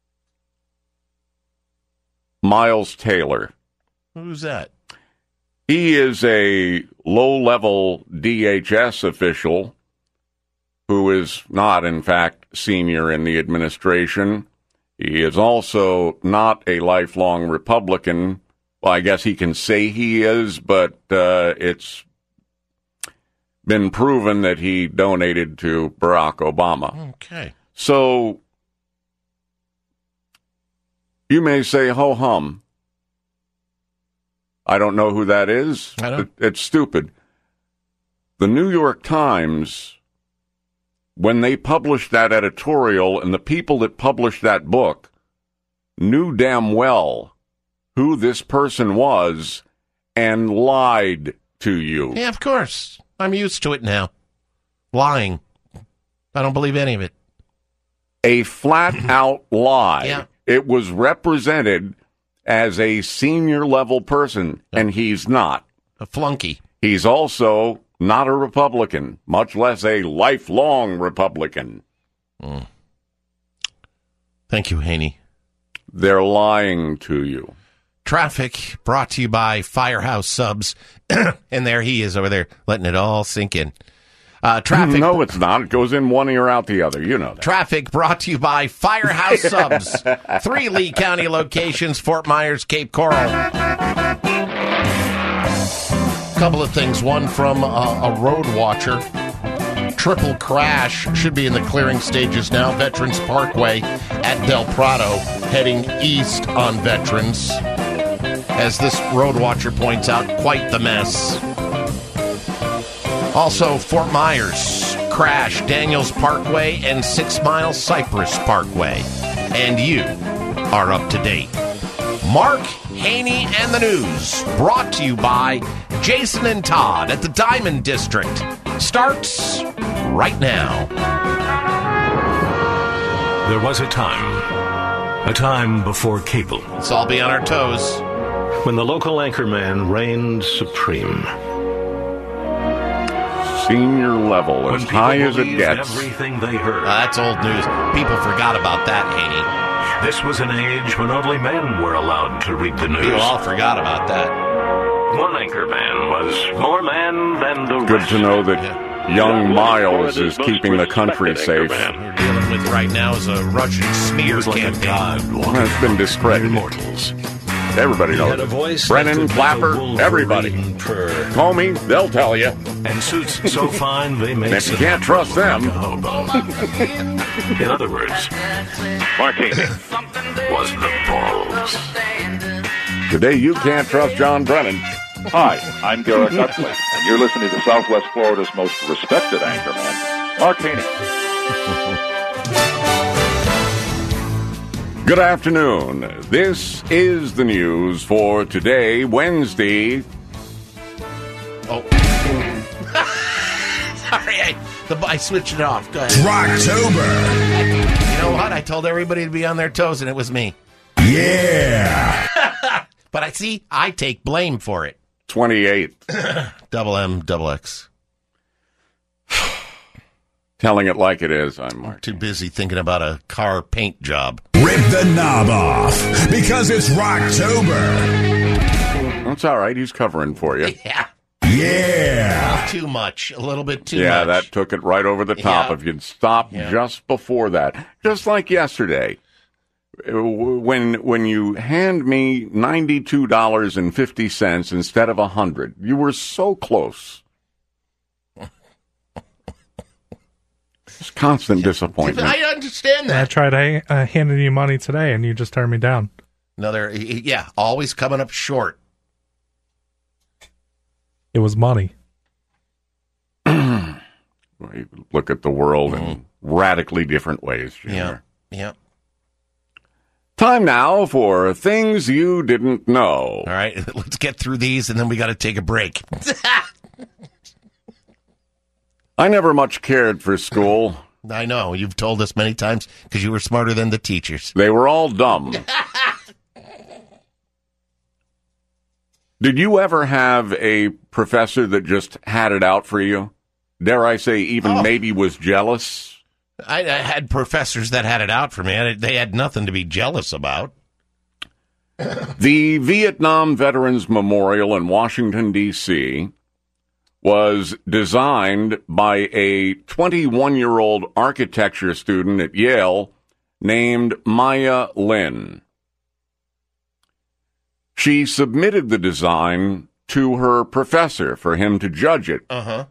Miles Taylor. Who's that? He is a low-level D H S official who is not, in fact, senior in the administration. He is also not a lifelong Republican. Well, I guess he can say he is, but uh, it's been proven that he donated to Barack Obama. Okay. So you may say, ho-hum. I don't know who that is. I don't. It, it's stupid. The New York Times, when they published that editorial, and the people that published that book knew damn well who this person was and lied to you. Yeah, of course. I'm used to it now. Lying. I don't believe any of it. A flat-out lie. Yeah. It was represented as a senior-level person, and he's not. A flunky. He's also not a Republican, much less a lifelong Republican. Mm. Thank you, Haney. They're lying to you. Traffic brought to you by Firehouse Subs. And there he is over there, letting it all sink in. Uh, traffic. No, it's not. It goes in one ear, out the other. You know that. Traffic brought to you by Firehouse Subs. Three Lee County locations, Fort Myers, Cape Coral. Couple of things. One from uh, a road watcher. Triple crash should be in the clearing stages now. Veterans Parkway at Del Prado, heading east on Veterans. As this road watcher points out, quite the mess. Also, Fort Myers, crash, Daniels Parkway and Six Mile Cypress Parkway. And you are up to date. Mark Haney and the News, brought to you by Jason and Todd at the Diamond District. Starts right now. There was a time, a time before cable. Let's all be on our toes. When the local anchorman reigned supreme. Senior level, as high as it gets. Everything they heard. Uh, that's old news. People forgot about that, Haney. This was an age when only men were allowed to read the news. People all forgot about that. One anchorman was more man than the Good rest. to know that young Miles is keeping the country safe. What we're dealing with right now is a Russian smear campaign. Well, it's been discredited. Mortals. Everybody knows. Had a voice Brennan, Clapper, everybody. Purr. Call me, they'll tell you. And suits so fine they make And you can't trust them. In other words, Mark Haney was the balls. Today you can't trust John Brennan. Hi, I'm Garrett Utley, and you're listening to Southwest Florida's most respected anchorman, Mark Haney. Good afternoon. This is the news for today, Wednesday. Oh. Sorry, I, the, I switched it off. Go ahead. Rocktober. You know what? I told everybody to be on their toes, and it was me. Yeah. But I see, I take blame for it. twenty-eighth. Double M, double X. Telling it like it is, I'm Mark. Too busy thinking about a car paint job. Rip the knob off, because it's Rocktober. That's all right. He's covering for you. Yeah. Yeah. Too much. A little bit too yeah, much. that took it right over the top. Yeah. If you'd stopped Yeah. just before that. Just like yesterday. When when you hand me ninety-two dollars and fifty cents instead of one hundred dollars, you were so close. It's constant disappointment. I understand I that. tried ha- uh, handing you money today, and you just turned me down. Another, yeah, always coming up short. It was money. We look at the world mm. in radically different ways, Junior. Yeah, yeah. Time now for Things You Didn't Know. All right, let's get through these, and then we got to take a break. I never much cared for school. I know. You've told us many times because you were smarter than the teachers. They were all dumb. Did you ever have a professor that just had it out for you? Dare I say even oh. maybe was jealous? I, I had professors that had it out for me. They had nothing to be jealous about. The Vietnam Veterans Memorial in Washington, D C was designed by a twenty-one-year-old architecture student at Yale named Maya Lin. She submitted the design to her professor for him to judge it. Uh-huh.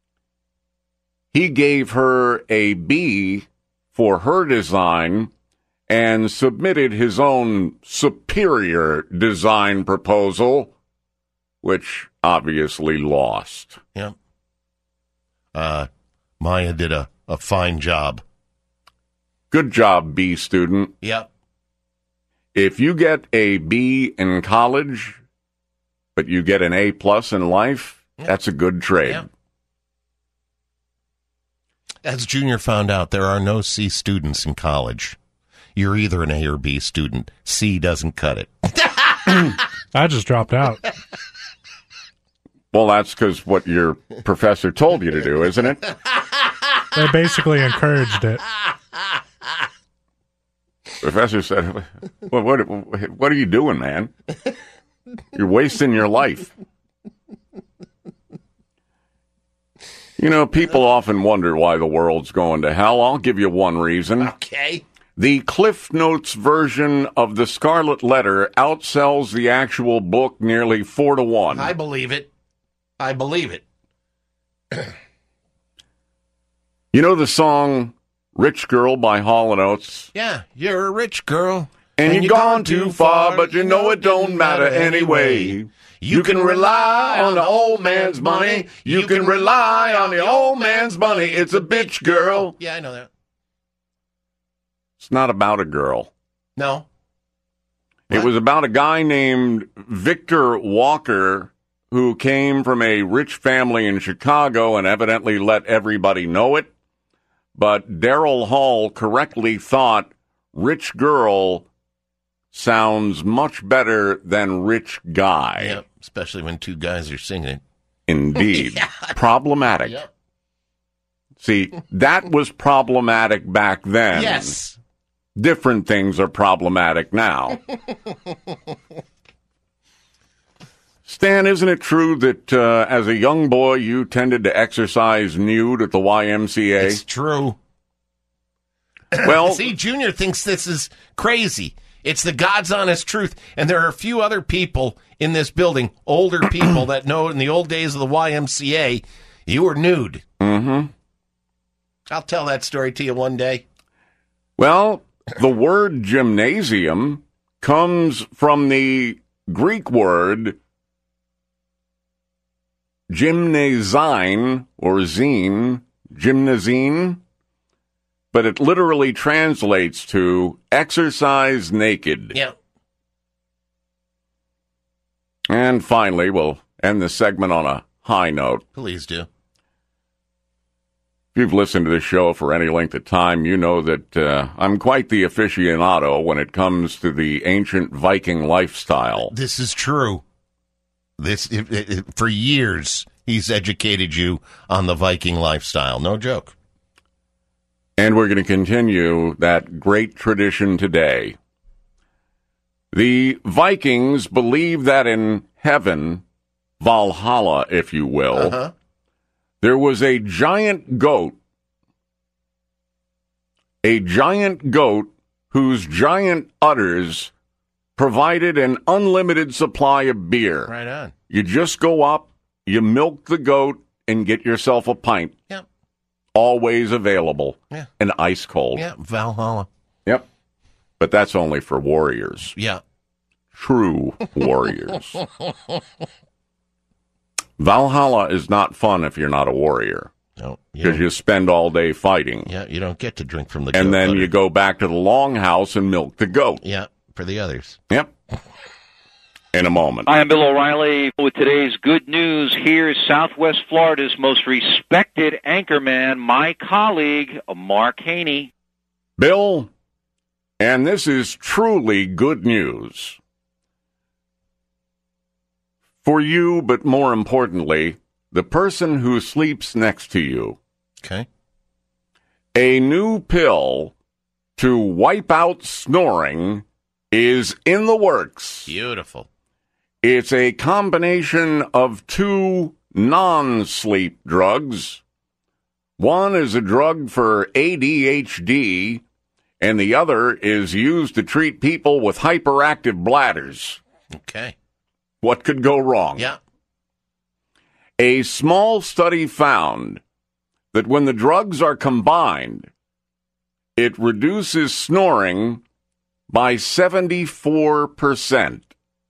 He gave her a B for her design and submitted his own superior design proposal, which obviously lost. Yeah. Uh, Maya did a, a fine job. Good job, B student. Yep. If you get a B in college, but you get an A plus in life, yep. that's a good trade. Yep. As Junior found out, there are no C students in college. You're either an A or B student. C doesn't cut it. I just dropped out. Well, that's because what your professor told you to do, isn't it? They basically encouraged it. Professor said, well, what, what are you doing, man? You're wasting your life. You know, people often wonder why the world's going to hell. I'll give you one reason. Okay. The Cliff Notes version of The Scarlet Letter outsells the actual book nearly four to one. I believe it. I believe it. You know the song Rich Girl by Hall and Oates? Yeah, you're a rich girl. And, and you've gone too far, but you know it don't matter anyway. You can rely on the old man's money. You can rely on the old man's money. It's a bitch, girl. Yeah, I know that. It's not about a girl. No. It was about a guy named Victor Walker who came from a rich family in Chicago and evidently let everybody know it. But Daryl Hall correctly thought rich girl sounds much better than rich guy. Yep, especially when two guys are singing it. Indeed. Yeah. Problematic. Yep. See, that was problematic back then. Yes. Different things are problematic now. Stan, isn't it true that uh, as a young boy you tended to exercise nude at the Y M C A? It's true. Well, see, Junior thinks this is crazy. It's the God's honest truth. And there are a few other people in this building, older people, that know in the old days of the Y M C A, you were nude. Mm-hmm. I'll tell that story to you one day. Well, the word gymnasium comes from the Greek word gymnazine or zine, gymnazine, but it literally translates to exercise naked. Yeah. And finally, we'll end the segment on a high note. Please do. If you've listened to this show for any length of time, you know that uh, I'm quite the aficionado when it comes to the ancient Viking lifestyle. This is true. This it, it, for years, he's educated you on the Viking lifestyle. No joke. And we're going to continue that great tradition today. The Vikings believe that in heaven, Valhalla, if you will, uh-huh. there was a giant goat, a giant goat whose giant udders provided an unlimited supply of beer. Right on. You just go up, you milk the goat, and get yourself a pint. Yep. Always available. Yeah. And ice cold. Yeah, Valhalla. Yep. But that's only for warriors. Yeah. True warriors. Valhalla is not fun if you're not a warrior. No. Because you, you spend all day fighting. Yeah, you don't get to drink from the goat. And then butter. you go back to the longhouse and milk the goat. Yeah, for the others. Yep. In a moment. Hi, I'm Bill O'Reilly with today's good news. Here's Southwest Florida's most respected anchorman, my colleague, Mark Haney. Bill, and this is truly good news. For you, but more importantly, the person who sleeps next to you. Okay. A new pill to wipe out snoring is in the works. Beautiful. It's a combination of two non-sleep drugs. One is a drug for A D H D, and the other is used to treat people with hyperactive bladders. Okay. What could go wrong? Yeah. A small study found that when the drugs are combined, it reduces snoring by seventy-four percent.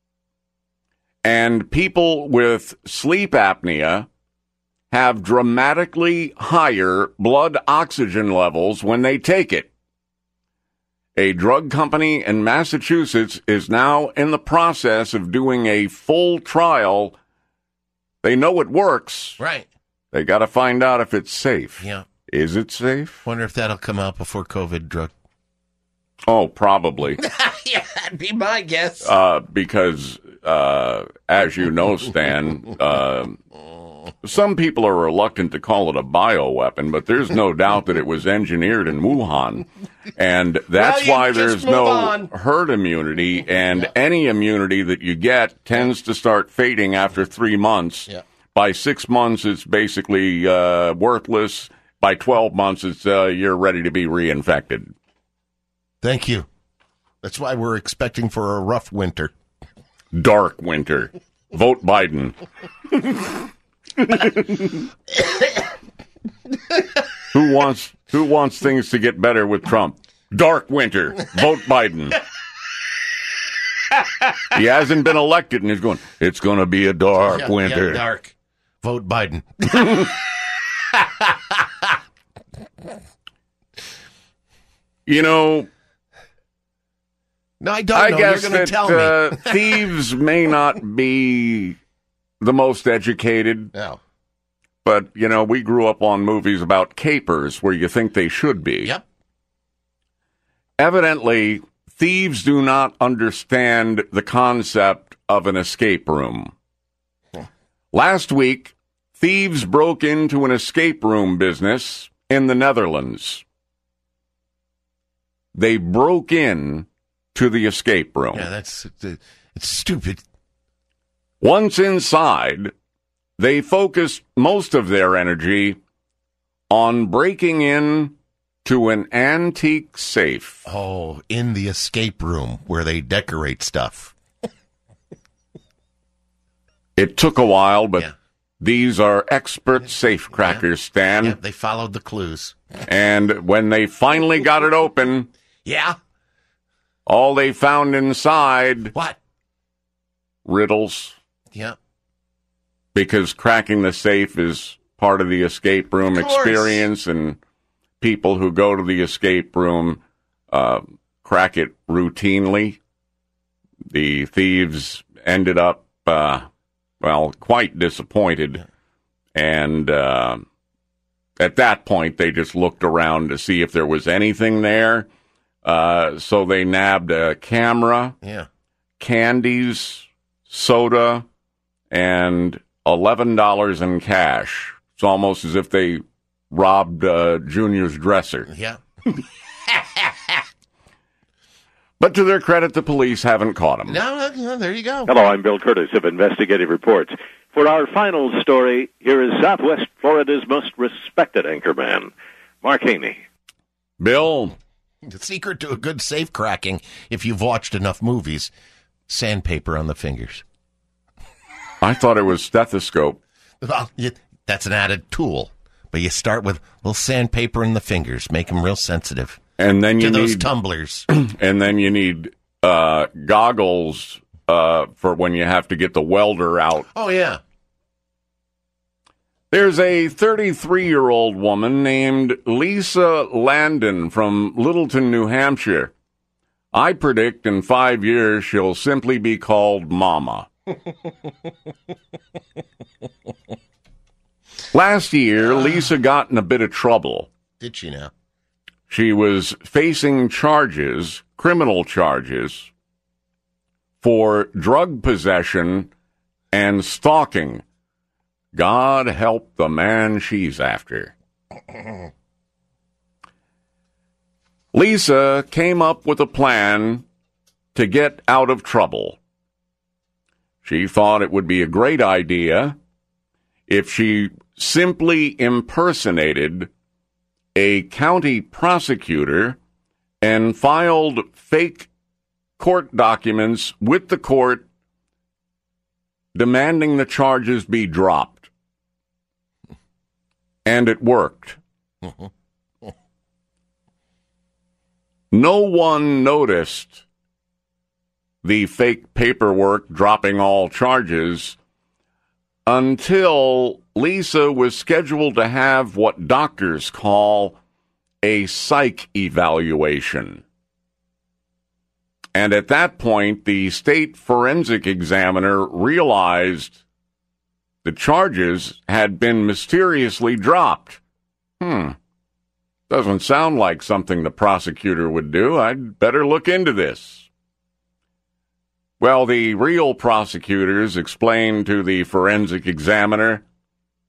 And people with sleep apnea have dramatically higher blood oxygen levels when they take it. A drug company in Massachusetts is now in the process of doing a full trial. They know it works. Right. They got to find out if it's safe. Yeah. Is it safe? Wonder if that'll come out before COVID drug. Oh, probably. Yeah, that'd be my guess. Uh, because, uh, as you know, Stan, uh, some people are reluctant to call it a bioweapon, but there's no doubt that it was engineered in Wuhan. And that's well, why there's no on. herd immunity, and yeah. any immunity that you get tends to start fading after three months. Yeah. By six months, it's basically uh, worthless. By twelve months, it's uh, you're ready to be reinfected. Thank you. That's why we're expecting for a rough winter. Dark winter. Vote Biden. who wants who wants things to get better with Trump? Dark winter. Vote Biden. He hasn't been elected, and he's going, it's going to be a dark yeah, winter. Yeah, dark. Vote Biden. You know, no, I don't I know. guess You're going to tell me. uh, thieves may not be the most educated. No. But, you know, we grew up on movies about capers where you think they should be. Yep. Evidently, thieves do not understand the concept of an escape room. Huh. Last week, thieves broke into an escape room business in the Netherlands. They broke in to the escape room. Yeah, that's it's stupid. Once inside, they focused most of their energy on breaking in to an antique safe. Oh, in the escape room where they decorate stuff. It took a while, but yeah. these are expert safe crackers, Stan. Yeah, they followed the clues. And when they finally got it open, yeah, all they found inside... What? Riddles. Yeah. Because cracking the safe is part of the escape room experience, and people who go to the escape room uh, crack it routinely. The thieves ended up, uh, well, quite disappointed, and uh, at that point they just looked around to see if there was anything there. Uh, so they nabbed a camera, yeah, candies, soda, and eleven dollars in cash. It's almost as if they robbed uh, Junior's dresser. Yeah. But to their credit, the police haven't caught him. No, no, there you go. Hello, I'm Bill Curtis of Investigative Reports. For our final story, here is Southwest Florida's most respected anchorman, Mark Haney. Bill. The secret to a good safe cracking, if you've watched enough movies, sandpaper on the fingers. I thought it was stethoscope. Well, you, that's an added tool. But you start with a little sandpaper in the fingers, make them real sensitive. And then you to need those tumblers. And then you need uh, goggles uh, for when you have to get the welder out. Oh, yeah. There's a thirty-three-year-old woman named Lisa Landon from Littleton, New Hampshire. I predict in five years she'll simply be called Mama. Last year, Lisa got in a bit of trouble. Did she now? She was facing charges, criminal charges, for drug possession and stalking. God help the man she's after. Lisa came up with a plan to get out of trouble. She thought it would be a great idea if she simply impersonated a county prosecutor and filed fake court documents with the court demanding the charges be dropped. And it worked. No one noticed the fake paperwork dropping all charges until Lisa was scheduled to have what doctors call a psych evaluation. And at that point, the state forensic examiner realized the charges had been mysteriously dropped. Hmm. Doesn't sound like something the prosecutor would do. I'd better look into this. Well, the real prosecutors explained to the forensic examiner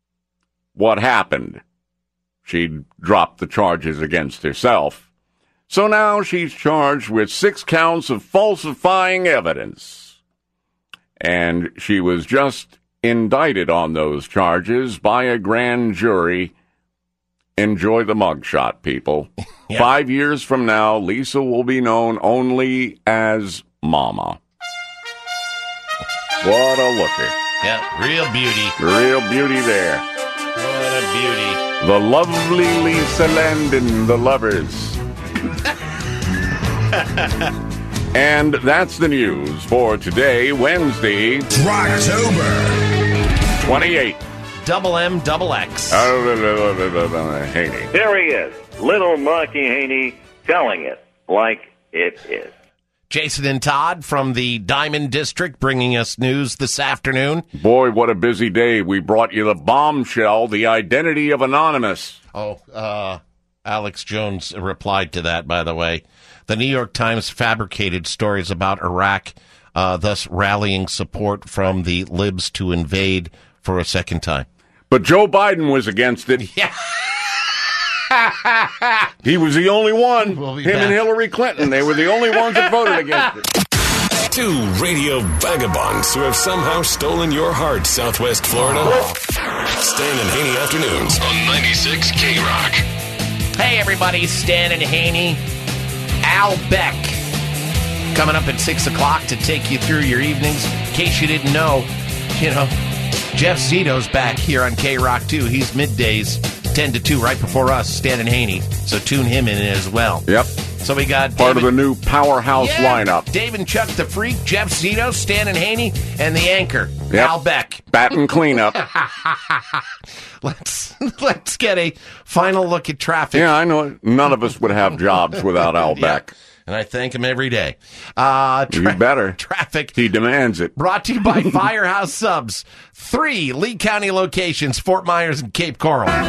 what happened. She dropped the charges against herself. So now she's charged with six counts of falsifying evidence. And she was just indicted on those charges by a grand jury. Enjoy the mugshot, people. Yeah. Five years from now, Lisa will be known only as Mama. What a looker. Yeah, real beauty. Real beauty there. What a beauty. The lovely Lisa Landon, the lovers. And that's the news for today, Wednesday, Rocktober twenty-eighth. Double M, double X. Haney. There he is, little Marky Haney, telling it like it is. Jason and Todd from the Diamond District bringing us news this afternoon. Boy, what a busy day. We brought you the bombshell, the identity of Anonymous. Oh, uh, Alex Jones replied to that, by the way. The New York Times fabricated stories about Iraq, uh, thus rallying support from the libs to invade for a second time. But Joe Biden was against it. Yeah. He was the only one. We'll Him back. and Hillary Clinton, they were the only ones that voted against it. Two radio vagabonds who have somehow stolen your heart, Southwest Florida. Stan and Haney Afternoons on ninety-six K-Rock. Hey, everybody, Stan and Haney. Al Beck coming up at six o'clock to take you through your evenings. In case you didn't know, you know, Jeff Zito's back here on K-Rock, too. He's middays, ten to two, right before us, Stan and Haney. So tune him in as well. Yep. So we got part David, of the new powerhouse yeah, lineup. Dave and Chuck the Freak, Jeff Zito, Stan and Haney, and the anchor, yep. Al Beck. Bat and cleanup. let's let's get a final look at traffic. Yeah, I know. None of us would have jobs without Al Beck. Yeah. And I thank him every day. Uh, tra- you better. Traffic. He demands it. Brought to you by Firehouse Subs. Three Lee County locations, Fort Myers and Cape Coral. All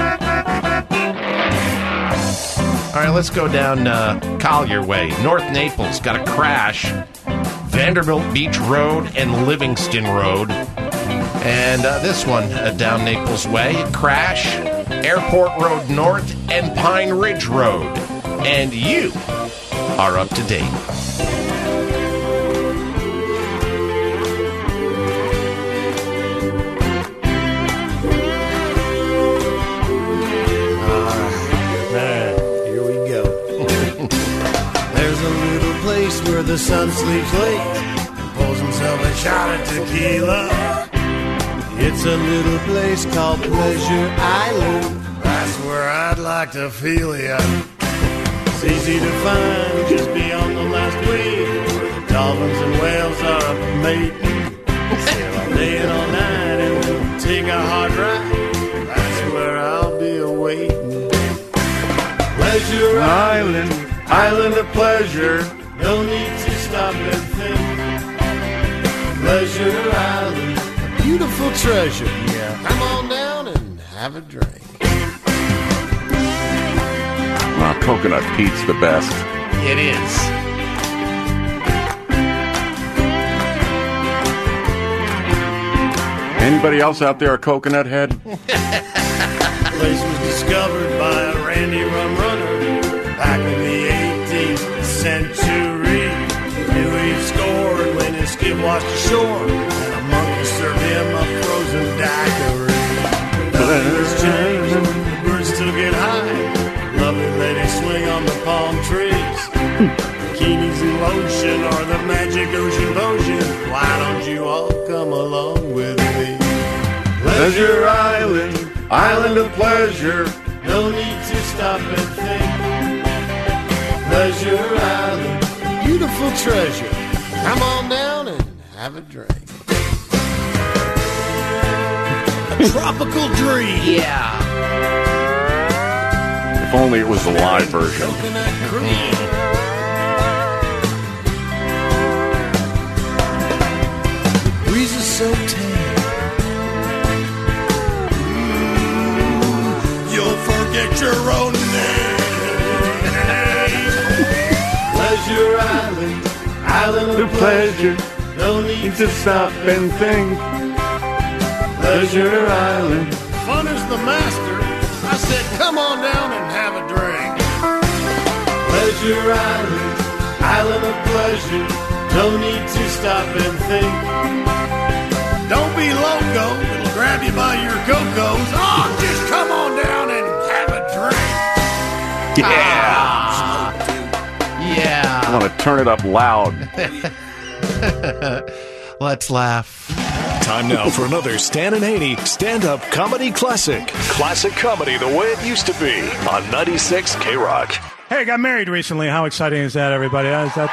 right, let's go down uh, Collier Way. North Naples got a crash. Vanderbilt Beach Road and Livingston Road. And uh, this one uh, down Naples Way. Crash. Airport Road North and Pine Ridge Road. And you are up to date. Where the sun sleeps late and pulls himself a shot of tequila. It's a little place called Pleasure Island. That's where I'd like to feel ya. It's easy to find just beyond the last wave, where the dolphins and whales are up mating. Sail all day and all night and then take a hard ride. That's where I'll be awaiting. Pleasure Island, island of pleasure. No need to stop and think. Pleasure Island, a beautiful treasure. Yeah. Come on down and have a drink. Uh, Coconut Pete's the best. It is. Anybody else out there a coconut head? The place was discovered by a Randy Rum Runner back in the eighteenth century. Knew he scored when his skiff washed ashore, and a monkey served him a frozen daiquiri. Nothing has changed, the birds still get high. Lovely ladies swing on the palm trees. Bikinis and lotion are the magic ocean potion. Why don't you all come along with me? Pleasure Island, island of pleasure. No need to stop and think. Pleasure Island, beautiful treasure. Come on down and have a drink. A tropical dream. Yeah. If only it was the live version. Coconut cream. The breeze is so tame. Mm, you'll forget your own name. Pleasure Island, island of pleasure. No need to stop and think. Pleasure Island, fun is the master, I said, come on down and have a drink. Pleasure Island, island of pleasure, no need to stop and think. Don't be loco, it'll grab you by your go-go's. Oh, just come on down and have a drink. Yeah. Ah, yeah. I want to turn it up loud. Let's laugh. Time now for another Stan and Haney stand-up comedy classic. Classic comedy the way it used to be on ninety-six K Rock. Hey, I got married recently. How exciting is that, everybody? Uh, is that,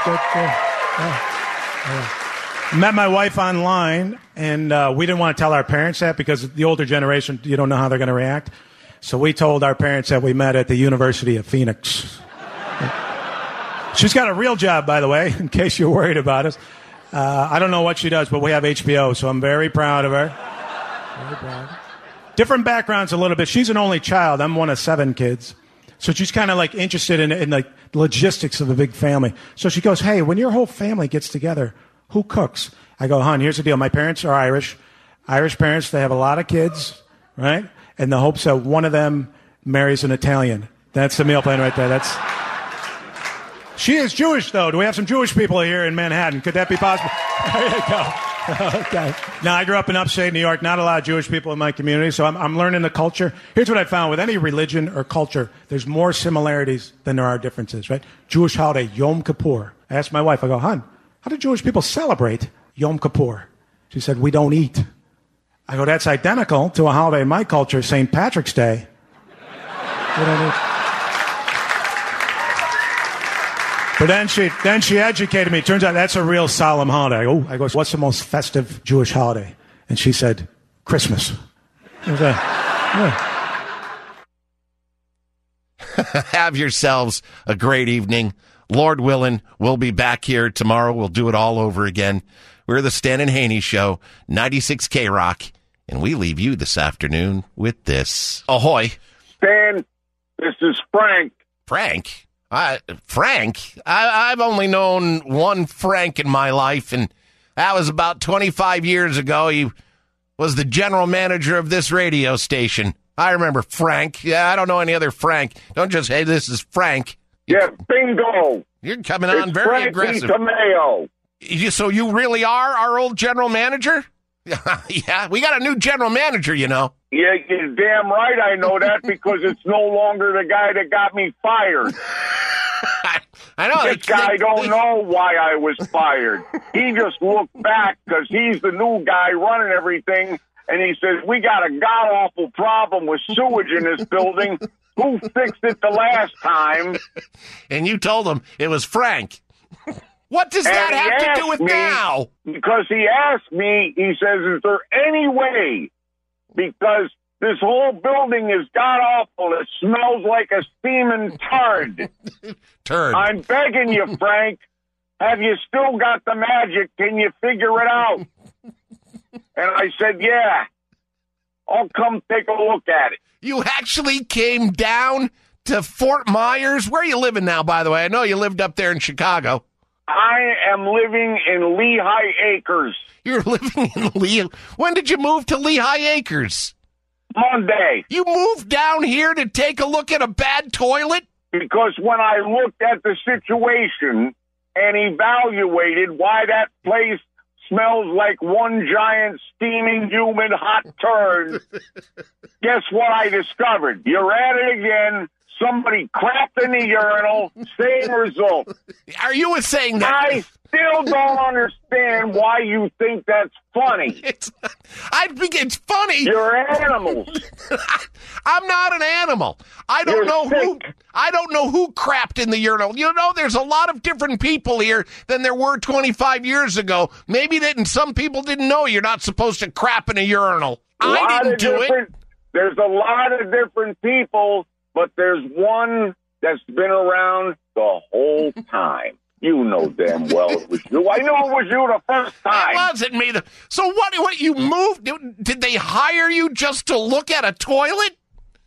that uh, uh, met my wife online, and uh, we didn't want to tell our parents that because the older generation, you don't know how they're going to react. So we told our parents that we met at the University of Phoenix. She's got a real job, by the way, in case you're worried about us. Uh, I don't know what she does, but we have H B O, so I'm very proud of her. Very proud. Different backgrounds a little bit. She's an only child. I'm one of seven kids. So she's kind of like interested in, in like logistics of a big family. So she goes, hey, when your whole family gets together, who cooks? I go, hon, here's the deal. My parents are Irish. Irish parents, they have a lot of kids, right? In the hopes that one of them marries an Italian. That's the meal plan right there. That's... She is Jewish, though. Do we have some Jewish people here in Manhattan? Could that be possible? There you go. Okay. Now, I grew up in upstate New York. Not a lot of Jewish people in my community, so I'm, I'm learning the culture. Here's what I found. With any religion or culture, there's more similarities than there are differences, right? Jewish holiday, Yom Kippur. I asked my wife, I go, hon, how do Jewish people celebrate Yom Kippur? She said, we don't eat. I go, that's identical to a holiday in my culture, Saint Patrick's Day. We don't eat. But then she then she educated me. Turns out that's a real solemn holiday. I go, I go, what's the most festive Jewish holiday? And she said, Christmas. I was like, yeah. Have yourselves a great evening. Lord willing, we'll be back here tomorrow. We'll do it all over again. We're the Stan and Haney Show, ninety-six K Rock, and we leave you this afternoon with this. Ahoy. Stan, this is Frank. Frank? Uh, Frank? I, I've only known one Frank in my life, and that was about twenty-five years ago. He was the general manager of this radio station. I remember Frank. Yeah, I don't know any other Frank. Don't just, hey, this is Frank. Yeah, bingo. You're coming on it's very Frankie aggressive. Tomeo. You, so you really are our old general manager? Yeah, we got a new general manager, you know. Yeah, you're damn right I know that because it's no longer the guy that got me fired. I know. This guy don't know why I was fired. He just looked back because he's the new guy running everything, and he says, we got a god-awful problem with sewage in this building. Who fixed it the last time? And you told him it was Frank. What does and that have to do with me, now? Because he asked me, he says, is there any way, because this whole building is god-awful, it smells like a steaming turd. Turd. I'm begging you, Frank, have you still got the magic? Can you figure it out? And I said, yeah, I'll come take a look at it. You actually came down to Fort Myers? Where are you living now, by the way? I know you lived up there in Chicago. I am living in Lehigh Acres. You're living in Lehigh? When did you move to Lehigh Acres? Monday. You moved down here to take a look at a bad toilet? Because when I looked at the situation and evaluated why that place smells like one giant steaming human hot turd, guess what I discovered? You're at it again. Somebody crapped in the urinal. Same result. Are you saying that? I still don't understand why you think that's funny. It's, I think it's funny. You're animals. I'm not an animal. I don't You're know sick. who. I don't know who crapped in the urinal. You know, there's a lot of different people here than there were twenty-five years ago. Maybe that, and some people didn't know you're not supposed to crap in a urinal. A I didn't do it. There's a lot of different people. But there's one that's been around the whole time. You know damn well it was you. I knew it was you the first time. It wasn't me. So what, what, you moved? Did they hire you just to look at a toilet?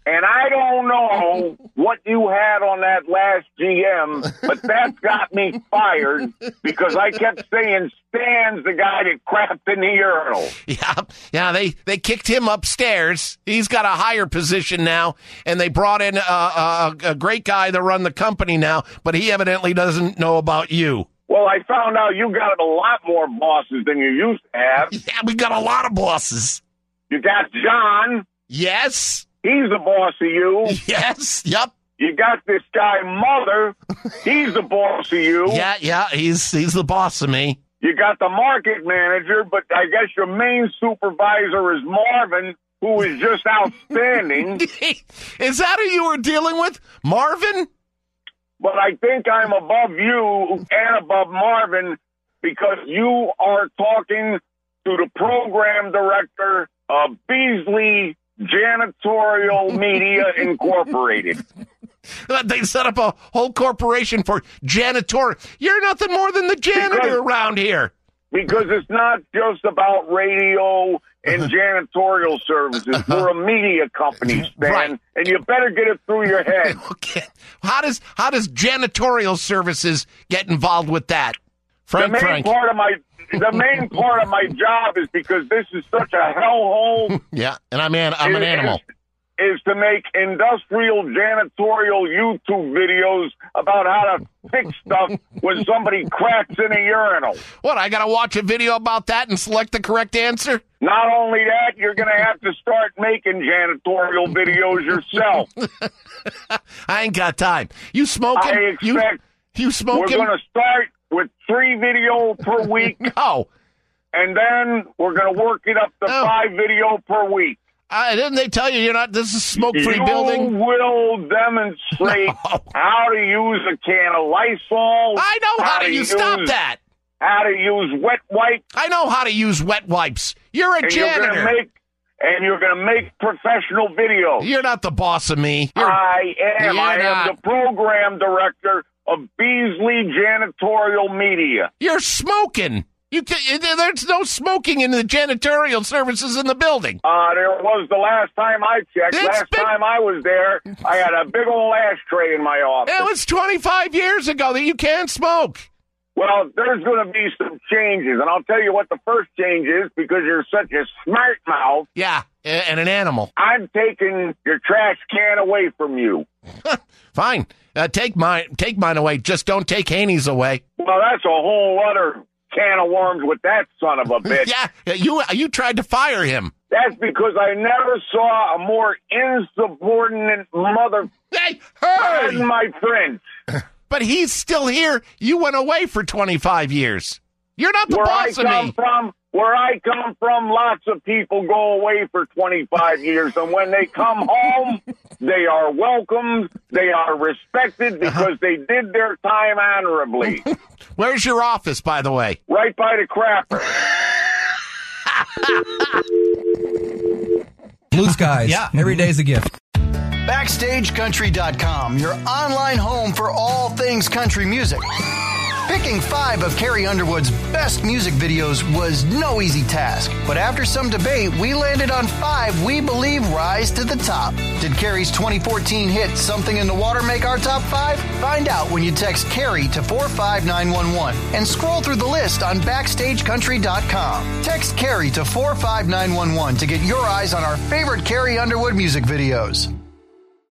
And I don't know what you had on that last G M, but that's got me fired because I kept saying Stan's the guy that crapped in the urinal. Yeah, yeah. They they kicked him upstairs. He's got a higher position now, and they brought in a, a, a great guy to run the company now. But he evidently doesn't know about you. Well, I found out you got a lot more bosses than you used to have. Yeah, we got a lot of bosses. You got John. Yes. He's the boss of you. Yes. Yep. You got this guy, Mother. He's the boss of you. Yeah, yeah. He's he's the boss of me. You got the market manager, but I guess your main supervisor is Marvin, who is just outstanding. Is that who you were dealing with, Marvin? But I think I'm above you and above Marvin because you are talking to the program director of Beasley Janitorial Media Incorporated. They set up a whole corporation for janitor. You're nothing more than the janitor because, around here. Because it's not just about radio and janitorial services. We're a media company, Stan, right. And you better get it through your head. Okay. How does how does janitorial services get involved with that? Frank, the main Frank. part of my the main part of my job is because this is such a hellhole. Yeah, and I'm an I'm an is, animal. Is, is to make industrial janitorial YouTube videos about how to fix stuff when somebody cracks in a urinal. What, I got to watch a video about that and select the correct answer? Not only that, you're going to have to start making janitorial videos yourself. I ain't got time. You smoking? I expect you, you smoking? We're going to start with three video per week. No. And then we're going to work it up to no. five video per week. Uh, didn't they tell you you're not? This is a smoke-free you building. You will demonstrate no. how to use a can of Lysol. I know how, how to use. Stop that. How to use wet wipes. I know how to use wet wipes. You're a and janitor. You're gonna make, and you're going to make professional videos. You're not the boss of me. You're, I am. I not. am the program director of Beasley Janitorial Media. You're smoking. You can, there's no smoking in the janitorial services in the building. Uh, there was the last time I checked. It's last been... time I was there, I had a big old ashtray in my office. It was twenty-five years ago that you can't smoke. Well, there's going to be some changes, and I'll tell you what the first change is because you're such a smart mouth. Yeah, and an animal. I'm taking your trash can away from you. Fine. Uh, take mine Take mine away. Just don't take Haney's away. Well, that's a whole other can of worms with that son of a bitch. Yeah, you you tried to fire him. That's because I never saw a more insubordinate mother. Hey, hey! Than my friend. But he's still here. You went away for twenty-five years. You're not the where boss I of come me. From, where I come from, lots of people go away for twenty-five years, and when they come home, they are welcomed, they are respected because uh-huh. they did their time honorably. Where's your office, by the way? Right by the crapper. Blue skies. Yeah. Every day's a gift. Backstage Country dot com, your online home for all things country music. Picking five of Carrie Underwood's best music videos was no easy task, but after some debate, we landed on five we believe rise to the top. Did Carrie's twenty fourteen hit Something in the Water make our top five? Find out when you text Carrie to four five nine one one and scroll through the list on Backstage Country dot com. Text Carrie to four five nine one one to get your eyes on our favorite Carrie Underwood music videos.